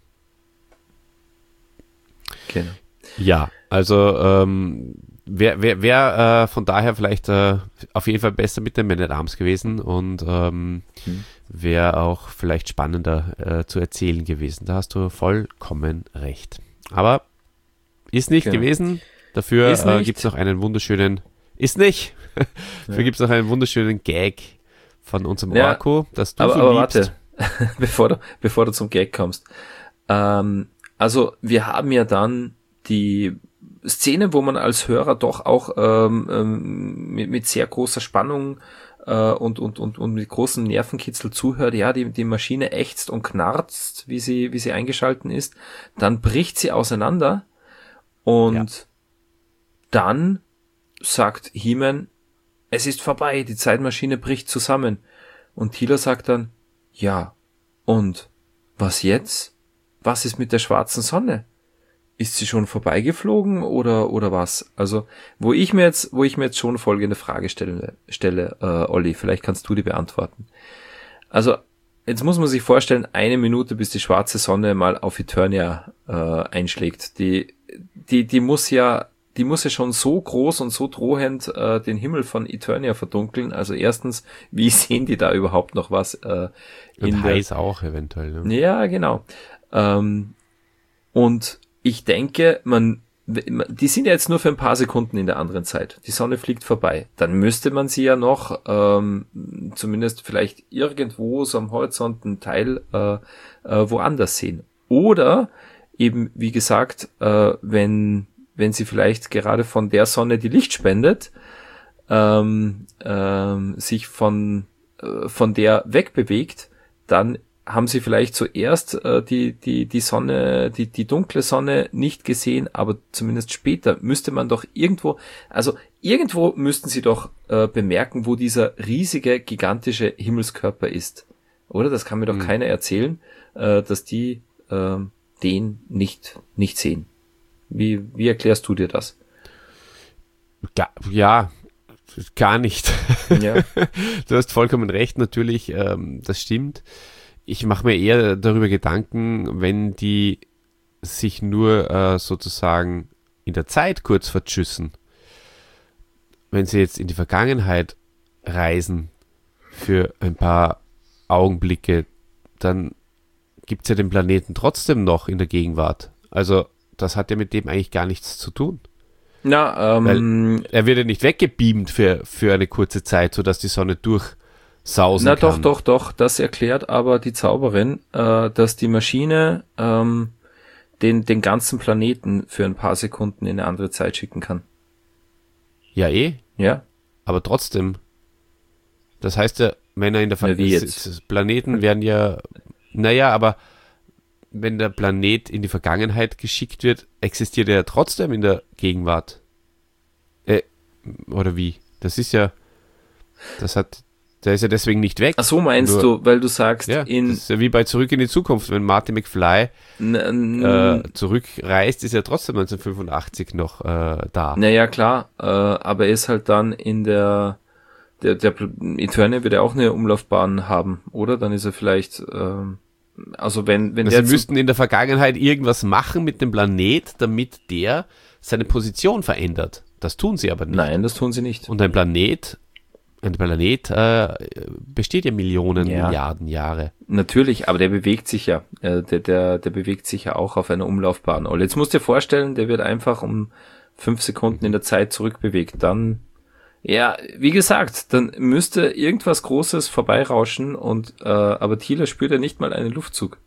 Genau. Ja, also ähm, wäre wär, wär, äh, von daher vielleicht äh, auf jeden Fall besser mit den Man at Arms gewesen und ähm, Mhm. wäre auch vielleicht spannender äh, zu erzählen gewesen. Da hast du vollkommen recht. Aber ist nicht Genau. gewesen. Dafür Ist äh, nicht. gibt es noch einen wunderschönen, ist nicht. Dafür Ja. gibt es noch einen wunderschönen Gag von unserem Ja, Orko, das du Aber, so aber liebst. warte, bevor du, bevor du zum Gag kommst. Ähm, also wir haben ja dann die Szene, wo man als Hörer doch auch ähm, ähm, mit, mit sehr großer Spannung äh, und, und, und, und mit großem Nervenkitzel zuhört. Ja, die, die Maschine ächzt und knarzt, wie sie, wie sie eingeschalten ist. Dann bricht sie auseinander und Ja. dann sagt He-Man, es ist vorbei, die Zeitmaschine bricht zusammen. Und Tila sagt dann, ja, und was jetzt? Was ist mit der schwarzen Sonne? Ist sie schon vorbeigeflogen oder oder was? Also, wo ich mir jetzt, wo ich mir jetzt schon folgende Frage stelle, stelle äh, Olli, vielleicht kannst du die beantworten. Also, jetzt muss man sich vorstellen, eine Minute, bis die schwarze Sonne mal auf Eternia äh, einschlägt. Die die die muss ja die muss ja schon so groß und so drohend äh, den Himmel von Eternia verdunkeln. Also erstens, wie sehen die da überhaupt noch was? Äh, in und der, heiß auch eventuell. Ne? Ja, genau. Ähm, und ich denke, man, die sind ja jetzt nur für ein paar Sekunden in der anderen Zeit. Die Sonne fliegt vorbei. Dann müsste man sie ja noch, ähm, zumindest vielleicht irgendwo so am Horizont einen Teil äh, äh, woanders sehen. Oder eben, wie gesagt, äh, wenn wenn sie vielleicht gerade von der Sonne, die Licht spendet, ähm, ähm, sich von äh, von der wegbewegt, dann haben sie vielleicht zuerst äh, die die die Sonne, die die dunkle Sonne nicht gesehen, aber zumindest später müsste man doch irgendwo, also irgendwo müssten sie doch äh, bemerken, wo dieser riesige, gigantische Himmelskörper ist. Oder? Das kann mir doch mhm. keiner erzählen, äh, dass die äh, den nicht nicht sehen. Wie wie erklärst du dir das? Ja, ja gar nicht. Ja. Du hast vollkommen recht, natürlich, ähm, das stimmt. Ich mache mir eher darüber Gedanken, wenn die sich nur äh, sozusagen in der Zeit kurz verschüssen. Wenn sie jetzt in die Vergangenheit reisen für ein paar Augenblicke, dann gibt es ja den Planeten trotzdem noch in der Gegenwart. Also das hat ja mit dem eigentlich gar nichts zu tun. Na, ähm, Weil er wird ja nicht weggebeamt für, für eine kurze Zeit, sodass die Sonne durchsausen Na kann. doch, doch, doch, das erklärt aber die Zauberin, äh, dass die Maschine ähm, den, den ganzen Planeten für ein paar Sekunden in eine andere Zeit schicken kann. Ja, eh. Ja. Aber trotzdem. Das heißt ja, wenn er in der Na, wie jetzt? Planeten werden ja, naja, aber wenn der Planet in die Vergangenheit geschickt wird, existiert er ja trotzdem in der Gegenwart. Äh, oder wie? Das ist ja, das hat, der ist ja deswegen nicht weg. Ach so meinst Nur, du, weil du sagst, ja, in... das ist ja wie bei Zurück in die Zukunft. Wenn Marty McFly n- äh, zurückreist, ist er trotzdem neunzehnhundertfünfundachtzig noch äh, da. Naja, klar, äh, aber er ist halt dann in der, der, der Eternia wird ja auch eine Umlaufbahn haben, oder? Dann ist er vielleicht, ähm, also wenn, wenn Also der... sie müssten in der Vergangenheit irgendwas machen mit dem Planet, damit der seine Position verändert. Das tun sie aber nicht. Nein, das tun sie nicht. Und ein Planet, ein Planet äh, besteht ja Millionen, Ja. Milliarden Jahre. Natürlich, aber der bewegt sich ja. Äh, der, der, der bewegt sich ja auch auf einer Umlaufbahn. Und jetzt musst du dir vorstellen, der wird einfach um fünf Sekunden in der Zeit zurückbewegt. Dann, ja, wie gesagt, dann müsste irgendwas Großes vorbeirauschen und äh, aber Thiele spürt ja nicht mal einen Luftzug.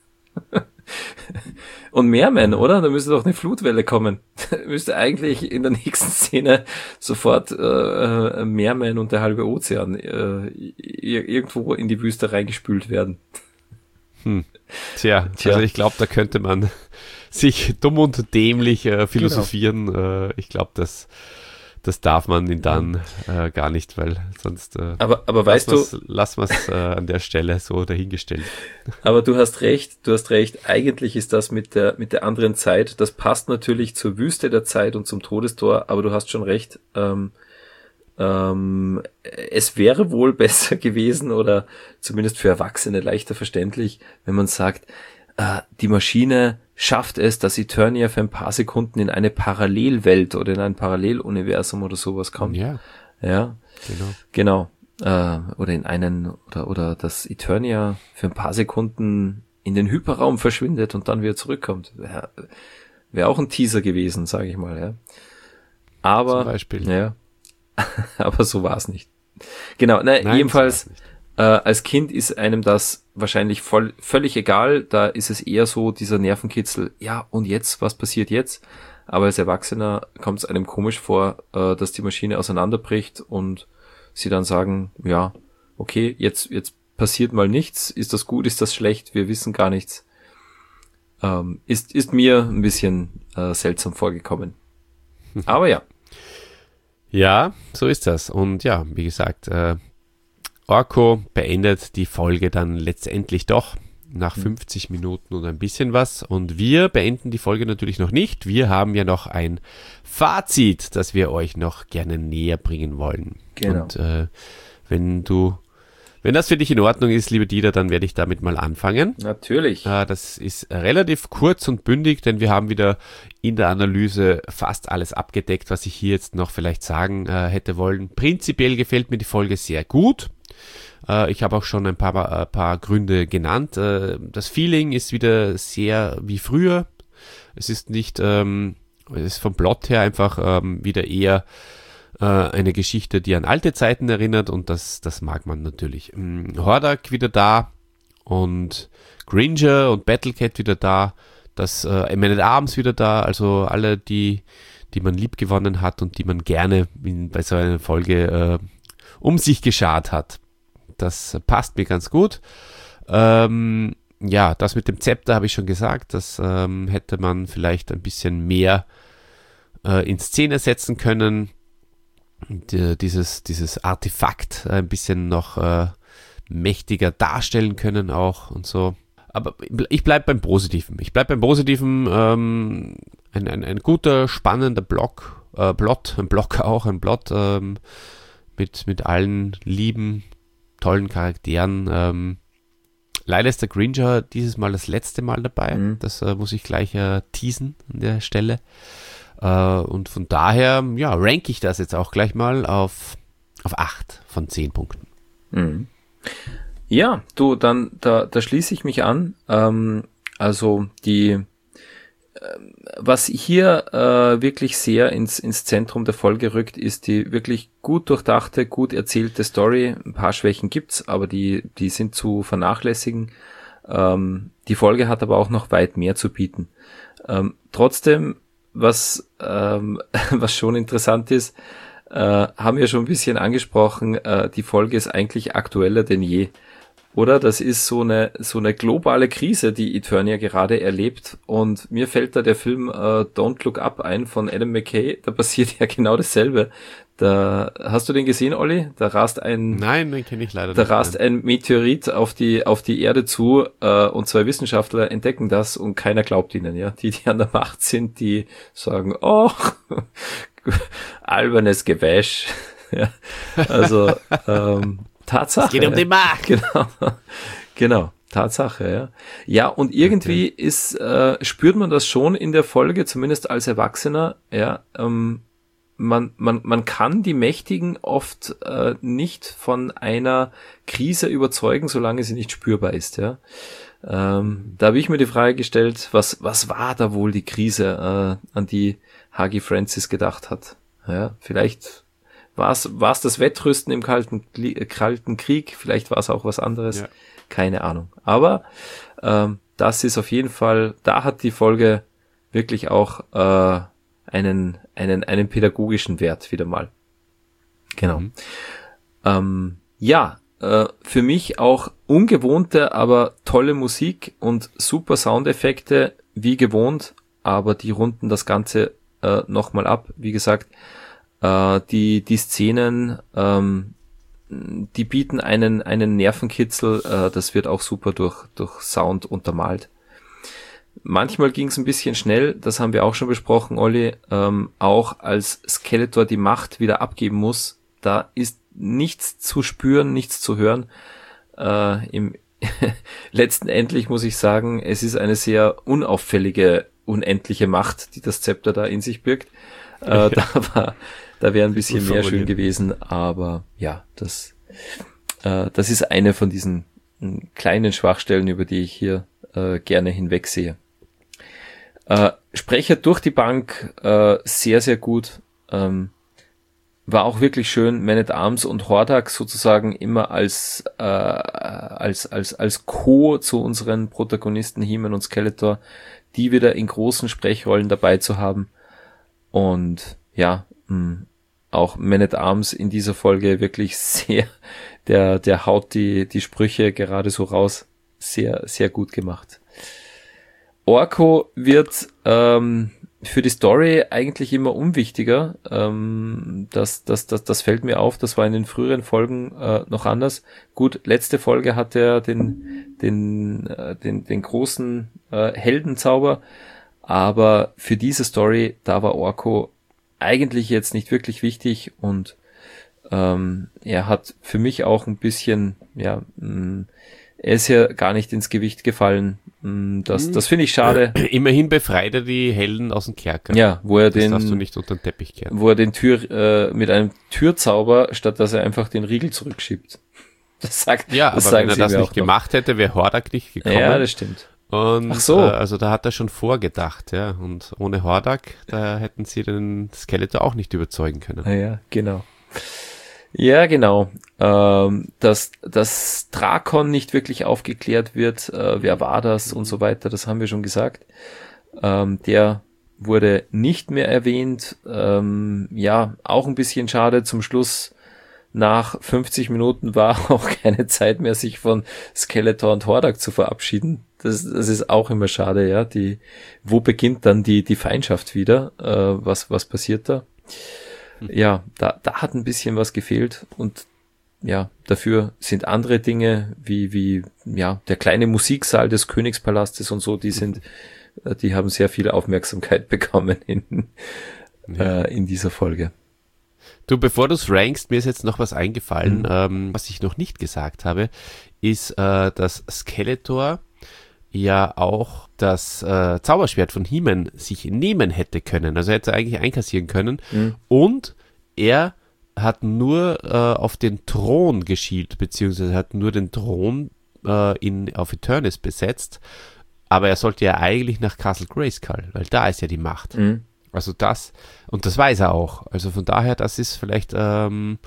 Und Meerman, oder? Da müsste doch eine Flutwelle kommen. Da müsste eigentlich in der nächsten Szene sofort äh, Meerman und der halbe Ozean äh, irgendwo in die Wüste reingespült werden. Hm. Tja, Tja. also ich glaube, da könnte man sich dumm und dämlich äh, philosophieren. Äh, ich glaube, das, das darf man ihn dann äh, gar nicht, weil sonst äh, Aber, aber weißt du, lassen wir es äh, an der Stelle so dahingestellt. aber du hast recht, du hast recht, eigentlich ist das mit der, mit der anderen Zeit, das passt natürlich zur Wüste der Zeit und zum Todestor, aber du hast schon recht, ähm, ähm, es wäre wohl besser gewesen oder zumindest für Erwachsene leichter verständlich, wenn man sagt, äh, die Maschine schafft es, dass Eternia für ein paar Sekunden in eine Parallelwelt oder in ein Paralleluniversum oder sowas kommt. Ja, Ja, genau. genau. Äh, oder in einen, oder, oder dass Eternia für ein paar Sekunden in den Hyperraum verschwindet und dann wieder zurückkommt. Wäre wär auch ein Teaser gewesen, sage ich mal, ja. Aber, Zum Beispiel. ja, aber so war es nicht. Genau, na, Nein, jedenfalls, so war's nicht. äh, als Kind ist einem das wahrscheinlich voll, völlig egal, da ist es eher so dieser Nervenkitzel, ja, und jetzt, was passiert jetzt? Aber als Erwachsener kommt es einem komisch vor, äh, dass die Maschine auseinanderbricht und sie dann sagen, ja, okay, jetzt, jetzt passiert mal nichts, ist das gut, ist das schlecht, wir wissen gar nichts. Ähm, ist, ist mir ein bisschen äh, seltsam vorgekommen. Aber ja. Ja, so ist das. Und ja, wie gesagt, äh, Orko beendet die Folge dann letztendlich doch nach fünfzig Minuten und ein bisschen was. Und wir beenden die Folge natürlich noch nicht. Wir haben ja noch ein Fazit, das wir euch noch gerne näher bringen wollen. Genau. Und äh, wenn du, Wenn das für dich in Ordnung ist, liebe Dieter, dann werde ich damit mal anfangen. Natürlich. Äh, das ist relativ kurz und bündig, denn wir haben wieder in der Analyse fast alles abgedeckt, was ich hier jetzt noch vielleicht sagen äh, hätte wollen. Prinzipiell gefällt mir die Folge sehr gut. Äh, ich habe auch schon ein paar, ein paar Gründe genannt. Äh, das Feeling ist wieder sehr wie früher. Es ist nicht, ähm, es ist vom Plot her einfach ähm, wieder eher eine Geschichte, die an alte Zeiten erinnert, und das, das mag man natürlich. Hordak wieder da und Gringer und Battlecat wieder da, das äh, Man at Arms wieder da, also alle, die, die man lieb gewonnen hat und die man gerne in, bei so einer Folge äh, um sich geschart hat. Das passt mir ganz gut. Ähm, ja, das mit dem Zepter habe ich schon gesagt, das ähm, hätte man vielleicht ein bisschen mehr äh, in Szene setzen können. Die, dieses, dieses Artefakt ein bisschen noch äh, mächtiger darstellen können auch und so. Aber ich bleib beim Positiven. Ich bleib beim Positiven. Ähm, ein, ein, ein guter, spannender Block, äh, Plot, ein Block auch, ein Plot ähm, mit, mit allen lieben, tollen Charakteren. Ähm, leider ist der Gringer dieses Mal das letzte Mal dabei. Mhm. Das äh, muss ich gleich äh, teasen an der Stelle. Uh, und von daher, ja, ranke ich das jetzt auch gleich mal auf, auf acht von zehn Punkten. Mhm. Ja, du, dann, da, da schließe ich mich an. Ähm, also, die, äh, was hier äh, wirklich sehr ins, ins Zentrum der Folge rückt, ist die wirklich gut durchdachte, gut erzählte Story. Ein paar Schwächen gibt's, aber die, die sind zu vernachlässigen. Ähm, die Folge hat aber auch noch weit mehr zu bieten. Ähm, trotzdem, Was, ähm, was schon interessant ist, äh, haben wir schon ein bisschen angesprochen, äh, die Folge ist eigentlich aktueller denn je. Oder? Das ist so eine, so eine globale Krise, die Eternia gerade erlebt. Und mir fällt da der Film äh, Don't Look Up ein von Adam McKay. Da passiert ja genau dasselbe. Da, hast du den gesehen, Olli? Da rast ein, Nein, den kenne ich leider da nicht. rast Nein. ein Meteorit auf die, auf die Erde zu, äh, und zwei Wissenschaftler entdecken das und keiner glaubt ihnen, ja. Die, die an der Macht sind, die sagen, oh, albernes Gewäsch. Ja. Also, ähm, Tatsache. Es geht um die Macht. Genau. Genau. Tatsache, ja. Ja, und irgendwie okay. ist, äh, spürt man das schon in der Folge, zumindest als Erwachsener, ja, ähm, Man, man, man kann die Mächtigen oft äh, nicht von einer Krise überzeugen, solange sie nicht spürbar ist. Ja, ähm, da habe ich mir die Frage gestellt, was, was war da wohl die Krise, äh, an die Hagi Francis gedacht hat? Ja, vielleicht war es, war es das Wettrüsten im kalten, kalten Krieg, vielleicht war es auch was anderes, ja. Keine Ahnung. Aber ähm, das ist auf jeden Fall, da hat die Folge wirklich auch äh, einen, einen, einen pädagogischen Wert wieder mal. Genau. Mhm. Ähm, ja, äh, für mich auch ungewohnte, aber tolle Musik und super Soundeffekte, wie gewohnt, aber die runden das Ganze äh, nochmal ab. Wie gesagt, äh, die, die Szenen, ähm, die bieten einen, einen Nervenkitzel, äh, das wird auch super durch, durch Sound untermalt. Manchmal ging es ein bisschen schnell, das haben wir auch schon besprochen, Olli, ähm, auch als Skeletor die Macht wieder abgeben muss, da ist nichts zu spüren, nichts zu hören. Äh, im letztendlich muss ich sagen, es ist eine sehr unauffällige, unendliche Macht, die das Zepter da in sich birgt. Äh, da war, da wäre ein bisschen mehr schön gewesen, aber ja, das, äh, das ist eine von diesen äh, kleinen Schwachstellen, über die ich hier äh, gerne hinwegsehe. Äh, Sprecher durch die Bank, äh, sehr, sehr gut. Ähm, war auch wirklich schön, Man at Arms und Hordak sozusagen immer als äh, als als als Co zu unseren Protagonisten He-Man und Skeletor, die wieder in großen Sprechrollen dabei zu haben. Und ja, mh, auch Man at Arms in dieser Folge wirklich sehr, der der haut die die Sprüche gerade so raus, sehr sehr gut gemacht. Orko wird ähm, für die Story eigentlich immer unwichtiger. Ähm, das, das, das, das fällt mir auf. Das war in den früheren Folgen äh, noch anders. Gut, letzte Folge hat er den, den, äh, den, den großen äh, Heldenzauber. Aber für diese Story, da war Orko eigentlich jetzt nicht wirklich wichtig. Und Ähm, er hat für mich auch ein bisschen, ja, mh, er ist ja gar nicht ins Gewicht gefallen. Mh, das, das finde ich schade. Immerhin befreit er die Helden aus dem Kerker. Ja, wo er das den, darfst du nicht unter den Teppich kehren. wo er den Tür, äh, mit einem Türzauber, statt dass er einfach den Riegel zurückschiebt. Das sagt, Ja, das aber wenn sagen er sie das mir nicht auch noch. gemacht hätte, wäre Hordak nicht gekommen. Ja, das stimmt. Und, Ach so. Äh, also da hat er schon vorgedacht, ja. Und ohne Hordak, da hätten sie den Skeletor auch nicht überzeugen können. Ah ja, genau. Ja, genau. Ähm, dass, dass Drakon nicht wirklich aufgeklärt wird, äh, wer war das und so weiter, das haben wir schon gesagt. Ähm, der wurde nicht mehr erwähnt. Ähm, ja, auch ein bisschen schade. Zum Schluss, nach fünfzig Minuten, war auch keine Zeit mehr, sich von Skeletor und Hordak zu verabschieden. Das, das ist auch immer schade, ja. Die, wo beginnt dann die, die Feindschaft wieder? Äh, was, was passiert da? Ja, da, da hat ein bisschen was gefehlt und ja, dafür sind andere Dinge wie, wie, ja, der kleine Musiksaal des Königspalastes und so, die sind, die haben sehr viel Aufmerksamkeit bekommen in, Ja. äh, in dieser Folge. Du, bevor du es rankst, mir ist jetzt noch was eingefallen, Mhm. ähm, was ich noch nicht gesagt habe, ist, äh, dass Skeletor ja auch das äh, Zauberschwert von He-Man sich nehmen hätte können. Also er hätte eigentlich einkassieren können. Mhm. Und er hat nur äh, auf den Thron geschielt, beziehungsweise hat nur den Thron äh, in, auf Eternis besetzt. Aber er sollte ja eigentlich nach Castle Grayskull, weil da ist ja die Macht. Mhm. Also das, und das weiß er auch. Also von daher, das ist vielleicht ähm,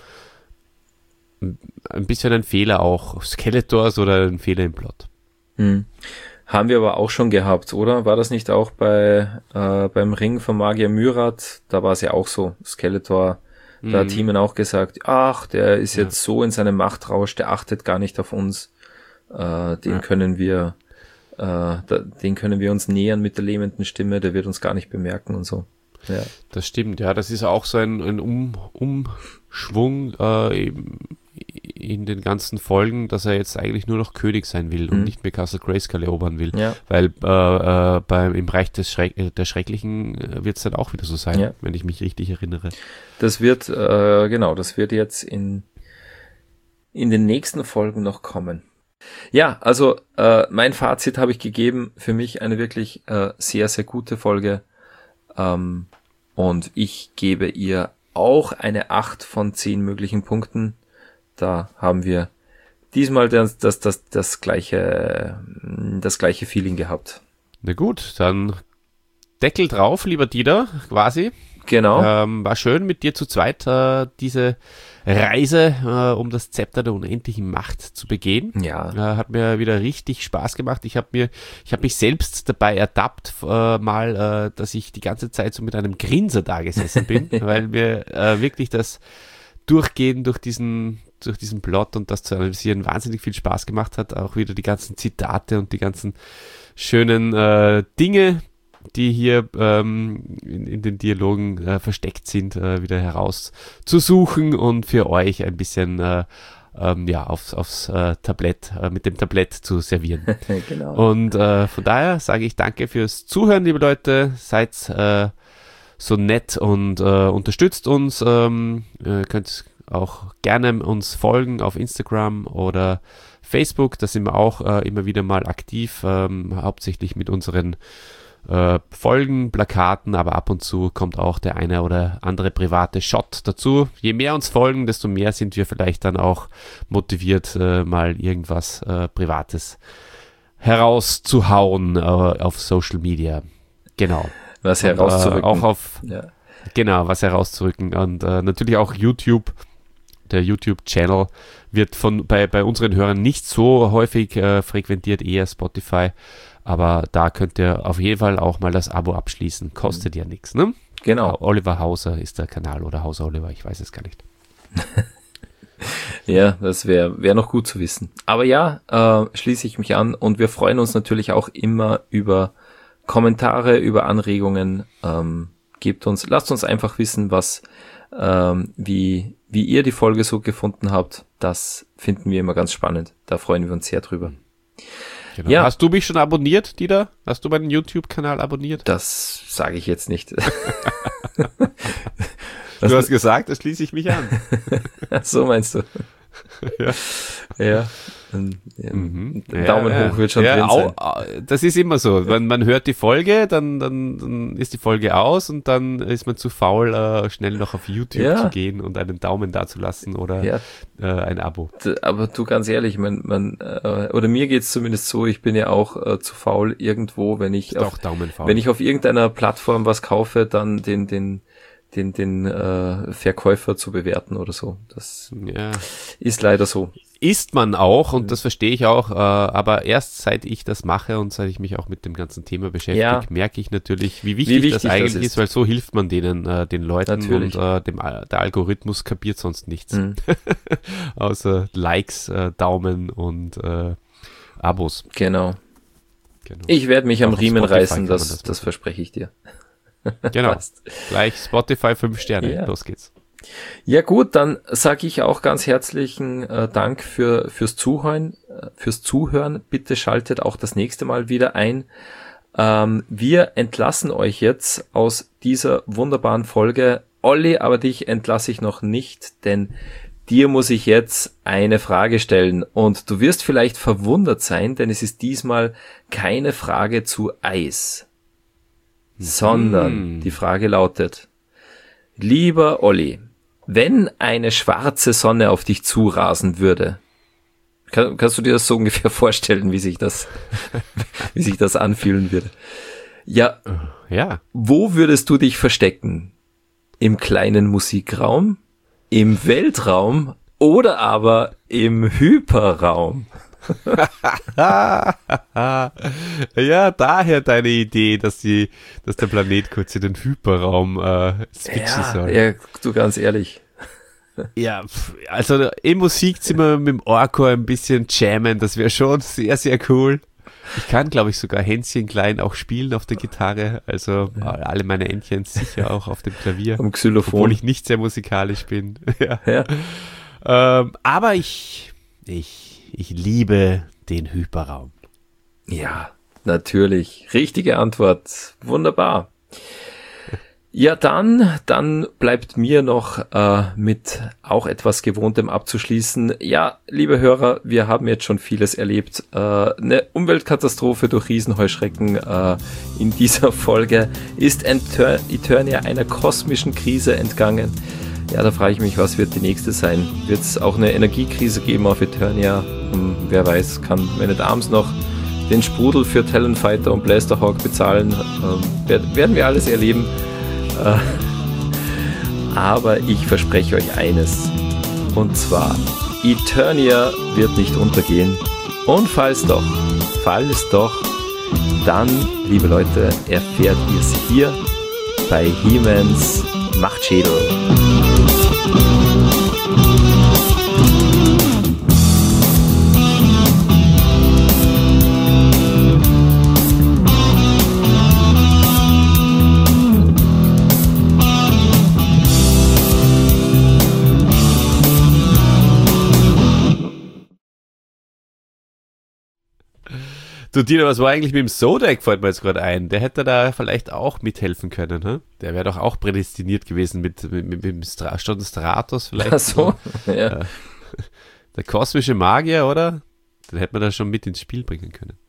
ein bisschen ein Fehler auch Skeletors oder ein Fehler im Plot. Mhm. Haben wir aber auch schon gehabt, oder? War das nicht auch bei äh, beim Ring von Magier Myrath? Da war es ja auch so. Skeletor, da hat He-Man auch gesagt, ach, der ist Ja. jetzt so in seinem Machtrausch, der achtet gar nicht auf uns. Äh, den Ja. können wir, äh, da, den können wir uns nähern mit der lähmenden Stimme, der wird uns gar nicht bemerken und so. Ja. Das stimmt, ja. Das ist auch so ein, ein um, Umschwung äh, im- in den ganzen Folgen, dass er jetzt eigentlich nur noch König sein will und Mhm. nicht mehr Castle Grayskull erobern will. Ja. Weil äh, äh, beim, im Bereich des Schreck, äh, der Schrecklichen wird es dann auch wieder so sein, Ja. wenn ich mich richtig erinnere. Das wird, äh, genau, das wird jetzt in, in den nächsten Folgen noch kommen. Ja, also äh, mein Fazit habe ich gegeben. Für mich eine wirklich äh, sehr, sehr gute Folge. Ähm, und ich gebe ihr auch eine acht von zehn möglichen Punkten. Da haben wir diesmal das, das, das, das gleiche, das gleiche Feeling gehabt. Na gut, dann Deckel drauf, lieber Dieter, quasi. Genau. Ähm, war schön mit dir zu zweit äh, diese Reise äh, um das Zepter der unendlichen Macht zu begehen. Ja. Äh, hat mir wieder richtig Spaß gemacht. Ich habe mir, ich habe mich selbst dabei ertappt, äh, mal, äh, dass ich die ganze Zeit so mit einem Grinser da gesessen bin, weil mir äh, wirklich das Durchgehen durch diesen durch diesen Plot und das zu analysieren wahnsinnig viel Spaß gemacht hat. Auch wieder die ganzen Zitate und die ganzen schönen äh, Dinge, die hier ähm, in, in den Dialogen äh, versteckt sind, äh, wieder herauszusuchen und für euch ein bisschen äh, ähm, ja, aufs, aufs äh, Tablett, äh, mit dem Tablett zu servieren. Genau. Und äh, von daher sage ich danke fürs Zuhören, liebe Leute. Seid äh, so nett und äh, unterstützt uns. Ähm, äh, könnt auch gerne uns folgen auf Instagram oder Facebook. Da sind wir auch äh, immer wieder mal aktiv, ähm, hauptsächlich mit unseren äh, Folgen, Plakaten, aber ab und zu kommt auch der eine oder andere private Shot dazu. Je mehr uns folgen, desto mehr sind wir vielleicht dann auch motiviert, äh, mal irgendwas äh, Privates herauszuhauen äh, auf Social Media. Genau. Was Und, herauszurücken. Äh, auch auf, ja. genau, was herauszurücken. Und äh, natürlich auch YouTube. Der YouTube-Channel wird von bei, bei unseren Hörern nicht so häufig äh, frequentiert, eher Spotify. Aber da könnt ihr auf jeden Fall auch mal das Abo abschließen. Kostet ja nichts, ne? Genau. Oliver Hauser ist der Kanal oder Hauser Oliver, ich weiß es gar nicht. Ja, das wäre wär noch gut zu wissen. Aber ja, äh, schließe ich mich an und wir freuen uns natürlich auch immer über Kommentare, über Anregungen. Ähm, gebt uns, lasst uns einfach wissen, was, ähm, wie, wie ihr die Folge so gefunden habt. Das finden wir immer ganz spannend. Da freuen wir uns sehr drüber. Genau. Ja. Hast du mich schon abonniert, Dieter? Hast du meinen YouTube-Kanal abonniert? Das sage ich jetzt nicht. Du hast gesagt, da schließe ich mich an. So meinst du? Ja. Ja. Ein, ja. Mhm. Daumen ja, hoch wird schon ja, drin sein. au, das ist immer so. Wenn man hört die Folge, dann, dann, dann ist die Folge aus und dann ist man zu faul, äh, schnell noch auf YouTube Ja. zu gehen und einen Daumen dazulassen oder Ja. äh, ein Abo. Aber du, ganz ehrlich, man, man äh, oder mir geht's zumindest so, ich bin ja auch äh, zu faul irgendwo, wenn ich Ist auf, auch Daumenfaul. wenn ich auf irgendeiner Plattform was kaufe, dann den den den den äh, Verkäufer zu bewerten oder so. Das ja. ist leider so. Ist man auch, und das verstehe ich auch, äh, aber erst seit ich das mache und seit ich mich auch mit dem ganzen Thema beschäftige, Ja. merke ich natürlich, wie wichtig, Wie wichtig das das eigentlich ist. ist. weil so hilft man denen, äh, den Leuten Natürlich. und äh, dem, Al- der Algorithmus kapiert sonst nichts. Mhm. Außer Likes, äh, Daumen und äh, Abos. Genau. Genau. Ich werde mich am Auch auf Riemen Spotify reißen, kann man das, das das machen. verspreche ich dir. Genau. Passt. Gleich Spotify fünf Sterne. Ja. Los geht's. Ja gut, dann sage ich auch ganz herzlichen äh, Dank für fürs Zuhören, äh, fürs Zuhören. Bitte schaltet auch das nächste Mal wieder ein. Ähm, wir entlassen euch jetzt aus dieser wunderbaren Folge. Olli, aber dich entlasse ich noch nicht, denn dir muss ich jetzt eine Frage stellen und du wirst vielleicht verwundert sein, denn es ist diesmal keine Frage zu Eis, sondern Mm. die Frage lautet: Lieber Olli, wenn eine schwarze Sonne auf dich zurasen würde, kann, kannst du dir das so ungefähr vorstellen, wie sich das, wie sich das anfühlen würde? Ja, Ja. wo würdest du dich verstecken? Im kleinen Musikraum, im Weltraum oder aber im Hyperraum? Ja, daher deine Idee, dass die, dass der Planet kurz in den Hyperraum äh, switchen Ja, soll. ja, du ganz ehrlich. Ja, pf, also im Musikzimmer mit dem Orchor ein bisschen jammen, das wäre schon sehr, sehr cool. Ich kann, glaube ich, sogar Hänschen klein auch spielen auf der Gitarre, also Ja. alle meine Entchen sicher auch auf dem Klavier, Am obwohl Xylophon. ich nicht sehr musikalisch bin. Ja. Ja. Ähm, aber ich, ich, ich liebe den Hyperraum. Ja, natürlich. Richtige Antwort. Wunderbar. Ja, dann, dann bleibt mir noch äh, mit auch etwas Gewohntem abzuschließen. Ja, liebe Hörer, wir haben jetzt schon vieles erlebt. Äh, eine Umweltkatastrophe durch Riesenheuschrecken äh, in dieser Folge ist Enter- Eternia einer kosmischen Krise entgangen. Ja, da frage ich mich, was wird die nächste sein? Wird es auch eine Energiekrise geben auf Eternia? Hm, wer weiß, kann Man at Arms noch den Sprudel für Talonfighter und Blasterhawk bezahlen? Ähm, werd, werden wir alles erleben. Äh, aber ich verspreche euch eines. Und zwar, Eternia wird nicht untergehen. Und falls doch, falls doch, dann, liebe Leute, erfährt ihr es hier bei He-Mans Machtschädel. Du Dino, was war eigentlich mit dem Zodiac, fällt mir jetzt gerade ein. Der hätte da vielleicht auch mithelfen können, hm? Der wäre doch auch prädestiniert gewesen mit, mit, mit, mit dem Stra- Statt Stratos vielleicht. Ach so, ja. Der kosmische Magier, oder? Den hätte man da schon mit ins Spiel bringen können.